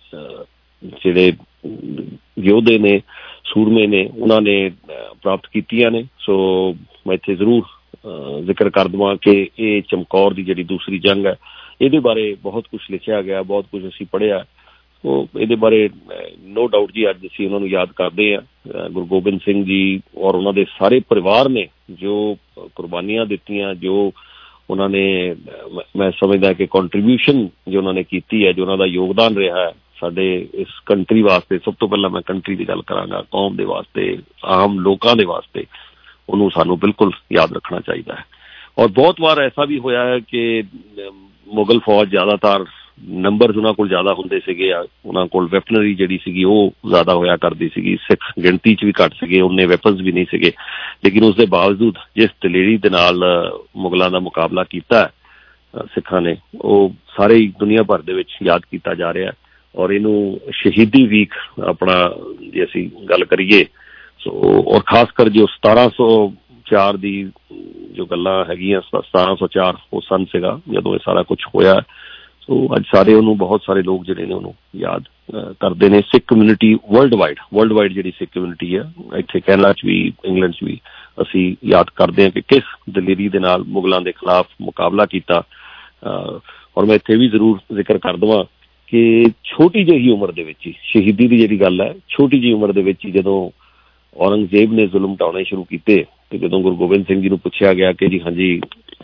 ਜਿਹੜੇ ਯੋਧੇ ਨੇ, ਸੂਰਮੇ ਨੇ, ਉਹਨਾਂ ਨੇ ਪ੍ਰਾਪਤ ਕੀਤੀਆਂ ਨੇ। ਸੋ ਮੈਂ ਇੱਥੇ ਜ਼ਰੂਰ ਜ਼ਿਕਰ ਕਰ ਦੇਵਾਂ ਕਿ ਇਹ ਚਮਕੌਰ ਦੀ ਜਿਹੜੀ ਦੂਸਰੀ ਜੰਗ ਹੈ, ਇਹਦੇ ਬਾਰੇ ਬਹੁਤ ਕੁਛ ਲਿਖਿਆ ਗਿਆ, ਬਹੁਤ ਕੁਛ ਅਸੀਂ ਪੜ੍ਹਿਆ। ਉਹ ਇਹਦੇ ਬਾਰੇ ਨੋ ਡਾਊਟ ਜੀ ਅੱਜ ਅਸੀਂ ਉਹਨਾਂ ਨੂੰ ਯਾਦ ਕਰਦੇ ਹਾਂ। ਗੁਰੂ ਗੋਬਿੰਦ ਸਿੰਘ ਜੀ ਔਰ ਉਹਨਾਂ ਦੇ ਸਾਰੇ ਪਰਿਵਾਰ ਨੇ ਜੋ ਕੁਰਬਾਨੀਆਂ ਦਿੱਤੀਆਂ, ਜੋ ਉਹਨਾਂ ਨੇ, ਮੈਂ ਸਮਝਦਾ ਕਿ ਕੰਟਰੀਬਿਊਸ਼ਨ ਜੋ ਉਹਨਾਂ ਨੇ ਕੀਤੀ ਹੈ, ਜੋ ਉਹਨਾਂ ਦਾ ਯੋਗਦਾਨ ਰਿਹਾ ਹੈ ਸਾਡੇ ਇਸ ਕੰਟਰੀ ਵਾਸਤੇ, ਸਭ ਤੋਂ ਪਹਿਲਾਂ ਮੈਂ ਕੰਟਰੀ ਦੀ ਗੱਲ ਕਰਾਂਗਾ, ਕੌਮ ਦੇ ਵਾਸਤੇ, ਆਮ ਲੋਕਾਂ ਦੇ ਵਾਸਤੇ, ਉਹਨੂੰ ਸਾਨੂੰ ਬਿਲਕੁਲ ਯਾਦ ਰੱਖਣਾ ਚਾਹੀਦਾ ਹੈ। ਔਰ ਬਹੁਤ ਵਾਰ ਐਸਾ ਵੀ ਹੋਇਆ ਹੈ ਕਿ ਮੁਗਲ ਫੌਜ ਜ਼ਿਆਦਾਤਰ ਨੰਬਰ ਉਹਨਾਂ ਕੋਲ ਜ਼ਿਆਦਾ ਹੁੰਦੇ ਸੀਗੇ, ਉਹਨਾਂ ਕੋਲ ਵੈਪਨਰੀ ਜਿਹੜੀ ਸੀਗੀ ਉਹ ਜ਼ਿਆਦਾ ਹੋਇਆ ਕਰਦੀ ਸੀਗੀ, ਸਿੱਖ ਗਿਣਤੀ 'ਚ ਵੀ ਘੱਟ ਸੀਗੇ, ਉਹਨੇ ਵੈਪਨਸ ਵੀ ਨਹੀਂ ਸੀਗੇ, ਲੇਕਿਨ ਉਸ ਦੇ ਬਾਵਜੂਦ ਜਿਸ ਦਲੇਰੀ ਦੇ ਨਾਲ ਮੁਗਲਾਂ ਦਾ ਮੁਕਾਬਲਾ ਕੀਤਾ ਸਿੱਖਾਂ ਨੇ, ਉਹ ਸਾਰੇ ਹੀ ਦੁਨੀਆ ਭਰ ਦੇ ਵਿੱਚ ਯਾਦ ਕੀਤਾ ਜਾ ਰਿਹਾ। ਔਰ ਇਹਨੂੰ ਸ਼ਹੀਦੀ ਵੀਕ ਆਪਣਾ ਜੇ ਅਸੀਂ ਗੱਲ ਕਰੀਏ, ਸੋ ਔਰ ਖਾਸ ਕਰ ਜੋ 1704 ਦੀ ਜੋ ਗੱਲਾਂ ਹੈਗੀਆਂ, 1704 ਉਹ ਸਨ ਸੀਗਾ ਜਦੋਂ ਇਹ ਸਾਰਾ ਕੁਛ ਹੋਇਆ। ਸੋ ਅੱਜ ਸਾਰੇ ਉਹਨੂੰ, ਬਹੁਤ ਸਾਰੇ ਲੋਕ ਜਿਹੜੇ ਨੇ ਉਹਨੂੰ ਯਾਦ ਕਰਦੇ ਨੇ। ਸਿੱਖ ਕਮਿਊਨਿਟੀ ਵਰਲਡ ਵਾਈਡ ਜਿਹੜੀ ਸਿੱਖ ਕਮਿਊਨਿਟੀ ਆ, ਇੱਥੇ ਕੈਨੇਡਾ 'ਚ ਵੀ, ਇੰਗਲੈਂਡ 'ਚ ਵੀ, ਅਸੀਂ ਯਾਦ ਕਰਦੇ ਹਾਂ ਕਿ ਕਿਸ ਦਲੇਰੀ ਦੇ ਨਾਲ ਮੁਗਲਾਂ ਦੇ ਖਿਲਾਫ ਮੁਕਾਬਲਾ ਕੀਤਾ। ਔਰ ਮੈਂ ਇੱਥੇ ਵੀ ਜ਼ਰੂਰ ਜ਼ਿਕਰ ਕਰ ਦੇਵਾਂ ਕਿ ਛੋਟੀ ਜਿਹੀ ਉਮਰ ਦੇ ਵਿੱਚ ਹੀ ਸ਼ਹੀਦੀ ਦੀ ਜਿਹੜੀ ਗੱਲ ਹੈ, ਛੋਟੀ ਜਿਹੀ ਉਮਰ ਦੇ ਵਿੱਚ ਹੀ ਜਦੋਂ ਔਰੰਗਜ਼ੇਬ ਨੇ ਜ਼ੁਲਮ ਢਾਉਣੇ ਸ਼ੁਰੂ ਕੀਤੇ ਤੇ ਜਦੋਂ ਗੁਰੂ ਗੋਬਿੰਦ ਸਿੰਘ ਜੀ ਨੂੰ ਪੁੱਛਿਆ ਗਿਆ ਕਿ ਜੀ ਹਾਂਜੀ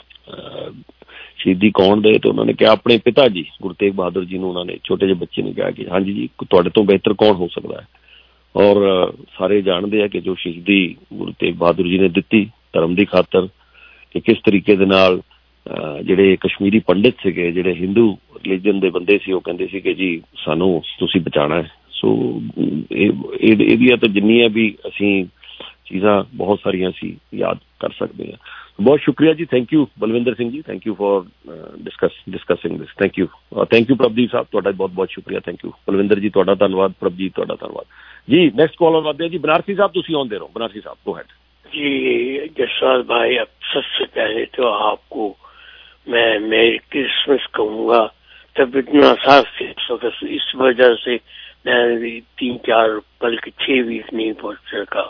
ਸ਼ਹੀਦੀ ਕੌਣ ਦੇ, ਤੇ ਉਹਨਾਂ ਨੇ ਕਿਹਾ ਆਪਣੇ ਪਿਤਾ ਜੀ ਗੁਰੂ ਤੇਗ ਬਹਾਦਰ ਜੀ ਨੂੰ। ਉਹਨਾਂ ਨੇ ਛੋਟੇ ਜਿਹੇ ਬੱਚੇ ਨੇ ਕਿਹਾ ਕਿ ਹਾਂਜੀ ਜੀ ਤੁਹਾਡੇ ਤੋਂ ਬਿਹਤਰ ਕੌਣ ਹੋ ਸਕਦਾ ਹੈ। ਔਰ ਸਾਰੇ ਜਾਣਦੇ ਆ ਕਿ ਜੋ ਸ਼ਹੀਦੀ ਗੁਰੂ ਤੇਗ ਬਹਾਦਰ ਜੀ ਨੇ ਦਿੱਤੀ ਧਰਮ ਦੀ ਖਾਤਰ, ਕਿ ਕਿਸ ਤਰੀਕੇ ਦੇ ਨਾਲ ਜਿਹੜੇ ਕਸ਼ਮੀਰੀ ਪੰਡਿਤ ਸੀਗੇ, ਜਿਹੜੇ ਹਿੰਦੂ ਰਿਲੀਜਨ ਦੇ ਬੰਦੇ ਸੀ, ਉਹ ਕਹਿੰਦੇ ਸੀ ਕਿ ਜੀ ਸਾਨੂੰ ਤੁਸੀਂ ਬਚਾਉਣਾ ਹੈ। ਸੋ ਇਹਦੀਆਂ ਤਾਂ ਜਿੰਨੀਆਂ ਵੀ ਅਸੀਂ चीज़ां बहुत सारियां सी याद कर सकते हैं। बहुत शुक्रिया जी, thank you Balwinder Singh ji, thank you for discussing this, thank you Prabhdeep sahab, ਤੁਹਾਡਾ बहुत बहुत शुक्रिया, थैंक यू बलविंदर जी, ਤੁਹਾਡਾ ਧੰਨਵਾਦ, ਪ੍ਰਭਜੀਤ ਤੁਹਾਡਾ ਧੰਨਵਾਦ जी। नेक्स्ट कॉलर आते हैं जी, बनारसी साहब तुसी ऑन दे रहो, बनारसी साहब गो हेड जी। जसवाल भाई, अब सबसे पहले तो आपको मैं मेरी क्रिसमस कहूँगा, तब इतना साफ इस वजह से मैं 3-4 बल्कि 6 वीक नहीं पहुंच सका।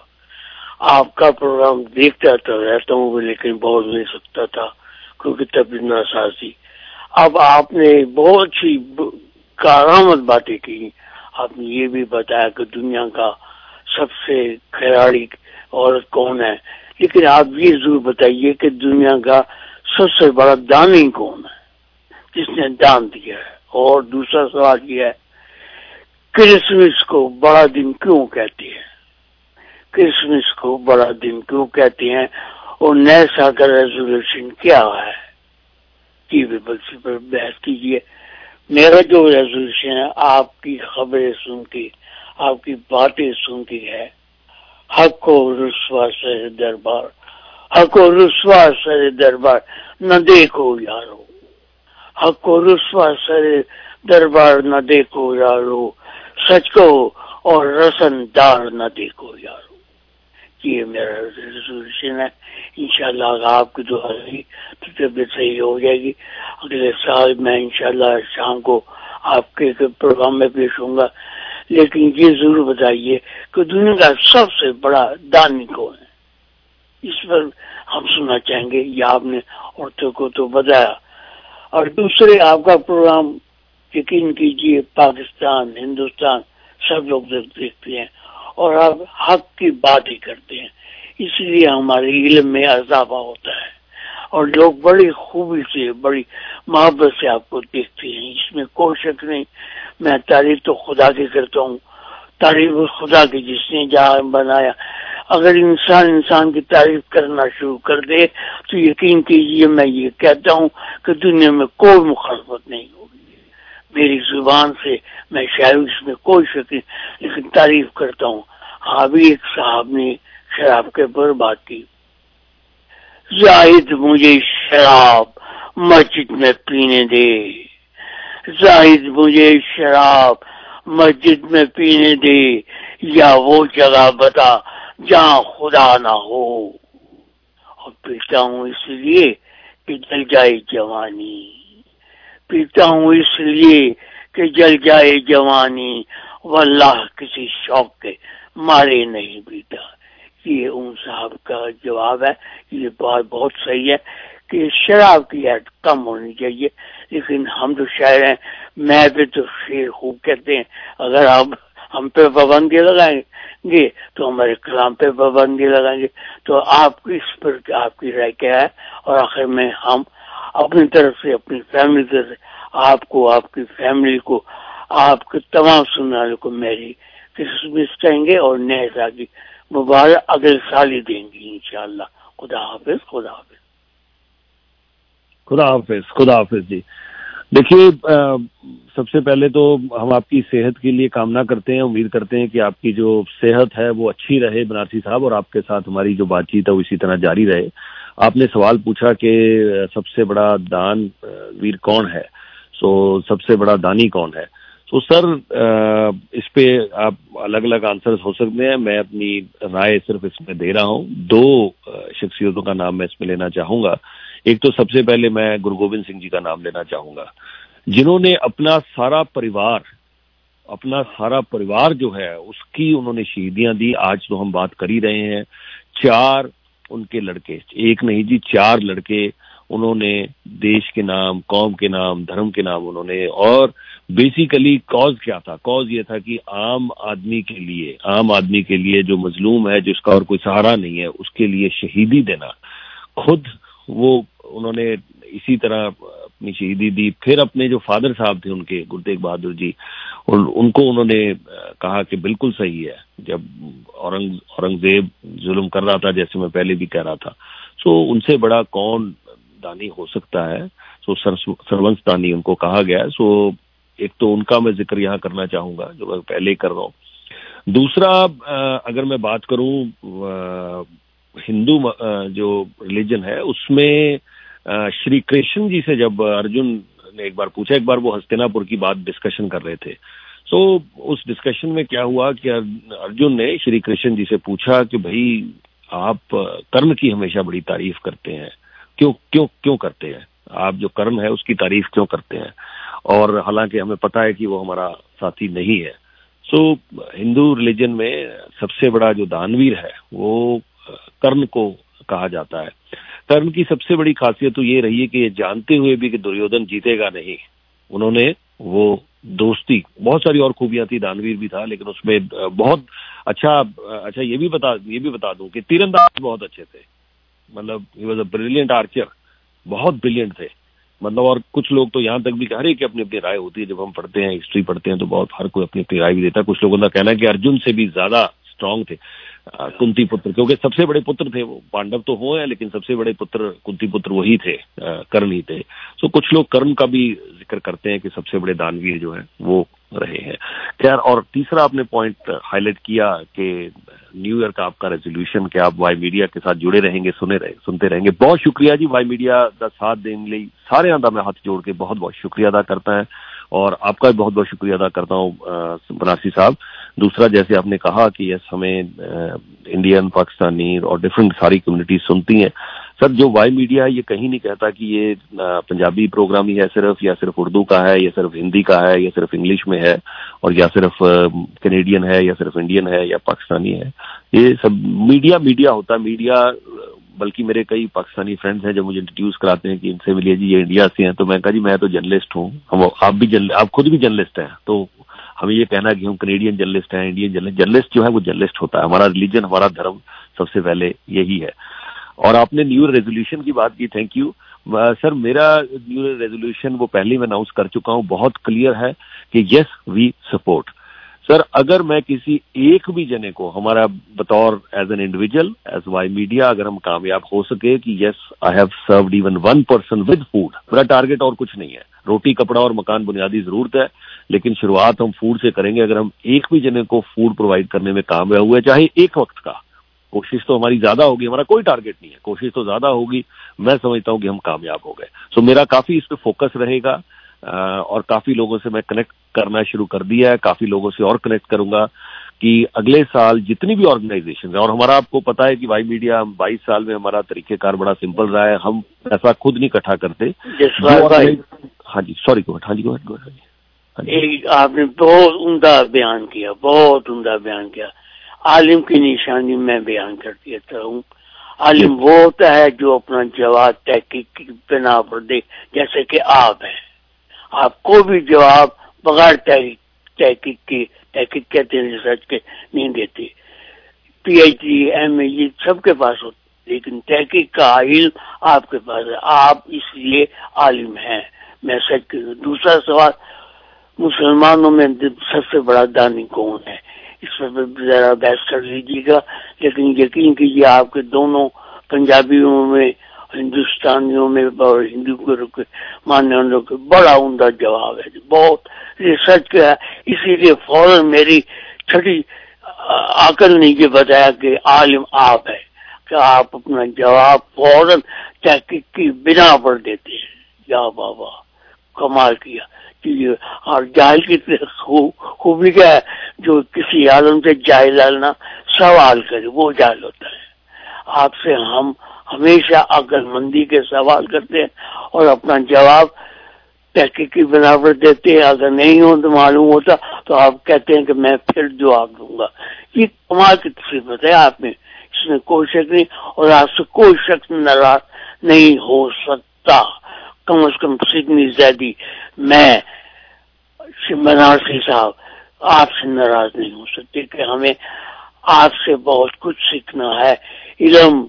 आपका प्रोग्राम देखता तो रहता हूँ लेकिन बोल नहीं सकता था क्योंकि तब इतना सासी। अब आपने बहुत सी कारामद बातें की। आपने ये भी बताया कि दुनिया का सबसे खिलाड़ी औरत कौन है, लेकिन आप ये जरूर बताइए कि दुनिया का सबसे बड़ा दानी कौन है जिसने दान दिया है। और दूसरा सवाल ये है, क्रिसमस को बड़ा दिन क्यों कहते हैं, क्रिसमस को बड़ा दिन क्यों कहते हैं, और नए साल का रेजोल्यूशन क्या है, ये भी पर बहस कीजिए। मेरा जो रेजोल्यूशन है, आपकी खबरें सुन के, आपकी बातें सुन के है, हक को रुस्वा सर दरबार, हक को रुस्वा सर दरबार न देखो यारो, हक को रुस्वा सर दरबार न देखो यारो, सच को और रसनदार न देखो यारो। ये मेरा रेजोल्यूशन है। इंशाल्लाह आपकी दुआ रही तो तबीयत सही हो जाएगी। अगले साल मैं इंशाल्लाह शाम को आपके प्रोग्राम में पेश होऊंगा। लेकिन ये जरूर बताइए कि दुनिया का सबसे बड़ा दानी कौन है, इस पर हम सुनना चाहेंगे। ये आपने औरतों को तो बताया। और दूसरे, आपका प्रोग्राम यकीन कीजिए पाकिस्तान, हिंदुस्तान सब लोग देखते हैं और आप हक की बात ही करते हैं, इसलिए हमारे इल्म में इजाफा होता है और लोग बड़ी खूबी से, बड़ी मोहब्बत से आपको देखते हैं, इसमें कोई शक नहीं। मैं तारीफ तो खुदा की करता हूँ, तारीफ खुदा की जिसने जहां बनाया। अगर इंसान की तारीफ करना शुरू कर दे तो यकीन कीजिए मैं ये कहता हूँ कि दुनिया में कोई मुखालफत नहीं होगी। मेरी जुबान से मैं शायद इसमें कोई शक नहीं, लेकिन तारीफ करता हूँ। अभी एक साहब ने शराब के ऊपर बात की, जाहिद मुझे शराब मस्जिद में पीने दे, जाहिद मुझे शराब मस्जिद में पीने दे, या वो जगह बता जहाँ खुदा ना हो। और पीता हूँ इसलिए कि जल जाए जवानी, पीता हूँ इसलिए कि जल जाए जवानी, वल्लाह किसी शौक के मारे नहीं पीता। ये उन साहब का जवाब है। ये बात बहुत सही है कि शराब की हद कम होनी चाहिए, लेकिन हम तो शायर हैं, मैं भी तो शेर खूब कहते हैं। अगर आप हम पे पाबंदी लगाएंगे तो हमारे कलाम पे पाबंदी लगाएंगे। तो आप इस पर आपकी राय क्या है? और आखिर में हम अपनी तरफ से, अपनी फैमिली से आपको, आपकी फैमिली को, आपके तमाम सुनने वालों को मेरी क्रिसमस कहेंगे और नए साल की मुबारक अगले साल ही देंगे इंशाअल्लाह। खुदा हाफिज, खुदा हाफिज, खुदा हाफिज, खुदा हाफिज जी। देखिए, सबसे पहले तो हम आपकी सेहत के लिए कामना करते हैं, उम्मीद करते हैं कि आपकी जो सेहत है वो अच्छी रहे बनारसी साहब, और आपके साथ हमारी जो बातचीत है वो इसी तरह जारी रहे। आपने सवाल पूछा कि सबसे बड़ा दान वीर कौन है, सो सबसे बड़ा दानी कौन है। तो सर, इस पे आप अलग अलग आंसर्स हो सकते हैं, मैं अपनी राय सिर्फ इसमें दे रहा हूँ। 2 शख्सियतों का नाम मैं इसमें लेना चाहूंगा। एक तो सबसे पहले मैं गुरु गोबिंद सिंह जी का नाम लेना चाहूंगा, जिन्होंने अपना सारा परिवार जो है उसकी उन्होंने शहीदियां दी। आज तो हम बात कर ही रहे हैं, 4 उनके लड़के, एक नहीं जी 4 लड़के उन्होंने देश के नाम, कौम के नाम, धर्म के नाम उन्होंने। और बेसिकली कॉज क्या था? कॉज ये था कि आम आदमी के लिए जो मजलूम है, जिसका और कोई सहारा नहीं है, उसके लिए शहीदी देना। खुद वो उन्होंने इसी तरह अपनी शहीदी दी। फिर अपने जो फादर साहब थे उनके, गुरु तेग बहादुर जी, उनको उन्होंने कहा कि बिल्कुल सही है, जब औरंगजेब जुल्म कर रहा था, जैसे मैं पहले भी कह रहा था, सो उनसे बड़ा कौन दानी हो सकता है। सो सरवंश दानी उनको कहा गया। सो एक तो उनका मैं जिक्र यहाँ करना चाहूंगा, जो मैं पहले ही कर रहा हूँ। दूसरा अगर मैं बात करूं हिंदू जो रिलीजन है उसमें श्री कृष्ण जी से जब अर्जुन ने एक बार पूछा, एक बार वो हस्तिनापुर की बात डिस्कशन कर रहे थे, तो उस डिस्कशन में क्या हुआ कि अर्जुन ने श्री कृष्ण जी से पूछा कि भाई आप कर्म की हमेशा बड़ी तारीफ करते हैं, क्यों क्यों क्यों करते हैं आप, जो कर्म है उसकी तारीफ क्यों करते हैं, और हालांकि हमें पता है कि वो हमारा साथी नहीं है। सो हिंदू रिलीजन में सबसे बड़ा जो दानवीर है वो कर्ण को कहा जाता है। कर्ण की सबसे बड़ी खासियत तो ये रही है कि ये जानते हुए भी कि दुर्योधन जीतेगा नहीं, उन्होंने वो दोस्ती, बहुत सारी और खूबियां थी, दानवीर भी था, लेकिन उसमें बहुत अच्छा ये भी बता दूं कि तीरंदाज बहुत अच्छे थे, मतलब he was a brilliant archer, बहुत ब्रिलियंट थे, मतलब। और कुछ लोग तो यहाँ तक भी हर एक की अपनी अपनी राय होती है, जब हम पढ़ते हैं हिस्ट्री पढ़ते हैं तो बहुत हर कोई अपनी अपनी राय भी देता है। कुछ लोगों का कहना है कि अर्जुन से भी ज्यादा स्ट्रांग थे कुंती पुत्र, क्योंकि सबसे बड़े पुत्र थे वो, पांडव तो हो हैं लेकिन सबसे बड़े पुत्र कुंती पुत्र वही थे, कर्ण ही थे। सो कुछ लोग कर्ण का भी जिक्र करते हैं कि सबसे बड़े दानवीर जो है वो रहे हैं। खैर, और तीसरा आपने पॉइंट हाईलाइट किया कि न्यू ईयर का आपका रेजोल्यूशन कि आप वाई मीडिया के साथ जुड़े रहेंगे, सुनते रहेंगे। बहुत शुक्रिया जी, वाई मीडिया का साथ देने लिए सारे दा मैं हाथ जोड़ के बहुत बहुत शुक्रिया अदा करता है, और आपका भी बहुत बहुत शुक्रिया अदा करता हूँ बनारसी साहब। दूसरा, जैसे आपने कहा कि यस हमें इंडियन, पाकिस्तानी और डिफरेंट सारी कम्युनिटी सुनती हैं। सर, जो वाई मीडिया है ये कहीं नहीं कहता कि ये पंजाबी प्रोग्राम ही है सिर्फ, या सिर्फ उर्दू का है, या सिर्फ हिंदी का है, या सिर्फ इंग्लिश में है, और या सिर्फ कैनेडियन है, या सिर्फ इंडियन है, या पाकिस्तानी है। ये सब मीडिया होता है। मीडिया, बल्कि मेरे कई पाकिस्तानी फ्रेंड्स हैं जो मुझे इंट्रोड्यूस कराते हैं कि इनसे मिलिए जी, ये इंडिया से हैं, तो मैं कहा जी मैं तो जर्नलिस्ट हूँ, आप खुद भी जर्नलिस्ट हैं, तो हमें ये कहना कि हम कैनेडियन जर्नलिस्ट हैं, इंडियन जर्नलिस्ट जो है वो जर्नलिस्ट होता है। हमारा रिलीजन, हमारा धर्म सबसे पहले यही है। और आपने न्यू ईयर रेजोल्यूशन की बात की, थैंक यू सर। मेरा न्यू ईयर रेजोल्यूशन वो पहले ही मैं अनाउंस कर चुका हूँ, बहुत क्लियर है कि यस वी सपोर्ट। सर, अगर मैं किसी एक भी जने को, हमारा बतौर as an individual, as Y media, अगर हम कामयाब हो सके कि yes I have served even one person with food, मेरा टारगेट और कुछ नहीं है। रोटी, कपड़ा और मकान बुनियादी जरूरत है, लेकिन शुरुआत हम फूड से करेंगे। अगर हम एक भी जने को फूड प्रोवाइड करने में कामयाब हुए, चाहे एक वक्त का, कोशिश तो हमारी ज्यादा होगी, हमारा कोई टारगेट नहीं है, कोशिश तो ज्यादा होगी, मैं समझता हूं कि हम कामयाब हो गए। सो मेरा काफी इस पे फोकस रहेगा, और काफी लोगों से मैं कनेक्ट करना शुरू कर दिया है, काफी लोगों से और कनेक्ट करूंगा कि अगले साल जितनी भी ऑर्गेनाइजेशन है, और हमारा आपको पता है कि वाई मीडिया 22 साल में हमारा तरीकेकार बड़ा सिंपल रहा है, हम ऐसा खुद नहीं इकट्ठा करते। हाँ जी, सॉरी, गो अहेड। आपने बहुत उम्दा बयान किया, बहुत उम्दा बयान किया। आलिम की निशानी मैं बयान कर देता हूँ। आलिम वो होता है जो अपना जवाब तहकीक की बिना पर दे, जैसे कि आप हैं, आपको भी जवाब बगैर तहकीक कहते हैं, रिसर्च के नहीं देते। पीएचडी, एमए ये सबके पास होता है, लेकिन तहकीक का इल्म आपके पास है, आप इसलिए आलिम हैं। मैं सच कहूँ। दूसरा सवाल, मुसलमानों में सबसे बड़ा दानी कौन है, इस पर जरा बहस कर लीजिएगा, लेकिन यकीन कीजिए आपके दोनों पंजाबियों में, हिंदुस्तानियों में और हिंदू के मानने वालों के बड़ा उम्दा जवाब है, बहुत रिसर्च किया, इसीलिए फौरन मेरी छठी अकल ने ये बताया कि आलिम आप है, कि आप अपना जवाब फौरन तहकीक की बिना पर देते हैं। या बाबा, कमाल किया। और जाहिल की खूबी क्या है, जो किसी आलम से जाहिल ना सवाल करे वो जाहिल होता है। आपसे हम हमेशा अक्लमंदी के सवाल करते हैं और अपना जवाब तहकीकी बना पर देते हैं। अगर नहीं हो तो मालूम होता तो आप कहते हैं कि मैं फिर जवाब दूंगा। ये कमाल की सिफत है आप में, इसमें कोई शक नहीं, और आपसे कोई शख्स नाराज नहीं हो सकता। कम से कम सिडनी ज़ैदी, मैं बनारसी साहब आपसे नाराज नहीं हो सकते कि हमें आपसे बहुत कुछ सीखना है। इल्म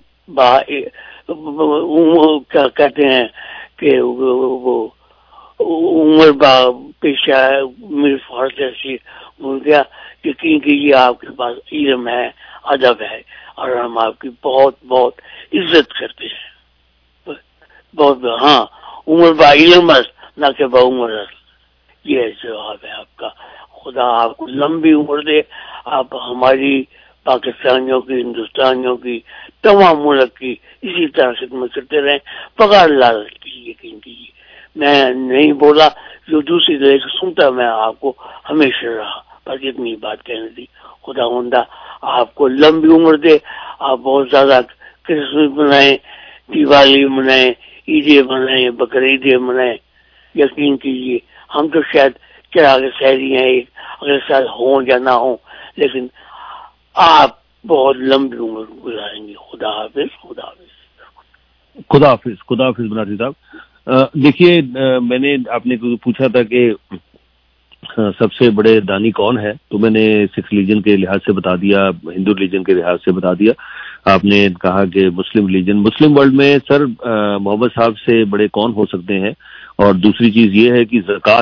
क्या कहते हैं कि वो उम्र पेशा मेरे फर्ज जैसी भूल गया। यकीन कीजिए आपके पास इल्म है, अदब है, और हम आपकी बहुत बहुत इज्जत करते हैं। बहुत हाँ, उम्र बा इल्म न के बा उम्र, ये जवाब है आपका। खुदा आपको लंबी उम्र दे। आप हमारी पाकिस्तानियों की, हिंदुस्तानियों की, तमाम मुल्क की इसी तरह खिदमत करते रहें, पगार लालच की यकीन कीजिए। मैं नहीं बोला, जो दूसरी तरह से सुनता मैं आपको हमेशा रहा, पर इतनी बात कहने दी। खुदा आपको लंबी उम्र दे, आप बहुत ज्यादा क्रिसमस मनाएं, दिवाली मनाएं, ईदें मनाएं, बकरीदें मनाएं। यकीन कीजिए हम तो शायद चिराग सहरी हैं, एक अगले साल हो या ना हो, लेकिन आप बहुत लंबी उम्र गुजारेंगे। खुदा हाफिज, खुदा हाफिज, खुदा हाफिज, खुदा हाफिज बनारसी साहब। देखिए, मैंने आपने पूछा था कि सबसे बड़े दानी कौन है, तो मैंने सिख रिलीजन के लिहाज से बता दिया, हिंदू रिलीजन के लिहाज से बता दिया। आपने कहा कि मुस्लिम रिलीजन, मुस्लिम वर्ल्ड में सर मोहम्मद साहब से बड़े कौन हो सकते हैं। और दूसरी चीज ये है कि ज़कात,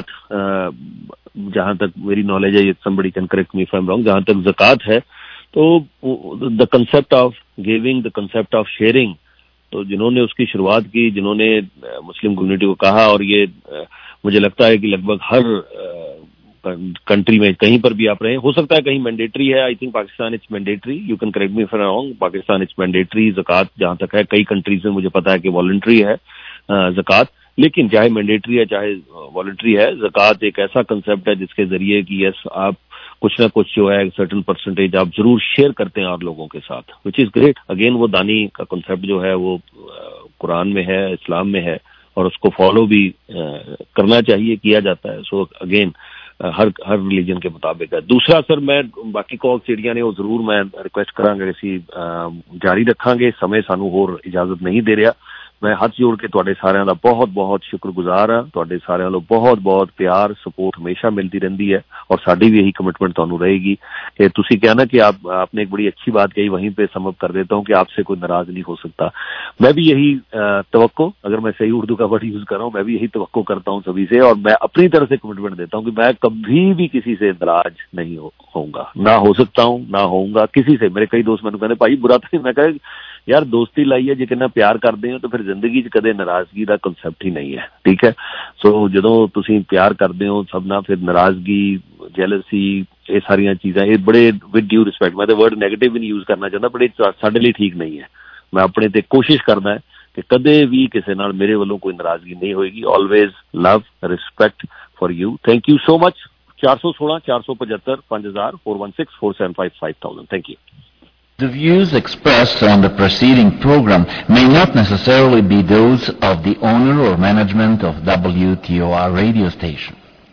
जहां तक मेरी नॉलेज है, somebody can correct me if I'm wrong, जहां तक ज़कात है तो the concept of giving, the concept of sharing, तो जिन्होंने उसकी शुरुआत की, जिन्होंने मुस्लिम कम्युनिटी को कहा, और ये मुझे लगता है कि लगभग हर कंट्री में कहीं पर भी आप रहे, हो सकता है कहीं मैंडेटरी है, I think Pakistan it's mandatory, you can correct me if I am wrong, Pakistan it's mandatory ज़कात जहां तक है। कई कंट्रीज में मुझे पता है कि वॉलंटरी है ज़कात, लेकिन चाहे मैंडेटरी है चाहे वॉलंटरी है, ज़कात एक ऐसा कंसेप्ट है जिसके जरिए कि यस आप कुछ ना कुछ जो है सर्टेन परसेंटेज आप जरूर शेयर करते हैं और लोगों के साथ, विच इज ग्रेट। अगेन वो दानी का कंसेप्ट जो है वो कुरान में है, इस्लाम में है, और उसको फॉलो भी करना चाहिए, किया जाता है। सो अगेन हर रिलीजन के मुताबिक है। दूसरा सर, मैं बाकी कॉल सीढ़ियां ने वो जरूर मैं रिक्वेस्ट करांगा इसी जारी रखांगे, समय सानू होर इजाजत नहीं दे रहा। मैं हाथ जोड़ के तुहाडे सारिਆਂ ਦਾ बहुत बहुत शुक्रगुजार हाँ। तुहाडे सारिਆਂ ਨੂੰ बहुत बहुत प्यार सपोर्ट हमेशा मिलती रहती है, और साडी भी यही कमिटमेंट तुहानू रहेगी कि तुसी कहना कि आपने एक बड़ी अच्छी बात कही, वहीं पे समअप कर देता हूँ कि आपसे कोई नाराज नहीं हो सकता। मैं भी यही तवक्को, अगर मैं सही उर्दू का वर्ड यूज कर रहा हूँ, मैं भी यही तवक्को करता हूँ सभी से, और मैं अपनी तरफ से कमिटमेंट देता हूँ कि मैं कभी भी किसी से नाराज नहीं होऊंगा, ना हो सकता हूँ, ना होऊंगा किसी से। मेरे कई दोस्त मैंने कहते भाई बुरा तो नहीं, मैं कह यार दोस्ती लाई है, जे किन्ना प्यार करते हो तो फिर जिंदगी च कदे नाराजगी का कंसैप्ट ही नहीं है, ठीक है। सो जदों तुसीं प्यार करते हो सब ना, फिर नाराजगी, जेलसी, ये सारियां चीज़ां, ये बड़े विद ड्यू रिस्पैक्ट, मैं तो वर्ड नैगेटिव भी नहीं यूज करना चाहता, बट ये साडे लिए ठीक नहीं है। मैं अपने ते कोशिश करना है कि कदे भी किसी नाल मेरे वालों कोई नाराजगी नहीं होएगी। Always love, respect for you. Thank you so much. 416 475 5000 416 475 5000। Thank you. The views expressed on the preceding program may not necessarily be those of the owner or management of WTOR radio station.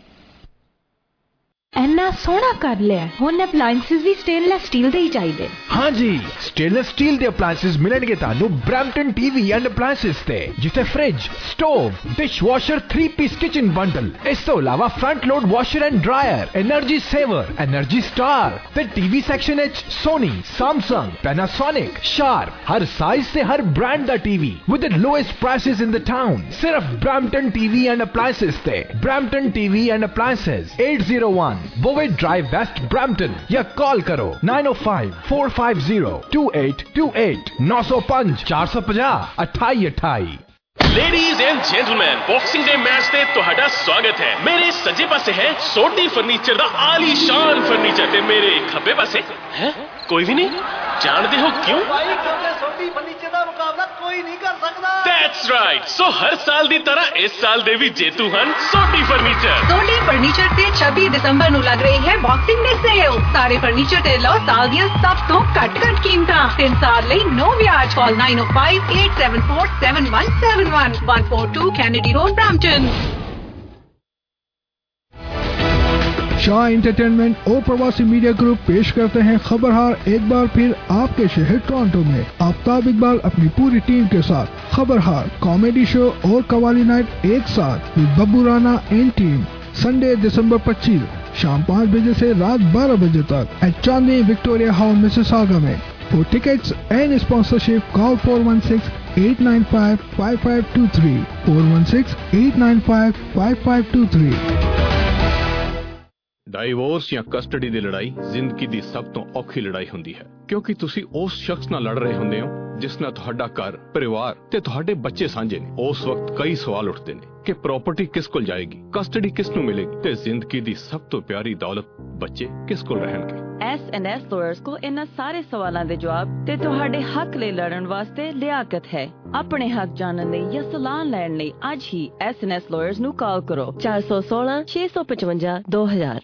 इन्ना सोहना कर लिया हुण appliances भी stainless steel दे ही चाहिए। हाँ जी, stainless steel दे अप्लायंसेस मिलणगे तानू ब्रैम्पटन टीवी एंड अप्लायंसेस ते, जिथे फ्रिज, स्टोव, डिश वॉशर, 3-पीस किचन बंडल, इस तो अलावा front load washer and dryer, energy saver, energy star ते TV section which Sony, Samsung, Panasonic, Sharp, हर साइज से हर ब्रांड दा TV with the lowest prices in the town. सिर्फ ब्रैम्पटन टीवी एंड अप्लायंसेस ते। Brampton TV and appliances 801 बोवेट drive west Brampton, या call करो 905-450-2828 905 450 2828। Ladies and gentleman, boxing day match ते तुहाडा स्वागत है। मेरे सज्जे पासे है सोडी फर्नीचर दा आलीशान फर्नीचर, ते मेरे खब्बे पासे है कोई भी नहीं। जानते हो क्यों? सोडी फर्नीचर दा मुकाबला कोई नहीं कर सकता। That's right। सो हर साल दी तरह इस साल दे भी जेतू हन सोडी फर्नीचर। सोडी फर्नीचर ते 26 दिसंबर ਨੂੰ ਲੱਗ ਰਹੀ ਹੈ ਬਾਕਸਿੰਗ ਡੇ ਸੇਲ। ਸਾਰੇ ਫਰਨੀਚਰ ਤੇ ਲਓ ਸਾਲ ਦੀਆਂ ਸਭ ਤੋਂ ਘੱਟ ਕੀਮਤਾਂ। 3 ਸਾਲ ਲਈ ਨੋ ਵਿਆਜ। Call 905-874-7171 142 Kennedy road Brampton. Shah entertainment और प्रवासी मीडिया ग्रुप पेश करते हैं खबरहार एक बार फिर आपके शहर टोरंटो में। आफ्ताब इकबाल अपनी पूरी टीम के साथ खबरहार कॉमेडी शो और कवाली नाइट एक साथ with Babbu Rana and team, Sunday दिसंबर 25 शाम 5 बजे से रात 12 बजे तक at Chandni Victoria hall Mississauga में। For tickets and sponsorship, call 416-895-5523 416-895-5523। Divorce ਜਾਂ ਕਸਟਡੀ ਦੀ ਲੜਾਈ ਜ਼ਿੰਦਗੀ ਦੀ ਸਭ ਤੋਂ ਔਖੀ ਲੜਾਈ ਹੁੰਦੀ ਹੈ, ਕਿਉਂਕਿ ਤੁਸੀਂ ਉਸ ਸ਼ਖਸ ਨਾਲ ਲੜ ਰਹੇ ਹੁੰਦੇ ਹੋ ਜਿਸ ਨਾਲ ਤੁਹਾਡਾ ਘਰ, ਪਰਿਵਾਰ ਤੇ ਤੁਹਾਡੇ ਬੱਚੇ ਸਾਂਝੇ ਨੇ। ਉਸ ਵਕਤ ਕਈ ਸਵਾਲ ਉੱਠਦੇ ਨੇ ਕਿ ਪ੍ਰਾਪਰਟੀ ਕਿਸ ਕੋਲ ਜਾਏਗੀ, ਕਸਟਡੀ ਕਿਸ ਨੂੰ ਮਿਲੇਗੀ ਤੇ ਜ਼ਿੰਦਗੀ ਦੀ ਸਭ ਤੋਂ ਪਿਆਰੀ ਦੌਲਤ ਬੱਚੇ ਕਿਸ ਕੋਲ ਰਹਿਣਗੇ। S&S ਲਾਇਰਸ ਕੋਲ ਇਹਨਾਂ ਸਾਰੇ ਸਵਾਲਾਂ ਦੇ ਜਵਾਬ ਤੇ ਤੁਹਾਡੇ ਹੱਕ ਲਈ ਲੜਨ ਵਾਸਤੇ ਲਿਆਕਤ ਹੈ। ਆਪਣੇ ਹੱਕ ਜਾਣਨ ਲਈ ਜਾਂ ਸਲਾਹ ਲੈਣ ਲਈ ਅੱਜ ਹੀ S&S ਲਾਇਰਸ ਨੂੰ ਕਾਲ ਕਰੋ 416 655 2000।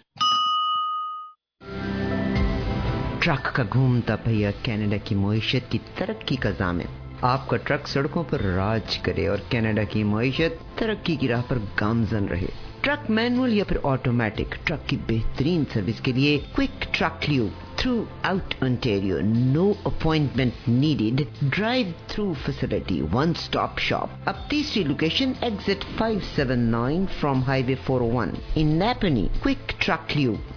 ट्रक का घूमता पहिया कनाडा की मईशत की तरक्की का ज़ामिन। आपका ट्रक सड़कों पर राज करे और कनाडा की मईशत तरक्की की राह पर गामजन रहे। ट्रक मैनुअल या फिर ऑटोमेटिक, ट्रक की बेहतरीन सर्विस के लिए quick truck lube throughout Ontario, no appointment needed, drive thru facility, one stop shop. अब तीसरी location exit 579 from highway 401 in Napanee. Quick truck lube